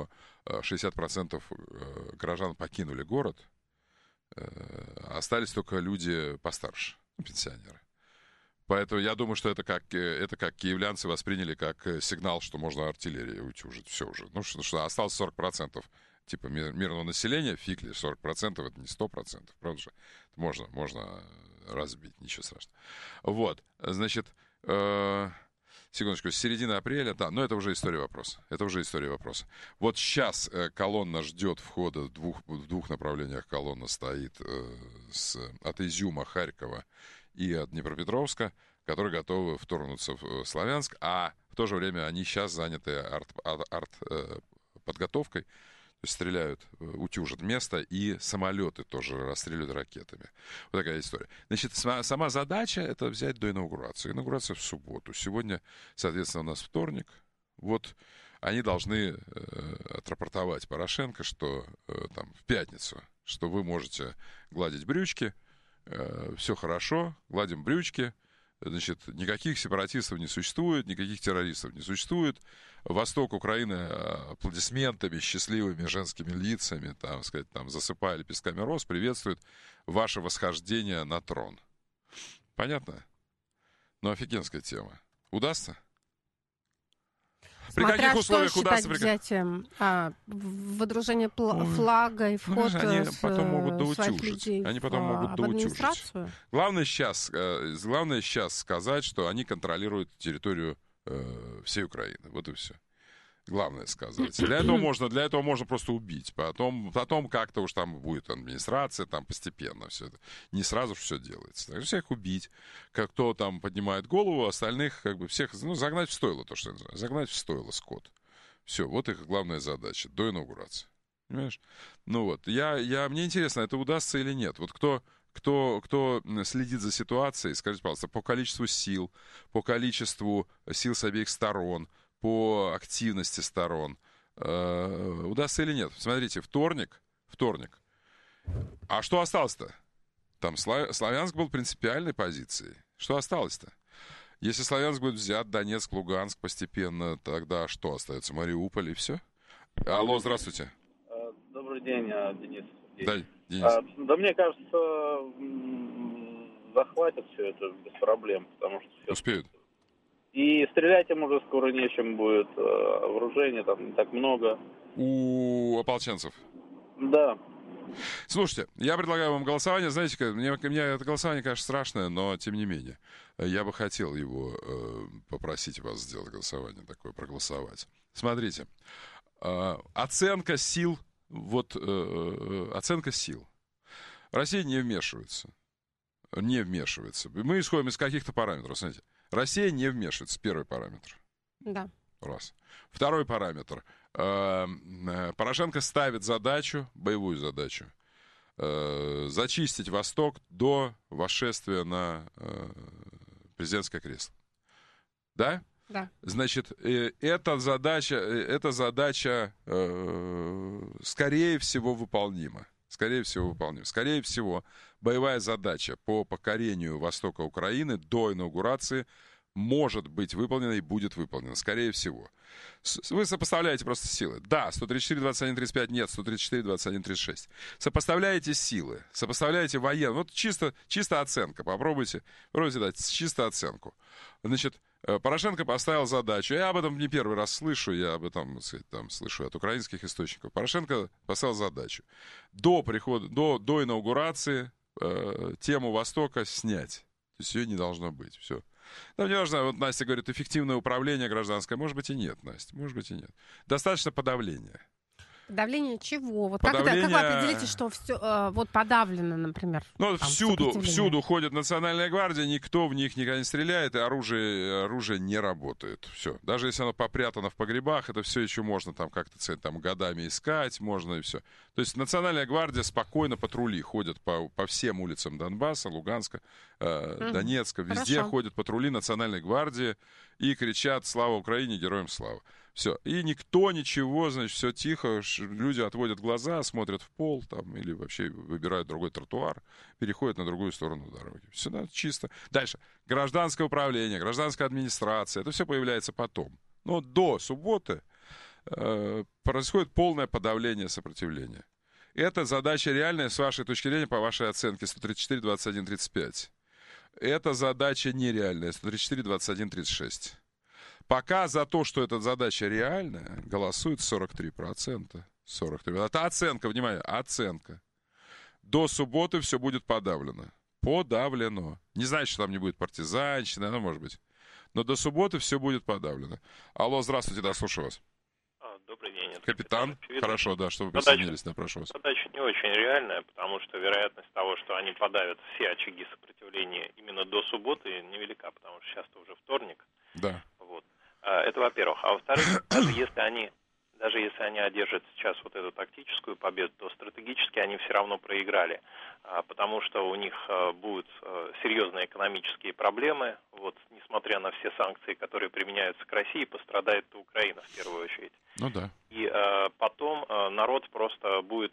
60% горожан покинули город, остались только люди постарше, пенсионеры. Поэтому я думаю, что это как киевлянцы восприняли как сигнал, что можно артиллерией утюжить. Все уже. Ну, что осталось 40% типа мирного населения, фиг ли, 40% это не 100%, правда же? Можно разбить, ничего страшного. Вот, значит, секундочку, с середины апреля, да, но это уже история вопроса. Вот сейчас колонна ждет входа в двух направлениях. Колонна стоит от Изюма, Харькова и от Днепропетровска, которые готовы вторгнуться в Славянск, а в то же время они сейчас заняты подготовкой, то есть стреляют, утюжат место, и самолеты тоже расстреливают ракетами. Вот такая история. Значит, сама задача — это взять до инаугурации. Инаугурация в субботу. Сегодня, соответственно, у нас вторник. Вот они должны отрапортовать Порошенко, что там в пятницу, что вы можете гладить брючки, все хорошо, гладим брючки, значит, никаких сепаратистов не существует, никаких террористов не существует. Восток Украины аплодисментами, счастливыми женскими лицами, там, сказать, там, засыпая лепестками роз, приветствует ваше восхождение на трон. Понятно? Ну, офигенская тема. Удастся? При каких условиях удастся? Взятием, выдружение флага и вход они потом могут доутюжить. Они потом могут доутюжить. Главное сейчас сказать, что они контролируют территорию всей Украины. Вот и все. Главное сказать. Для этого можно просто убить. Потом как-то уж там будет администрация, там постепенно все это. Не сразу же все делается. Так, всех убить. Как кто там поднимает голову, остальных как бы всех, загнать в стойло, то, что я называю. Загнать в стойло скот. Все, вот их главная задача до инаугурации. Понимаешь? Ну вот, мне интересно, это удастся или нет. Вот кто следит за ситуацией, скажите, пожалуйста, по количеству сил с обеих сторон, по активности сторон, удастся или нет. Смотрите, вторник. А что осталось-то? Там Славянск был принципиальной позицией. Что осталось-то? Если Славянск будет взят, Донецк, Луганск постепенно, тогда что остается? Мариуполь и все? Алло, здравствуйте. Добрый день, Денис. Да, Денис. Да мне кажется, захватят все это без проблем, потому что... Успеют. И стрелять им уже скоро нечем будет, вооружения там не так много. У ополченцев? Да. Слушайте, я предлагаю вам голосование. Знаете, мне это голосование, конечно, страшное, но тем не менее. Я бы хотел его попросить вас сделать голосование такое, проголосовать. Смотрите. Оценка сил. Оценка сил. Россия не вмешивается. Мы исходим из каких-то параметров, смотрите. Россия не вмешивается. Первый параметр. Да. Раз. Второй параметр. Порошенко ставит боевую задачу, зачистить Восток до восшествия на президентское кресло. Да? Да. Значит, эта задача скорее всего выполнима. Скорее всего, боевая задача по покорению востока Украины до инаугурации может быть выполнена и будет выполнена. Скорее всего. Вы сопоставляете просто силы. Да, 134, 21, 35, нет, 134, 21, 36. Сопоставляете силы, сопоставляете военные. Вот чисто оценка. Попробуйте дать чисто оценку. Значит, Порошенко поставил задачу. Я об этом не первый раз слышу, я об этом, слышу от украинских источников. Порошенко поставил задачу. До инаугурации тему Востока снять. То есть ее не должно быть. Все. Там не важно, вот Настя говорит, эффективное управление гражданское. Может быть и нет, Настя, может быть и нет. Достаточно подавления. Подавление чего? Вот подавление... как вы определите, что все подавлено, например? Ну, всюду ходит Национальная гвардия, никто в них никогда не стреляет, и оружие не работает. Все. Даже если оно попрятано в погребах, это все еще можно там как-то годами искать, можно и все. То есть Национальная гвардия спокойно патрули ходят по всем улицам Донбасса, Луганска, Донецка. Везде ходят патрули Национальной гвардии и кричат «Слава Украине! Героям слава!». Все. И никто ничего, значит, все тихо. Люди отводят глаза, смотрят в пол там, или вообще выбирают другой тротуар, переходят на другую сторону дороги. Все чисто. Дальше. Гражданское управление, гражданская администрация. Это все появляется потом. Но до субботы происходит полное подавление сопротивления. Это задача реальная, с вашей точки зрения, по вашей оценке, 134, 21, 35. Это задача нереальная, 134, 21, 36. Пока за то, что эта задача реальная, голосует 43%. 43%. Это оценка, внимание, оценка. До субботы все будет подавлено. Подавлено. Не значит, что там не будет партизанщины, ну, может быть. Но до субботы все будет подавлено. Алло, здравствуйте, да, слушаю вас. Добрый день. Капитан. Хорошо, да, что вы присоединились, да, прошу вас. Задача не очень реальная, потому что вероятность того, что они подавят все очаги сопротивления именно до субботы, невелика, потому что сейчас-то уже вторник. Да. Вот. Это во-первых. А во-вторых, даже если они одержат сейчас вот эту тактическую победу, то стратегически они все равно проиграли, потому что у них будут серьезные экономические проблемы. Вот, несмотря на все санкции, которые применяются к России, пострадает Украина в первую очередь. Ну да. И потом народ просто будет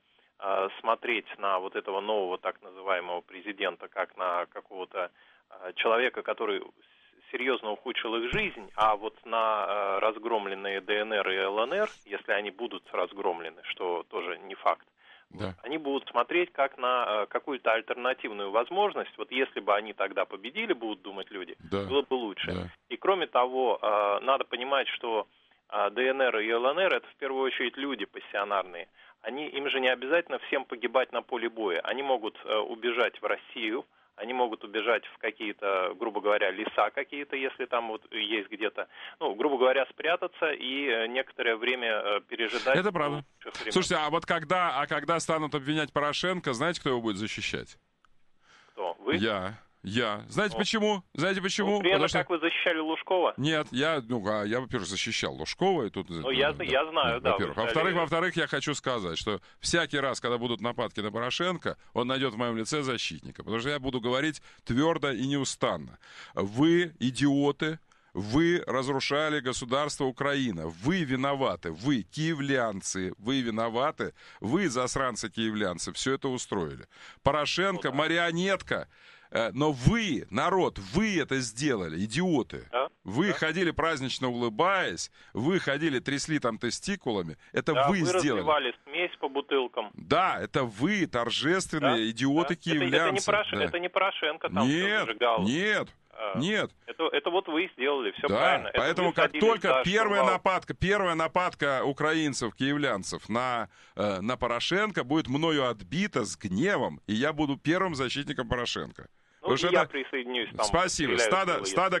смотреть на вот этого нового так называемого президента как на какого-то человека, который серьезно ухудшил их жизнь, а вот на разгромленные ДНР и ЛНР, если они будут разгромлены, что тоже не факт, да, они будут смотреть как на какую-то альтернативную возможность. Вот если бы они тогда победили, будут думать люди, да, было бы лучше. Да. И кроме того, надо понимать, что ДНР и ЛНР — это в первую очередь люди пассионарные. Им же не обязательно всем погибать на поле боя. Они могут убежать в Россию, они могут убежать в какие-то, грубо говоря, леса какие-то, если там вот есть где-то, ну, грубо говоря, спрятаться и некоторое время пережидать. Это правда. Слушайте, а вот когда станут обвинять Порошенко, знаете, кто его будет защищать? Кто? Вы? Я. Знаете почему? Знаете почему? Ну, примерно как вы защищали Лужкова? Нет, я, во-первых, защищал Лужкова. И тут, ну, я знаю, да. Во-вторых, я хочу сказать, что всякий раз, когда будут нападки на Порошенко, он найдет в моем лице защитника. Потому что я буду говорить твердо и неустанно. Вы, идиоты, вы разрушали государство Украина. Вы виноваты. Вы, киевлянцы, вы виноваты. Вы, засранцы-киевлянцы, все это устроили. Порошенко, марионетка. Но вы, народ, вы это сделали, идиоты. Да? Вы ходили празднично улыбаясь, вы ходили, трясли там тестикулами. Это да, вы сделали. Вы разливали смесь по бутылкам. Да, это вы, торжественные идиоты-киевлянцы. Это не Порошенко там зажигал. Нет. Это вот вы сделали, все да, правильно. Поэтому как только первая нападка украинцев, киевлянцев на Порошенко будет мною отбита с гневом, и я буду первым защитником Порошенко. Ну, я присоединюсь. Там, спасибо. Стадо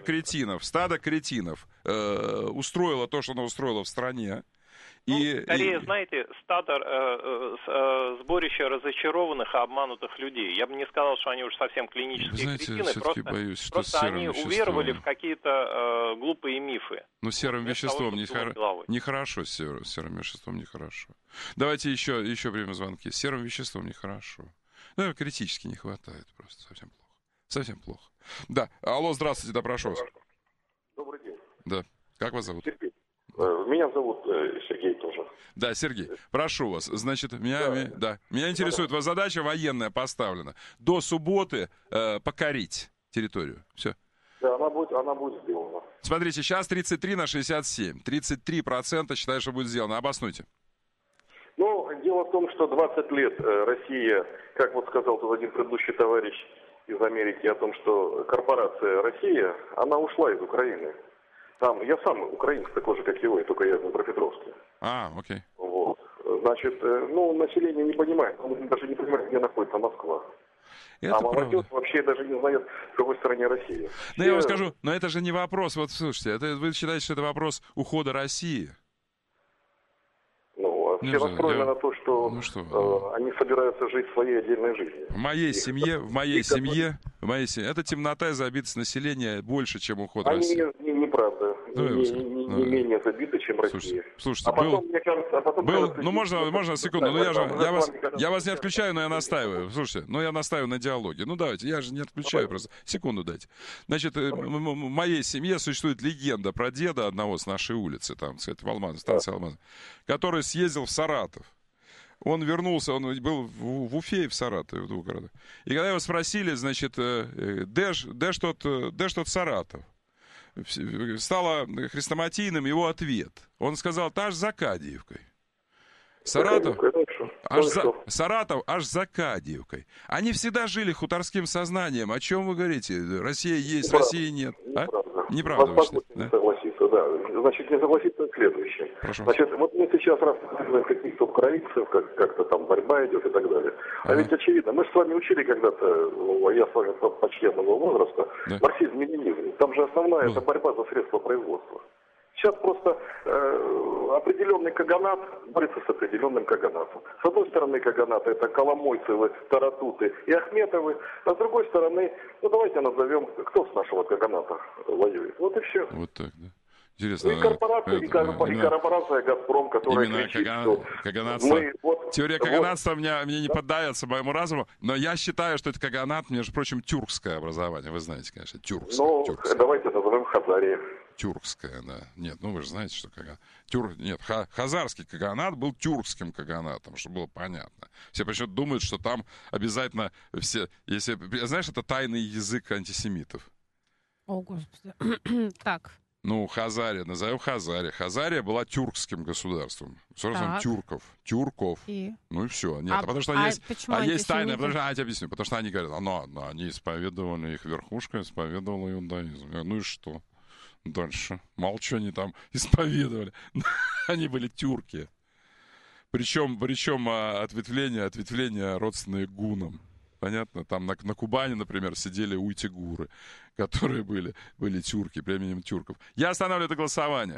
кретинов устроило то, что оно устроило в стране. Скорее, знаете, сборище разочарованных и обманутых людей. Я бы не сказал, что они уж совсем клинические кретины, просто они уверовали в какие-то глупые мифы. Ну, серым веществом нехорошо, серым веществом нехорошо. Давайте еще примем звонки. С серым веществом нехорошо. Ну, критически не хватает просто, совсем плохо. Совсем плохо. Да, алло, здравствуйте, да, прошу вас. Добрый день. Да, как вас зовут? Сергей. Меня зовут Сергей тоже. Да, Сергей, прошу вас. Значит, меня интересует, ваша задача военная поставлена. До субботы покорить территорию. Все. Да, она будет сделана. Смотрите, сейчас 33/67. 33% считают, что будет сделано. Обоснуйте. Ну, дело в том, что 20 лет Россия, как вот сказал тут один предыдущий товарищ из Америки о том, что корпорация Россия, она ушла из Украины. Там, я сам украинец такой же, как и вы, только я из Днепропетровска. Окей. Вот. Значит, население не понимает, даже не понимает, где находится Москва. Это молодежь вообще даже не знает, в какой стороне Россия. Но я вам скажу, но это же не вопрос, вот слушайте, вы считаете, что это вопрос ухода России? Все настроены на то, что они собираются жить своей отдельной жизнью. В моей семье, эта темнота и забитость населения больше, чем уход России. Они неправда. Не менее забиты, чем Россия. Слушайте, можно секунду, я вас не отключаю, но я настаиваю. Слушайте, я настаиваю на диалоге. Ну давайте, я же не отключаю просто. Секунду дайте. Значит, в моей семье существует легенда про деда одного с нашей улицы, там, кстати, в Алмазове, станция Алмазове, который съездил в Саратов. Он вернулся, он был в Уфе и в Саратове, в двух городах. И когда его спросили, значит, де ж тот Саратов? стало хрестоматийным его ответ. Он сказал, аж за Кадиевкой. Саратов аж за Кадиевкой. Они всегда жили хуторским сознанием. О чем вы говорите? Россия есть, России нет. А? Неправда. Не согласиться, да. Значит, не согласиться с следующим. Прошу. Значит, вот мы сейчас рассматриваем каких-то украинцев, как-то там борьба идет и так далее. А ведь очевидно, мы же с вами учили когда-то, я с вами почтенного возраста, марксизм-ленинизм. Там же основная это борьба за средства производства. Сейчас просто определенный каганат борется с определенным каганатом. С одной стороны каганата это Коломойцевы, Таратуты и Ахметовы, а с другой стороны, ну давайте назовем, кто с нашего каганата воюет. Вот и все. Вот так, да. Интересно. И корпорация, и корпорация «Газпром», которая кричит, что мы... Теория каганатства мне не поддается моему разуму, но я считаю, что это каганат, между прочим, тюркское образование. Вы знаете, конечно, тюркское. Ну, давайте назовем Хазария. Тюркская, да. Нет, ну вы же знаете, что каганат. Нет, хазарский каганат был тюркским каганатом, чтобы было понятно. Все почему-то думают, что там обязательно все... Если, знаешь, это тайный язык антисемитов. О, Господи. Так. Ну, Хазария, назовем Хазария. Хазария была тюркским государством. Собственно, тюрков. Ну и все. Нет, потому что есть тайна, потому что, я тебе объясню, потому что они говорят, они исповедовали, их верхушка исповедовала иудаизм. Ну и что? Дальше. Молчу, они там исповедовали. Они были тюрки. Причем ответвления родственные гунам. Понятно? Там на Кубани, например, сидели уйтигуры, которые были тюрки, племенем тюрков. Я останавливаю это голосование.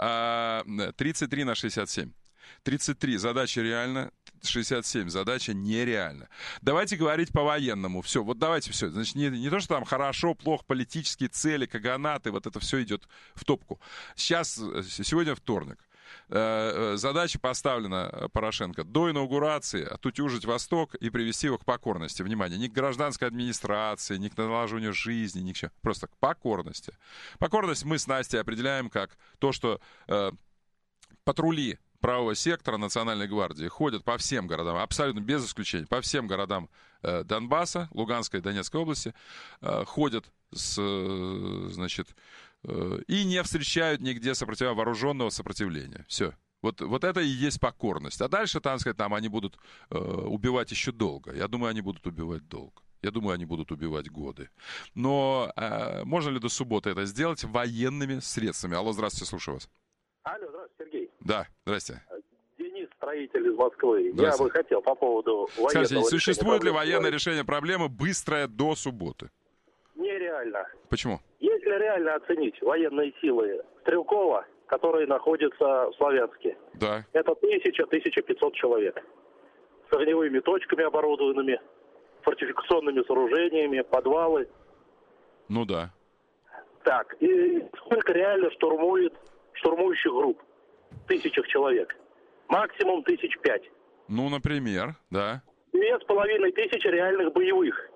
33/67. 33 задача реальна, 67 задача нереальна. Давайте говорить по-военному. Все, вот давайте все. Значит, не то, что там хорошо, плохо, политические цели, каганаты, вот это все идет в топку. Сегодня вторник. Задача поставлена Порошенко до инаугурации отутюжить Восток и привести его к покорности. Внимание, не к гражданской администрации, не к налаживанию жизни, ни к чему. Просто к покорности. Покорность мы с Настей определяем как то, что патрули правого сектора Национальной гвардии ходят по всем городам, абсолютно без исключения, по всем городам Донбасса, Луганской и Донецкой области, ходят и не встречают нигде вооруженного сопротивления. Все. Вот это и есть покорность. А дальше, там они будут убивать еще долго. Я думаю, они будут убивать долго. Я думаю, они будут убивать годы. Но можно ли до субботы это сделать военными средствами? Алло, здравствуйте, слушаю вас. Алло, здравствуйте, Сергей. Да, здрасте. Денис, строитель из Москвы. Я бы хотел по поводу военного. Скажите, существует ли военное решение проблемы быстрое до субботы? Нереально. Почему? Если реально оценить военные силы Стрелкова, которые находятся в Славянске, да. Это 1000-1500 человек. С огневыми точками оборудованными, фортификационными сооружениями, подвалы. Ну да. Так, и сколько реально штурмующих групп? 1000 человек. Максимум 1005. Ну, например, да. 2500 реальных боевых.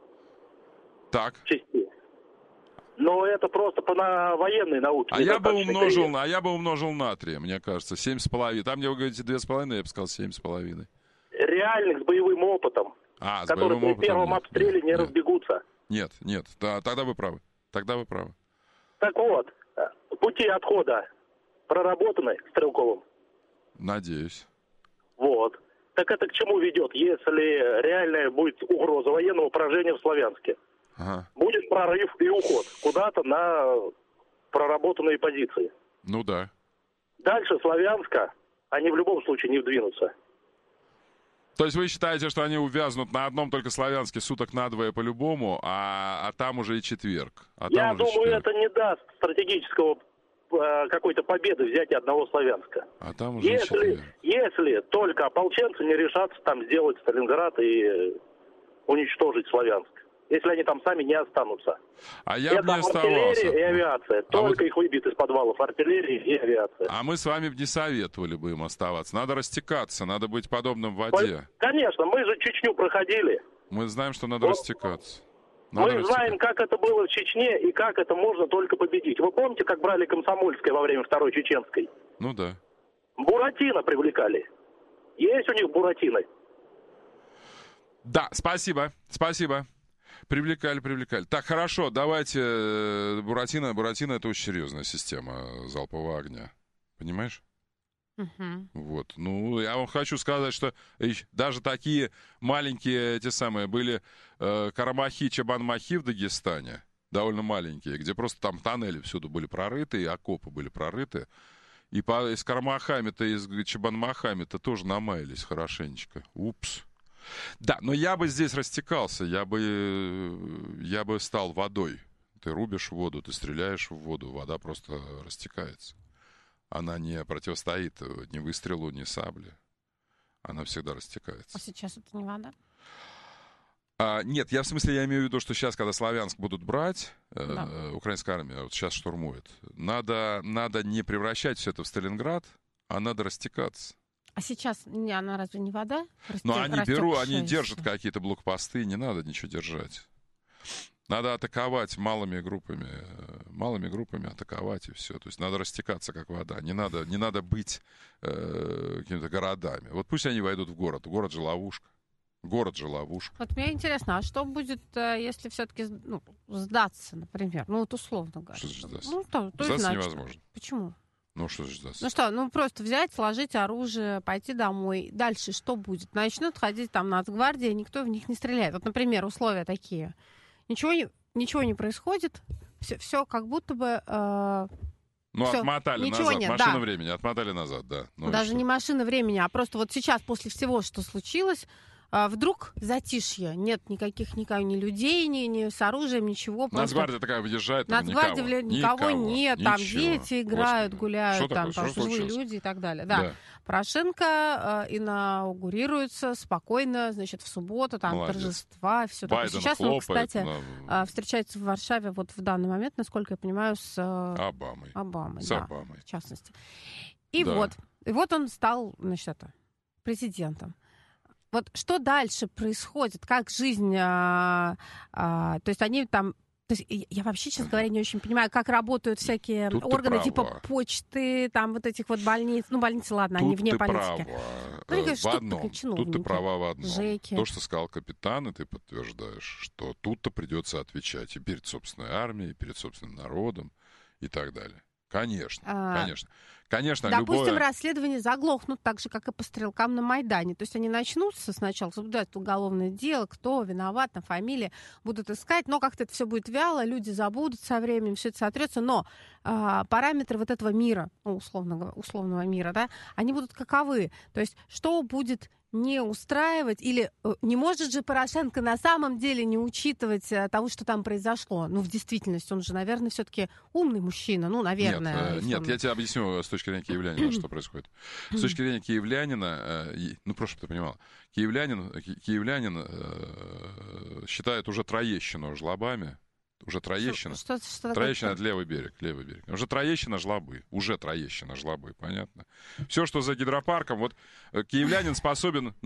Так. Частей. Но это просто на военной науке. А я бы умножил на 3, мне кажется, 7,5. Там, где вы говорите 2,5, я бы сказал 7,5. Реальных с боевым опытом, которые при первом обстреле не разбегутся. Нет, да, тогда вы правы. Так вот, пути отхода проработаны Стрелковым? Надеюсь. Вот. Так это к чему ведет, если реальная будет угроза военного поражения в Славянске? Ага. Будет прорыв и уход куда-то на проработанные позиции. Ну да. Дальше Славянска они в любом случае не вдвинутся. То есть вы считаете, что они увязнут на одном только Славянске суток надвое по-любому, а там уже и четверг? Я думаю, это не даст стратегического какой-то победы взятия одного Славянска. А там уже если только ополченцы не решатся там сделать Сталинград и уничтожить Славянск. Если они там сами не останутся. А я бы не оставался. Артиллерия и авиация. Только их выбьют из подвалов. Артиллерия и авиация. А мы с вами не советовали бы им оставаться. Надо растекаться, надо быть подобным в воде. Конечно, мы же Чечню проходили. Мы знаем, что надо растекаться. Мы знаем, как это было в Чечне и как это можно только победить. Вы помните, как брали Комсомольское во время Второй Чеченской? Ну да. Буратино привлекали. Есть у них Буратино? Да, спасибо. Привлекали. Так, хорошо, давайте. Буратино это очень серьезная система залпового огня. Понимаешь? Вот. Ну, я вам хочу сказать, что даже такие маленькие эти самые были Карамахи, Чабан-Махи в Дагестане, довольно маленькие, где просто там тоннели всюду были прорыты, и окопы были прорыты. И с Карамахами-то, и с Чабан-Махами-то тоже намаялись хорошенечко. Упс. Да, но я бы здесь растекался, я бы стал водой. Ты рубишь воду, ты стреляешь в воду, вода просто растекается. Она не противостоит ни выстрелу, ни сабле. Она всегда растекается. А сейчас это не вода? Нет, я имею в виду, что сейчас, когда Славянск будут брать, украинская армия вот сейчас штурмует, надо не превращать все это в Сталинград, а надо растекаться. А сейчас она разве не вода? Но они держат какие-то блокпосты, не надо ничего держать. Надо атаковать малыми группами атаковать, и все. То есть надо растекаться, как вода. Не надо быть какими-то городами. Вот пусть они войдут в город. Город же ловушка. Вот мне интересно, а что будет, если все-таки сдаться, например? Ну, вот условно говоря. Что значит сдаться? Сдаться невозможно. Почему? Ну, что значит сдаться? Просто взять, сложить оружие, пойти домой. Дальше что будет? Начнут ходить там нацгвардия, никто в них не стреляет. Вот, например, условия такие. Ничего не происходит, все как будто бы... отмотали назад. Машина времени, отмотали назад, да. Даже не машина времени, а просто вот сейчас, после всего, что случилось, вдруг затишье. Нет никаких ни людей, ни с оружием, ничего. Нацгвардия такая выезжает, никого нет, там дети играют, гуляют, там живые люди и так далее. Да. Порошенко инаугурируется спокойно, значит, в субботу, там торжества, все такое. Сейчас он, кстати, встречается в Варшаве вот в данный момент, насколько я понимаю, с Обамой. В частности. И вот он стал, значит, президентом. Вот что дальше происходит? Как жизнь... То есть они там... То есть я вообще, честно говоря, не очень понимаю, как работают всякие органы типа почты, там вот этих вот больниц. Ну, больницы, ладно, они вне политики. Тут ты права в одном. Жеки. То, что сказал капитан, и ты подтверждаешь, что тут-то придется отвечать и перед собственной армией, и перед собственным народом, и так далее. Конечно, допустим, расследования заглохнут так же, как и по стрелкам на Майдане. То есть они начнутся сначала возбуждать уголовное дело, кто виноват, на фамилии будут искать, но как-то это все будет вяло, люди забудут со временем, все это сотрется. Но параметры вот этого мира, условного мира, да, они будут каковы. То есть что будет не устраивать, или не может же Порошенко на самом деле не учитывать того, что там произошло? Ну, в действительности, он же, наверное, все-таки умный мужчина, наверное. Нет, я тебе объясню с точки зрения киевлянина, что происходит. С точки зрения киевлянина, просто чтобы ты понимал, киевлянин считает уже Троещину жлобами. Уже Троещина. Троещина — это левый берег. Уже Троещина — жлобы. Понятно? Все, что за гидропарком, вот киевлянин способен...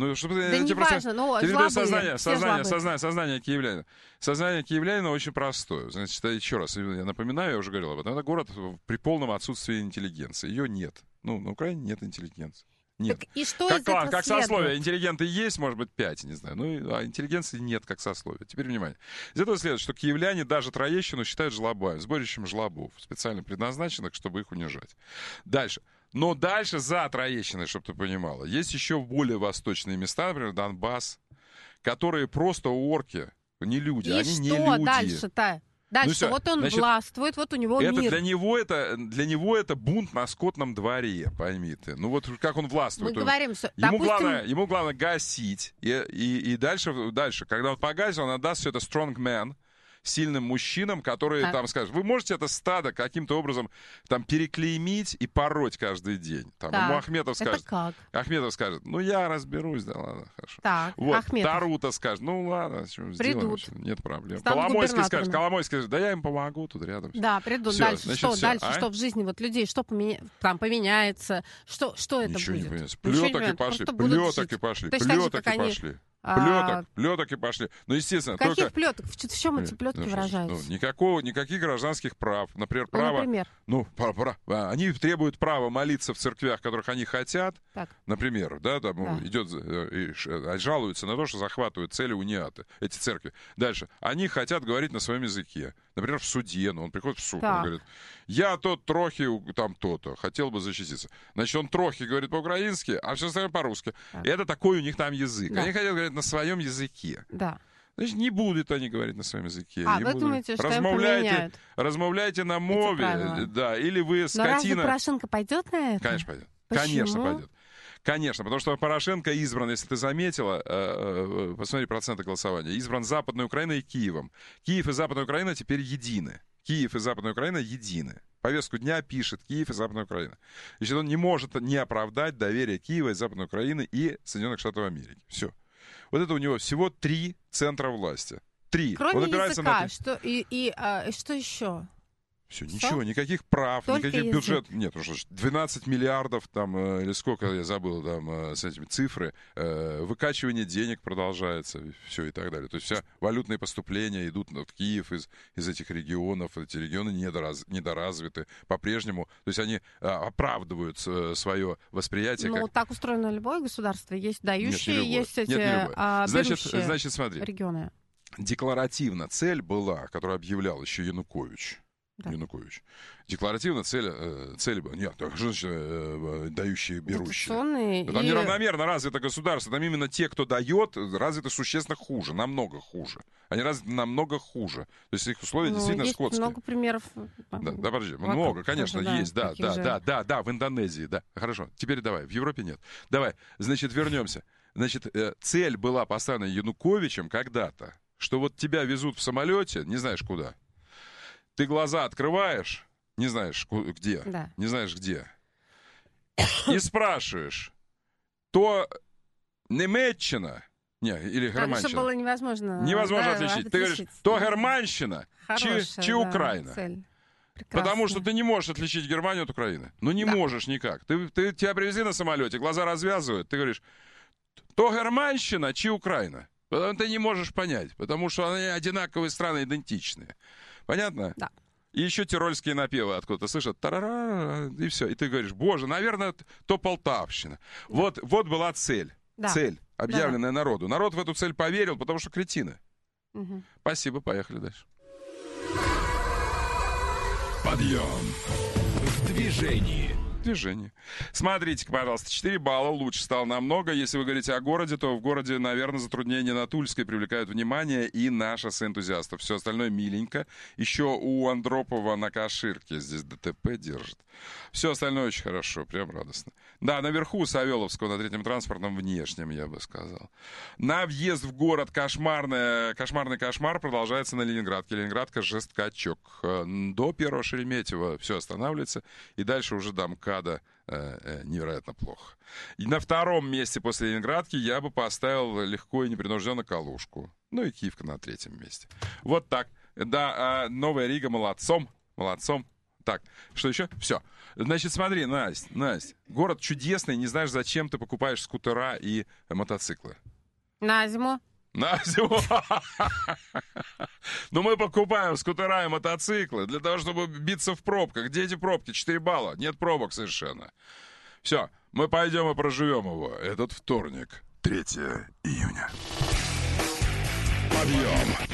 Сознание киевлянина. Сознание киевлянина очень простое. Значит, еще раз, я напоминаю, я уже говорил об этом. Это город при полном отсутствии интеллигенции. Ее нет. На Украине нет интеллигенции. Нет. Так и что из этого как сословие. Интеллигенты есть, может быть, 5, не знаю. А интеллигенции нет, как сословие. Теперь внимание. Из этого следует, что киевляне даже Троещину считают жлобами, сборищем жлобов, специально предназначенных, чтобы их унижать. Дальше. Но дальше за Троещиной, чтобы ты понимала, есть еще более восточные места, например, Донбасс, которые просто орки, не люди. Они не люди. И что дальше-то? Дальше, вот он властвует, вот у него мир. Для него это бунт на скотном дворе, пойми ты. Ну вот как он властвует. Мы говорим, что, ему главное гасить. И дальше, когда он погасит, он отдаст все это strongman, сильным мужчинам, которые там скажут, вы можете это стадо каким-то образом там переклеймить и пороть каждый день. Там, ему Ахметов скажет. Ахметов скажет, я разберусь, да ладно, хорошо. Так, вот, Тарута скажет, ладно, сделаем, нет проблем. Коломойский скажет, да я им помогу тут рядом. Да, придут. Все, дальше что? Дальше что в жизни вот людей, что там поменяется? Что это Ничего будет? Не поменяется. Плеток и пошли. Плеток и пошли. Ну, естественно. Каких плеток? В чем эти плетки выражаются? Никаких гражданских прав. Например, право... они требуют права молиться в церквях, которых они хотят. Так. Например, жалуются на то, что захватывают цели униаты, эти церкви. Дальше. Они хотят говорить на своем языке. Например, в суде. Он приходит в суд, он говорит, я тот трохи, там то-то, хотел бы защититься. Значит, он трохи говорит по-украински, а все остальное по-русски. И это такой у них там язык. Они хотят говорить на своем языке. Да. Значит, не будут они говорить на своем языке. Вы думаете, что им поменяют? Размовляйте на мове, или вы скотина... Но разве Порошенко пойдет на это? Конечно пойдет. Почему? Конечно пойдет. Конечно, потому что Порошенко избран, если ты заметила, посмотри проценты голосования, избран Западной Украиной и Киевом. Киев и Западная Украина теперь едины. Киев и Западная Украина едины. Повестку дня пишет Киев и Западная Украина. Значит, он не может не оправдать доверие Киева и Западной Украины и Соединенных Штатов Америки. Все. Вот это у него всего 3 центра власти. 3. Кроме языка, что еще? Все, ничего, никаких прав, только никаких бюджетов. Нет, уже 12 миллиардов, там, или сколько, я забыл, там, с этими цифры, выкачивание денег продолжается, все и так далее. То есть все валютные поступления идут в Киев из этих регионов, эти регионы недоразвиты по-прежнему. То есть они оправдывают свое восприятие. Ну, так устроено любое государство. Есть дающие, есть эти берущие значит, смотри, регионы. Декларативно цель была, которую объявлял еще Янукович. Декларативно цель была. Нет, так же дающие, берущие. Там неравномерно развито государство. Там именно те, кто дает, развиты существенно хуже, намного хуже. Они развиты намного хуже. То есть их условия действительно есть скотские. Много примеров. Подожди, много, конечно, есть. Да, в Индонезии, да. Хорошо, теперь давай, в Европе нет. Давай, значит, вернемся. Значит, цель была поставлена Януковичем когда-то, что вот тебя везут в самолете, не знаешь куда. Ты глаза открываешь, не знаешь где, не знаешь где, и спрашиваешь, то Немеччина, или Германщина. Чтобы было невозможно. Невозможно отличить. Ты говоришь, то Германщина, чи Украина. Потому что ты не можешь отличить Германию от Украины. Ну не можешь никак. Тебя привезли на самолете, глаза развязывают, ты говоришь, то Германщина, чи Украина. Ты не можешь понять, потому что они одинаковые страны, идентичные. Понятно? Да. И еще тирольские напевы откуда-то слышат. Тарара, и все. И ты говоришь, боже, наверное, то Полтавщина. Да. Вот была цель. Да. Цель, объявленная народу. Народ в эту цель поверил, потому что кретины. Угу. Спасибо, поехали дальше. Подъем в движении. Смотрите-ка, пожалуйста, 4 балла, лучше стало намного. Если вы говорите о городе, то в городе, наверное, затруднения на Тульской привлекают внимание и наши энтузиастов. Все остальное миленько. Еще у Андропова на Каширке здесь ДТП держит. Все остальное очень хорошо, прям радостно. Да, наверху Савеловского, на 3-м транспортном внешнем, я бы сказал. На въезд в город кошмарный кошмар продолжается на Ленинградке. Ленинградка жесткачок. До 1-го Шереметьево все останавливается. И дальше уже до МКАДа невероятно плохо. И на 2-м месте после Ленинградки я бы поставил легко и непринужденно Калужку. Ну и Киевка на 3-м месте. Вот так. Да, Новая Рига молодцом. Так, что еще? Все. Значит, смотри, Настя, город чудесный, не знаешь, зачем ты покупаешь скутера и мотоциклы. На зиму. Но мы покупаем скутера и мотоциклы для того, чтобы биться в пробках. Где эти пробки? 4 балла. Нет пробок совершенно. Все, мы пойдем и проживем его. Этот вторник, 3 июня. Подъем.